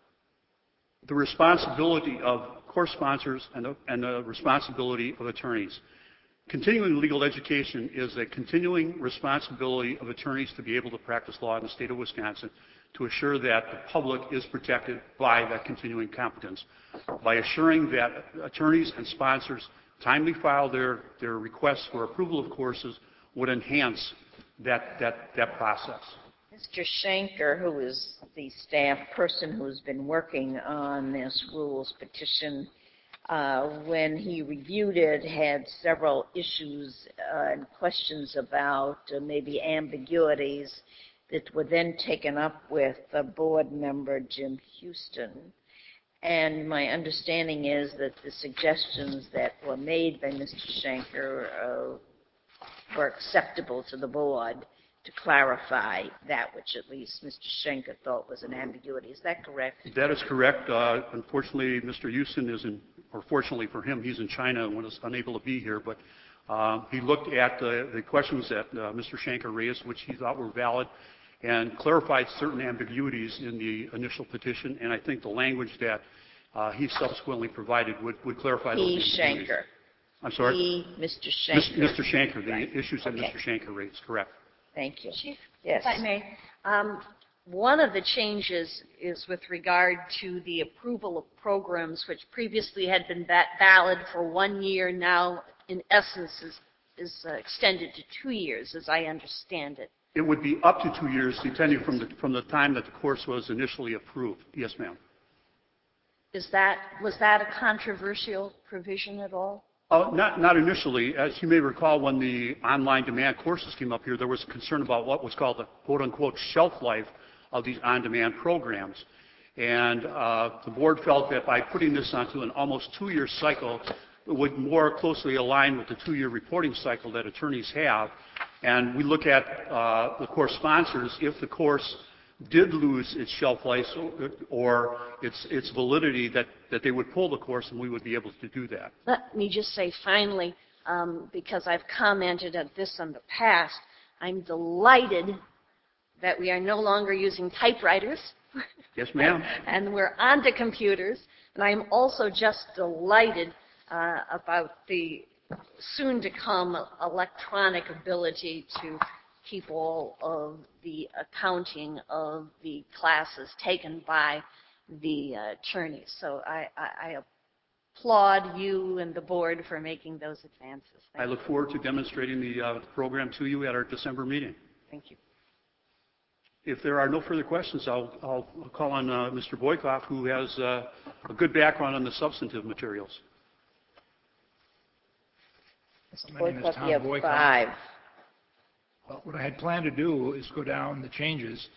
S16: the responsibility of course sponsors and the, and the responsibility of attorneys. Continuing legal education is a continuing responsibility of attorneys to be able to practice law in the state of Wisconsin, to assure that the public is protected by that continuing competence. By assuring that attorneys and sponsors timely file their, their requests for approval of courses would enhance that, that, that process.
S1: Mister Shanker, who is the staff person who's been working on this rules petition, uh, when he reviewed it, had several issues uh, and questions about uh, maybe ambiguities that were then taken up with uh, board member Jim Houston. And my understanding is that the suggestions that were made by Mister Shanker uh, were acceptable to the board to clarify that which at least Mister Shanker thought was an ambiguity. Is that correct?
S16: That is correct. Uh, unfortunately, Mister Houston is in, or fortunately for him, he's in China and was unable to be here. But uh, he looked at the, the questions that uh, Mister Shanker raised, which he thought were valid, and clarified certain ambiguities in the initial petition. And I think the language that uh, he subsequently provided would, would clarify those
S1: He,
S16: ambiguities.
S1: Shanker.
S16: I'm sorry?
S1: He, Mister Shanker.
S16: Mister Shanker, the
S1: Right.
S16: issues that
S1: Okay.
S16: Mister Shanker raised, correct.
S1: Thank you.
S6: Chief,
S1: Yes.
S6: if I may, um, one of the changes is with regard to the approval of programs which previously had been va- valid for one year, now in essence is, is uh, extended to two years, as I understand it.
S16: It would be up to two years, depending from the, from the time that the course was initially approved. Yes, ma'am.
S6: Is that, was that a controversial provision at all?
S16: Uh, not, not initially. As you may recall, when the online demand courses came up here, there was concern about what was called the quote-unquote shelf life of these on-demand programs. And uh, the board felt that by putting this onto an almost two-year cycle, it would more closely align with the two-year reporting cycle that attorneys have. And we look at uh, the course sponsors. If the course did lose its shelf life or its, its validity, that, that they would pull the course and we would be able to do that.
S6: Let me just say finally, um, because I've commented on this in the past, I'm delighted that we are no longer using typewriters.
S16: Yes, ma'am.
S6: And we're onto computers. And I'm also just delighted uh, about the soon-to-come electronic ability to keep all of the accounting of the classes taken by the uh, attorneys. So I, I, I applaud you and the board for making those advances. Thank
S16: I look forward to demonstrating the uh, program to you at our December meeting.
S6: Thank you.
S16: If there are no further questions, I'll, I'll call on uh, Mister Boykoff, who has uh, a good background on the substantive materials.
S17: My name is Tom Boykoff.
S1: Five.
S17: Well, what I had planned to do is go down the changes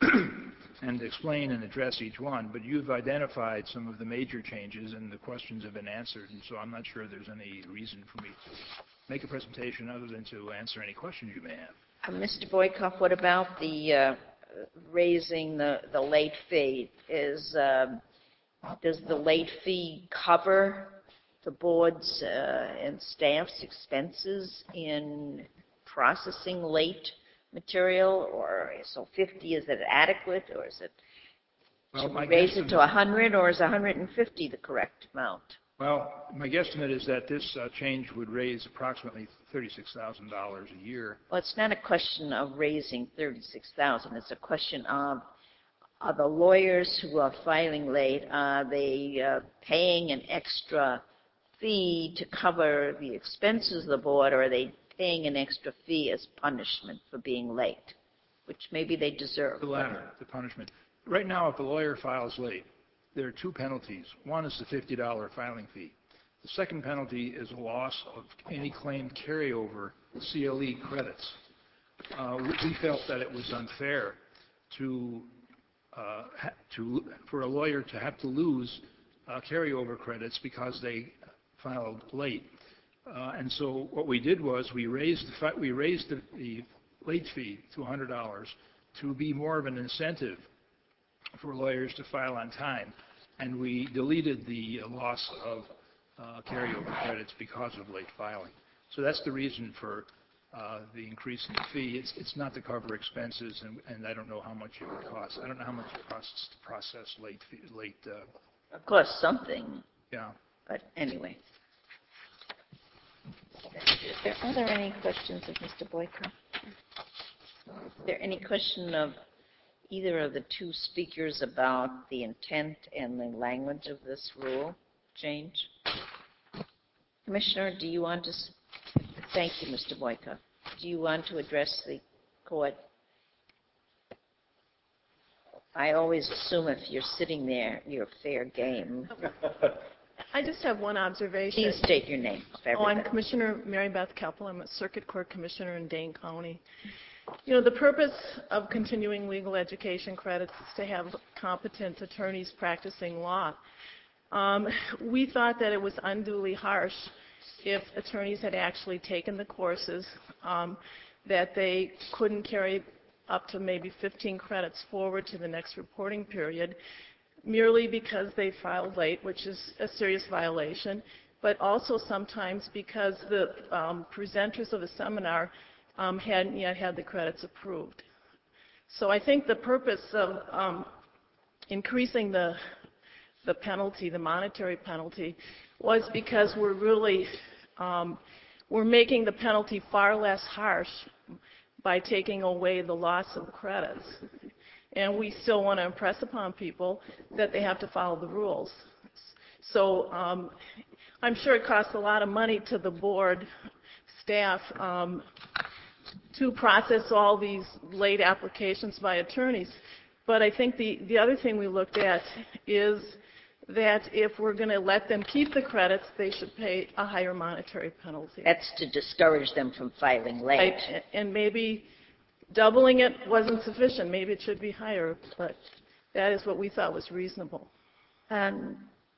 S17: and explain and address each one, but you've identified some of the major changes and the questions have been answered, and so I'm not sure there's any reason for me to make a presentation other than to answer any questions you may have.
S1: Uh, Mister Boykoff, what about the uh, raising the, the late fee? Is, uh, does the late fee cover the board's uh, and staff's expenses in processing late material, or so fifty, is it adequate, or is it,
S17: Well,
S1: should we
S17: my
S1: raise it to
S17: guesstimate-
S1: one hundred, or is one hundred fifty the correct amount?
S17: Well, my guesstimate is that this uh, change would raise approximately thirty-six thousand dollars a year.
S1: Well, it's not a question of raising thirty-six thousand dollars. It's a question of, are the lawyers who are filing late, are they uh, paying an extra fee to cover the expenses of the board, or are they paying an extra fee as punishment for being late, which maybe they deserve?
S17: The latter, the punishment. Right now, if a lawyer files late, there are two penalties. One is the fifty dollar filing fee. The second penalty is a loss of any claimed carryover C L E credits. Uh, we felt that it was unfair to, uh, ha- to for a lawyer to have to lose uh, carryover credits because they filed late. Uh, and so what we did was we raised the, fi- we raised the, the late fee to one hundred dollars to be more of an incentive for lawyers to file on time. And we deleted the uh, loss of uh, carryover credits because of late filing. So that's the reason for uh, the increase in the fee. It's, it's not to cover expenses, and, and I don't know how much it would cost. I don't know how much it costs to process late, fee, late. Uh,
S1: Of course, something.
S17: Yeah.
S1: But anyway. Are there any questions of Mister Boykoff? Is there any question of either of the two speakers about the intent and the language of this rule change? Commissioner, do you want to? s- Thank you, Mister Boykoff. Do you want to address the court? I always assume if you're sitting there, you're fair game.
S18: I just have one observation.
S1: Please state your name.
S18: Oh, I'm Commissioner Mary Beth Keppel. I'm a Circuit Court Commissioner in Dane County. You know, the purpose of continuing legal education credits is to have competent attorneys practicing law. Um, we thought that it was unduly harsh if attorneys had actually taken the courses, um, that they couldn't carry up to maybe fifteen credits forward to the next reporting period merely because they filed late, which is a serious violation, but also sometimes because the um, presenters of the seminar um, hadn't yet had the credits approved. So I think the purpose of um, increasing the, the penalty, the monetary penalty, was because we're really, um, we're making the penalty far less harsh by taking away the loss of credits. And we still want to impress upon people that they have to follow the rules. So um, I'm sure it costs a lot of money to the board staff um, to process all these late applications by attorneys. But I think the, the other thing we looked at is that if we're going to let them keep the credits, they should pay a higher monetary penalty.
S1: That's to discourage them from filing late.
S18: Right. And maybe doubling it wasn't sufficient. Maybe it should be higher, but that is what we thought was reasonable.
S1: Um,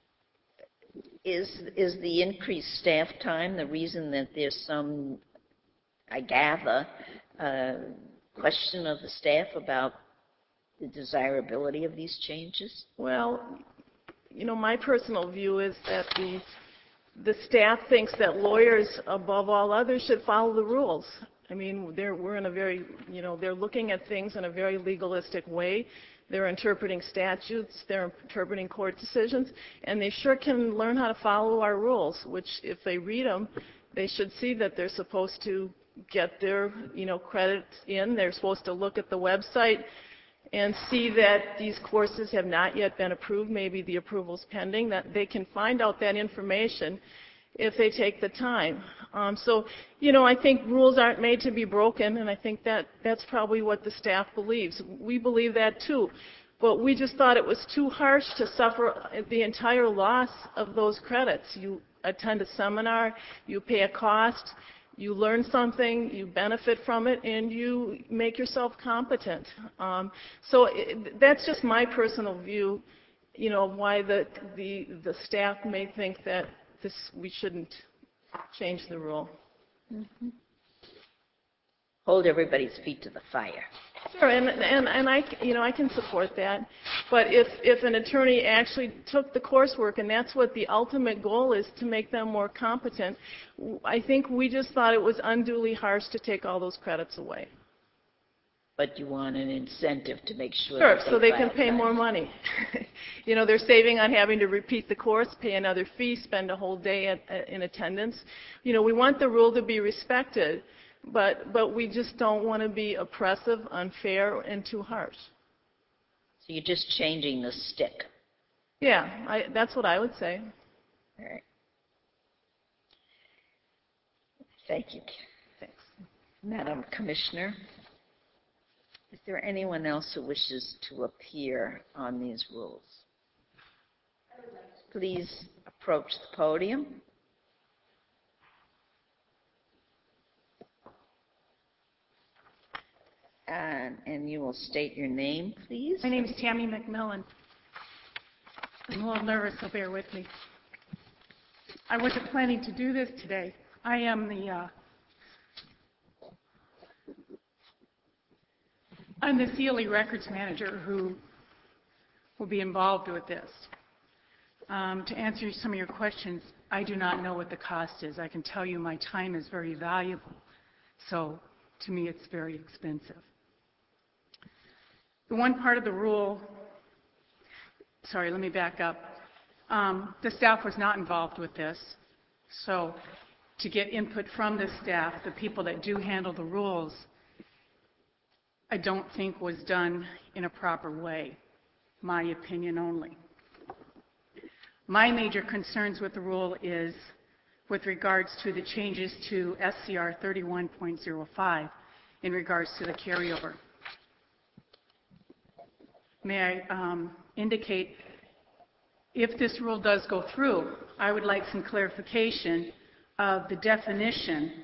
S1: is, is the increased staff time the reason that there's some, I gather, uh, question of the staff about the desirability of these changes?
S18: Well, you know, my personal view is that the, the staff thinks that lawyers, above all others, should follow the rules. I mean, they're, we're in a very, you know, they're looking at things in a very legalistic way. They're interpreting statutes, they're interpreting court decisions, and they sure can learn how to follow our rules, which if they read them, they should see that they're supposed to get their, you know, credits in. They're supposed to look at the website and see that these courses have not yet been approved, maybe the approval's pending, that they can find out that information if they take the time. Um, so, you know, I think rules aren't made to be broken, and I think that that's probably what the staff believes. We believe that too, but we just thought it was too harsh to suffer the entire loss of those credits. You attend a seminar, you pay a cost, you learn something, you benefit from it, and you make yourself competent. Um, so it, that's just my personal view, you know, why the, the, the staff may think that this, we shouldn't change the rule.
S1: Mm-hmm. Hold everybody's feet to the fire.
S18: Sure, and, and, and I, you know, I can support that. But if, if an attorney actually took the coursework, and that's what the ultimate goal is, to make them more competent, I think we just thought it was unduly harsh to take all those credits away.
S1: But you want an incentive to make sure
S18: Sure,
S1: that they
S18: so they can
S1: file
S18: pay
S1: time.
S18: more money. You know, they're saving on having to repeat the course, pay another fee, spend a whole day at, at, in attendance. You know, we want the rule to be respected, but, but we just don't want to be oppressive, unfair, and too harsh.
S1: So you're just changing the stick.
S18: Yeah, I, that's what I would say.
S1: All right. Thank you.
S18: Thanks.
S1: Madam Commissioner, is there anyone else who wishes to appear on these rules? Please approach the podium. And, and you will state your name, please.
S19: My name is Tammy McMillan. I'm a little nervous, so bear with me. I wasn't planning to do this today. I am the uh, I'm the C L E records manager who will be involved with this. Um, to answer some of your questions, I do not know what the cost is. I can tell you my time is very valuable, so to me it's very expensive. The one part of the rule, sorry, let me back up. Um, the staff was not involved with this, so to get input from the staff, the people that do handle the rules, I don't think was done in a proper way, my opinion only. My major concerns with the rule is with regards to the changes to S C R thirty-one point oh five in regards to the carryover. may I um, indicate, if this rule does go through, I would like some clarification of the definition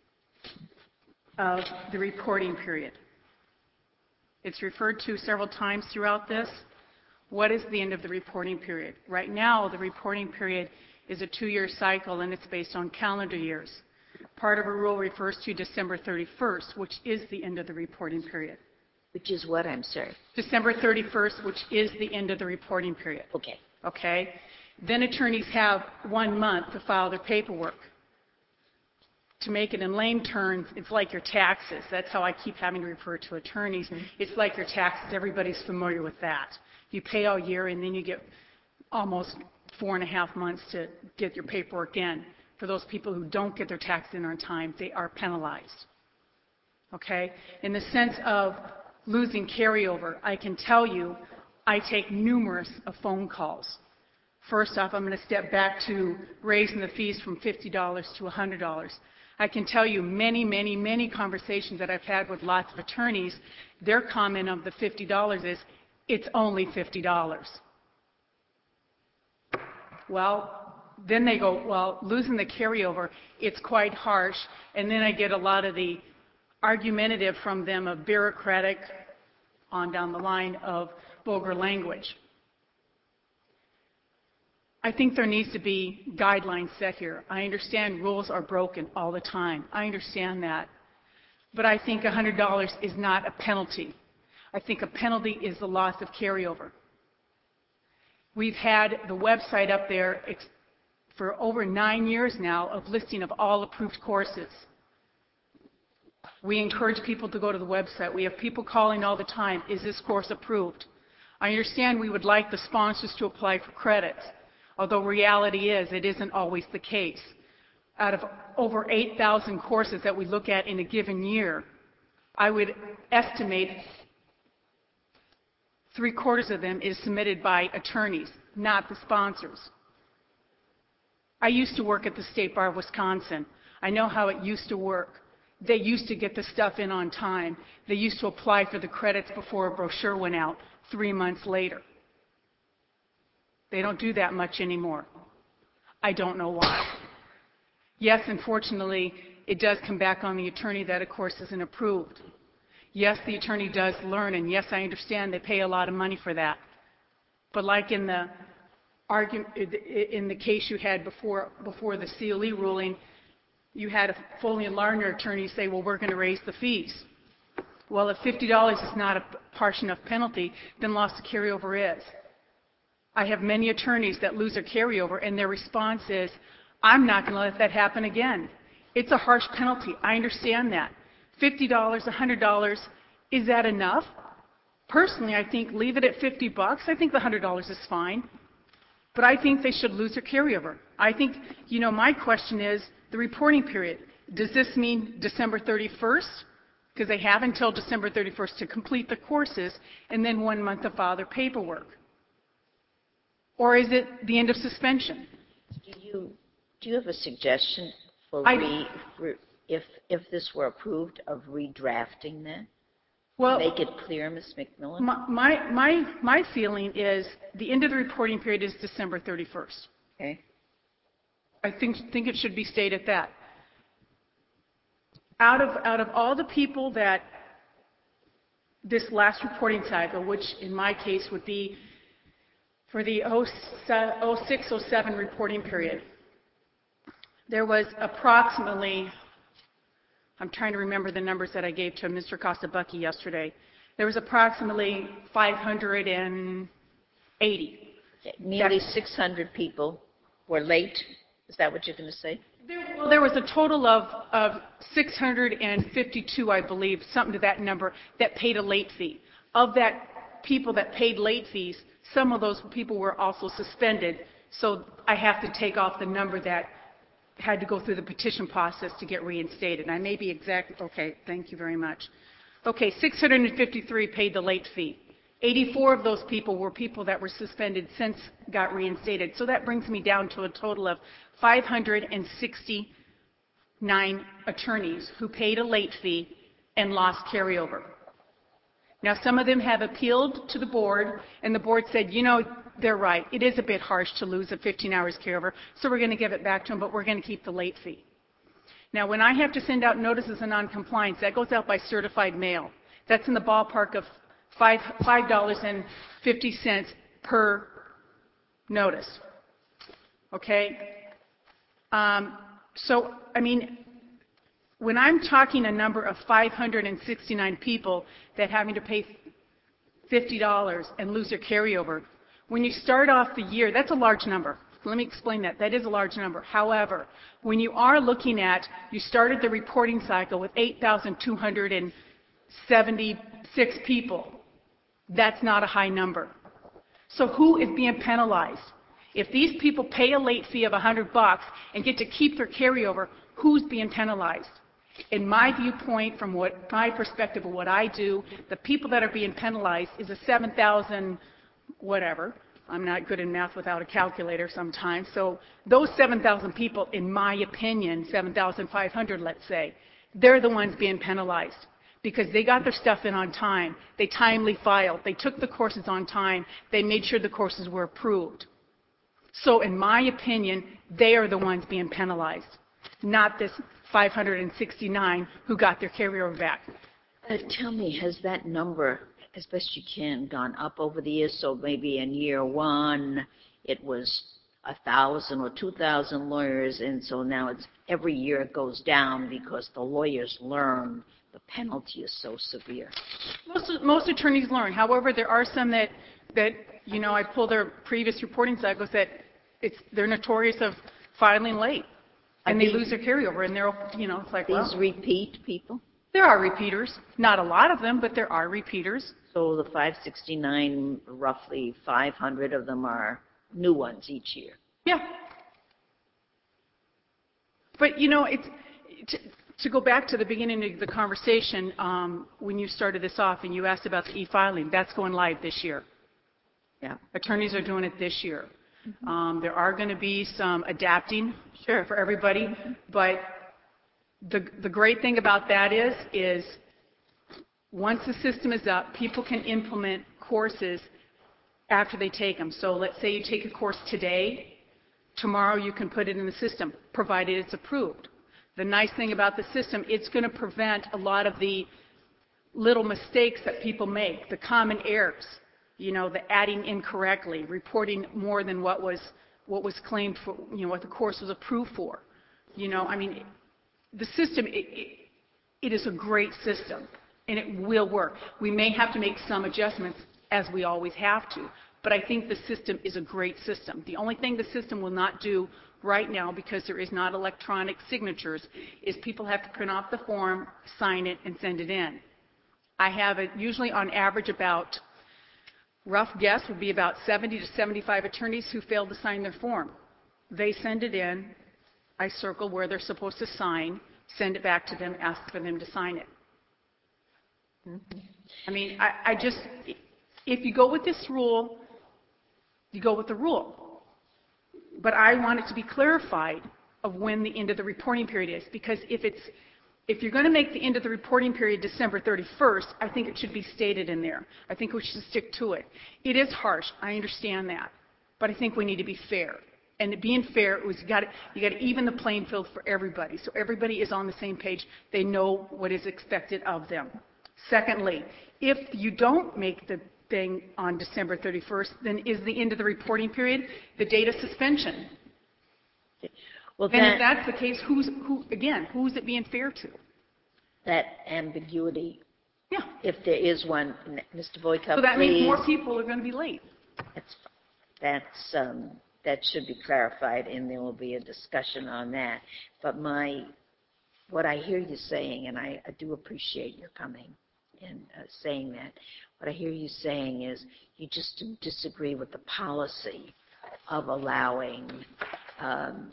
S19: of the reporting period. It's referred to several times throughout this. What is the end of the reporting period? Right now, the reporting period is a two-year cycle, and it's based on calendar years. Part of a rule refers to December thirty-first, which is the end of the reporting period.
S1: Which is what, I'm sorry?
S19: December thirty-first, which is the end of the reporting period.
S1: Okay.
S19: Okay? Then attorneys have one month to file their paperwork. To make it in lame terms, it's like your taxes. That's how I keep having to refer to attorneys. Mm-hmm. It's like your taxes. Everybody's familiar with that. You pay all year, and then you get almost four and a half months to get your paperwork in. For those people who don't get their taxes in on time, they are penalized. Okay? In the sense of losing carryover, I can tell you I take numerous of phone calls. First off, I'm going to step back to raising the fees from fifty dollars to one hundred dollars. I can tell you many, many, many conversations that I've had with lots of attorneys, their comment of the fifty dollars is, it's only fifty dollars. Well, then they go, well, losing the carryover, it's quite harsh. And then I get a lot of the argumentative from them of bureaucratic, on down the line of vulgar language. I think there needs to be guidelines set here. I understand rules are broken all the time. I understand that. But I think one hundred dollars is not a penalty. I think a penalty is the loss of carryover. We've had the website up there for over nine years now of listing of all approved courses. We encourage people to go to the website. We have people calling all the time, is this course approved? I understand we would like the sponsors to apply for credits, although reality is it isn't always the case. Out of over eight thousand courses that we look at in a given year, I would estimate three quarters of them is submitted by attorneys, not the sponsors. I used to work at the State Bar of Wisconsin. I know how it used to work. They used to get the stuff in on time. They used to apply for the credits before a brochure went out three months later. They don't do that much anymore. I don't know why. Yes, unfortunately, it does come back on the attorney that a course isn't approved. Yes, the attorney does learn, and yes, I understand they pay a lot of money for that. But like in the argument, in the case you had before, before the C L E ruling, you had a Foley and Lardner attorney say, well, we're going to raise the fees. Well, if fifty dollars is not a harsh enough penalty, then loss of carryover is. I have many attorneys that lose their carryover, and their response is, I'm not going to let that happen again. It's a harsh penalty. I understand that. fifty dollars, one hundred dollars, is that enough? Personally, I think leave it at fifty bucks. I think the one hundred dollars is fine. But I think they should lose their carryover. I think, you know, my question is the reporting period. Does this mean December thirty-first? Because they have until December thirty-first to complete the courses and then one month to file their paperwork. Or is it the end of suspension?
S1: Do you, do you have a suggestion for,
S19: I,
S1: re, re, if, if this were approved, of redrafting that?
S19: Well,
S1: make it clear, Miz McMillan?
S19: My, my, my, my feeling is the end of the reporting period is December thirty-first.
S1: Okay.
S19: I think, think it should be stated that. Out of, out of all the people that this last reporting cycle, which in my case would be for the oh six oh seven reporting period, there was approximately, I'm trying to remember the numbers that I gave to Mister Costabucky yesterday, there was approximately five hundred eighty.
S1: Nearly six hundred people were late. Is that what you're going to say?
S19: There, well, there was a total of, of six hundred fifty-two, I believe, something to that number, that paid a late fee. Of that people that paid late fees, some of those people were also suspended, so I have to take off the number that had to go through the petition process to get reinstated. I may be exact. Okay, thank you very much. Okay, six hundred fifty-three paid the late fee. eighty-four of those people were people that were suspended since got reinstated. So that brings me down to a total of five hundred sixty-nine attorneys who paid a late fee and lost carryover. Now, some of them have appealed to the board, and the board said, you know, they're right. It is a bit harsh to lose a fifteen hours carryover, so we're going to give it back to them, but we're going to keep the late fee. Now, when I have to send out notices of noncompliance, that goes out by certified mail. That's in the ballpark of five dollars and fifty cents per notice. Okay? Um, so, I mean, when I'm talking a number of five hundred sixty-nine people that having to pay fifty dollars and lose their carryover, when you start off the year, that's a large number. Let me explain that. That is a large number. However, when you are looking at, you started the reporting cycle with eight thousand two hundred seventy-six people, that's not a high number. So who is being penalized? If these people pay a late fee of one hundred bucks and get to keep their carryover, who's being penalized? In my viewpoint, from what my perspective of what I do, the people that are being penalized is a seven thousand whatever. I'm not good in math without a calculator sometimes. So those seven thousand people, in my opinion, seven thousand five hundred let's say, they're the ones being penalized because they got their stuff in on time. They timely filed. They took the courses on time. They made sure the courses were approved. So in my opinion, they are the ones being penalized, not this five hundred sixty-nine who got their carryover back.
S1: Uh, tell me, has that number, as best you can, gone up over the years? So maybe in year one it was a thousand or two thousand lawyers, and so now it's every year it goes down because the lawyers learn the penalty is so severe.
S19: Most, most attorneys learn. However, there are some that, that you know, I pull their previous reporting cycles that it's they're notorious of filing late. And they lose their carryover, and they're, you know, it's like,
S1: These
S19: well,
S1: repeat people?
S19: There are repeaters. Not a lot of them, but there are repeaters.
S1: So the five sixty-nine, roughly five hundred of them are new ones each year.
S19: Yeah. But, you know, it's, to, to go back to the beginning of the conversation, um, when you started this off and you asked about the e-filing, that's going live this year.
S1: Yeah.
S19: Attorneys are doing it this year. Mm-hmm. Um, there are going to be some adapting sure, for everybody, mm-hmm. but the, the great thing about that is, is once the system is up, people can implement courses after they take them. So let's say you take a course today, tomorrow you can put it in the system, provided it's approved. The nice thing about the system, it's going to prevent a lot of the little mistakes that people make, the common errors. You know, the adding incorrectly, reporting more than what was what was claimed for, you know, what the course was approved for. You know, I mean, the system, it, it, it is a great system, and it will work. We may have to make some adjustments, as we always have to, but I think the system is a great system. The only thing the system will not do right now, because there is not electronic signatures, is people have to print off the form, sign it, and send it in. I have it usually on average about, rough guess would be about seventy to seventy-five attorneys who failed to sign their form. They send it in, I circle where they're supposed to sign, send it back to them, ask for them to sign it. Mm-hmm. I mean, I, I just, if you go with this rule, you go with the rule. But I want it to be clarified of when the end of the reporting period is, because if it's If you're going to make the end of the reporting period December thirty-first, I think it should be stated in there. I think we should stick to it. It is harsh. I understand that. But I think we need to be fair. And being fair, it was you got you got to even the playing field for everybody. So everybody is on the same page. They know what is expected of them. Secondly, if you don't make the thing on December thirty-first, then is the end of the reporting period the date of suspension?
S1: Well,
S19: and
S1: that,
S19: if that's the case, who's who again? Who's it being fair to?
S1: That ambiguity.
S19: Yeah.
S1: If there is one, Mister Voykoff,
S19: so that
S1: please.
S19: means more people are going to be late.
S1: That's that's um, that should be clarified, and there will be a discussion on that. But my, what I hear you saying, and I, I do appreciate your coming and uh, saying that. What I hear you saying is you just disagree with the policy of allowing Um,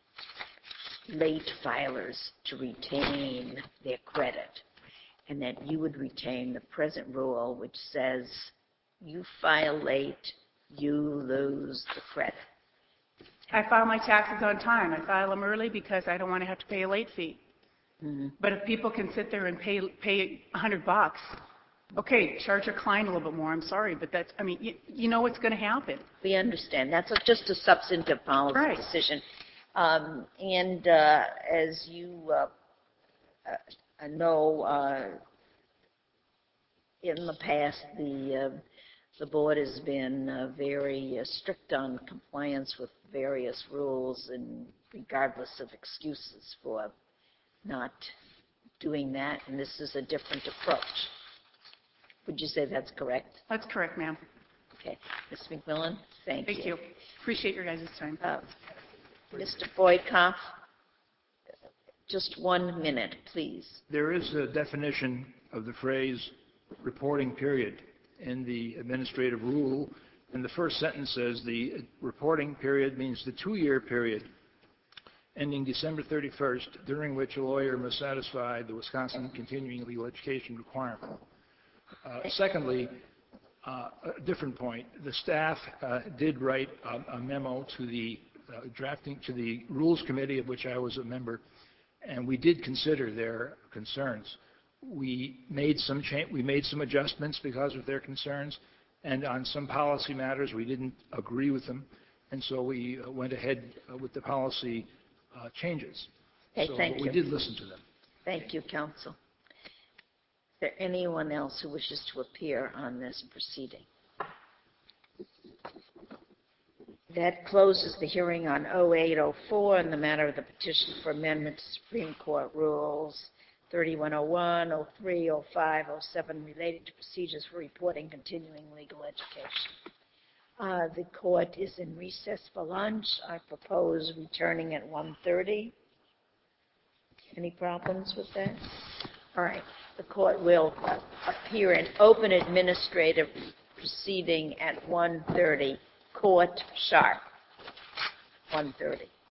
S1: late filers to retain their credit, and that you would retain the present rule which says you file late, you lose the credit.
S19: I file my taxes on time. I file them early because I don't want to have to pay a late fee. Mm-hmm. But if people can sit there and pay pay a hundred bucks Okay, charge your client a little bit more. I'm sorry, but that's, I mean, you, you know what's going to happen.
S1: We understand. That's a, just a substantive policy
S19: Right.
S1: decision. Um, and uh, as you uh, uh, know, uh, in the past, the uh, the board has been uh, very uh, strict on compliance with various rules, and regardless of excuses for not doing that. And this is a different approach. Would you say that's correct?
S19: That's correct, ma'am.
S1: Okay. Miz McMillan, thank,
S19: Thank you. Appreciate your guys' time.
S1: Uh, Mister Boydkoff, just one minute, please.
S17: There is a definition of the phrase reporting period in the administrative rule, and the first sentence says the reporting period means the two-year period ending December thirty-first, during which a lawyer must satisfy the Wisconsin continuing legal education requirement. Uh, secondly, uh, a different point, the staff uh, did write a, a memo to the uh, drafting to the Rules Committee, of which I was a member, and we did consider their concerns. We made some cha- we made some adjustments because of their concerns, and on some policy matters we didn't agree with them, and so we uh, went ahead uh, with the policy uh, changes.
S1: Okay,
S17: so
S1: thank
S17: we
S1: you.
S17: did listen to them.
S1: Thank you, counsel. Is there anyone else who wishes to appear on this proceeding? That closes the hearing on oh eight oh four in the matter of the petition for amendment to Supreme Court Rules thirty-one oh one, oh three, oh five, oh seven related to procedures for reporting continuing legal education. Uh, the court is in recess for lunch. I propose returning at one thirty. Any problems with that? All right. The court will appear in open administrative proceeding at one thirty. Court sharp. one thirty.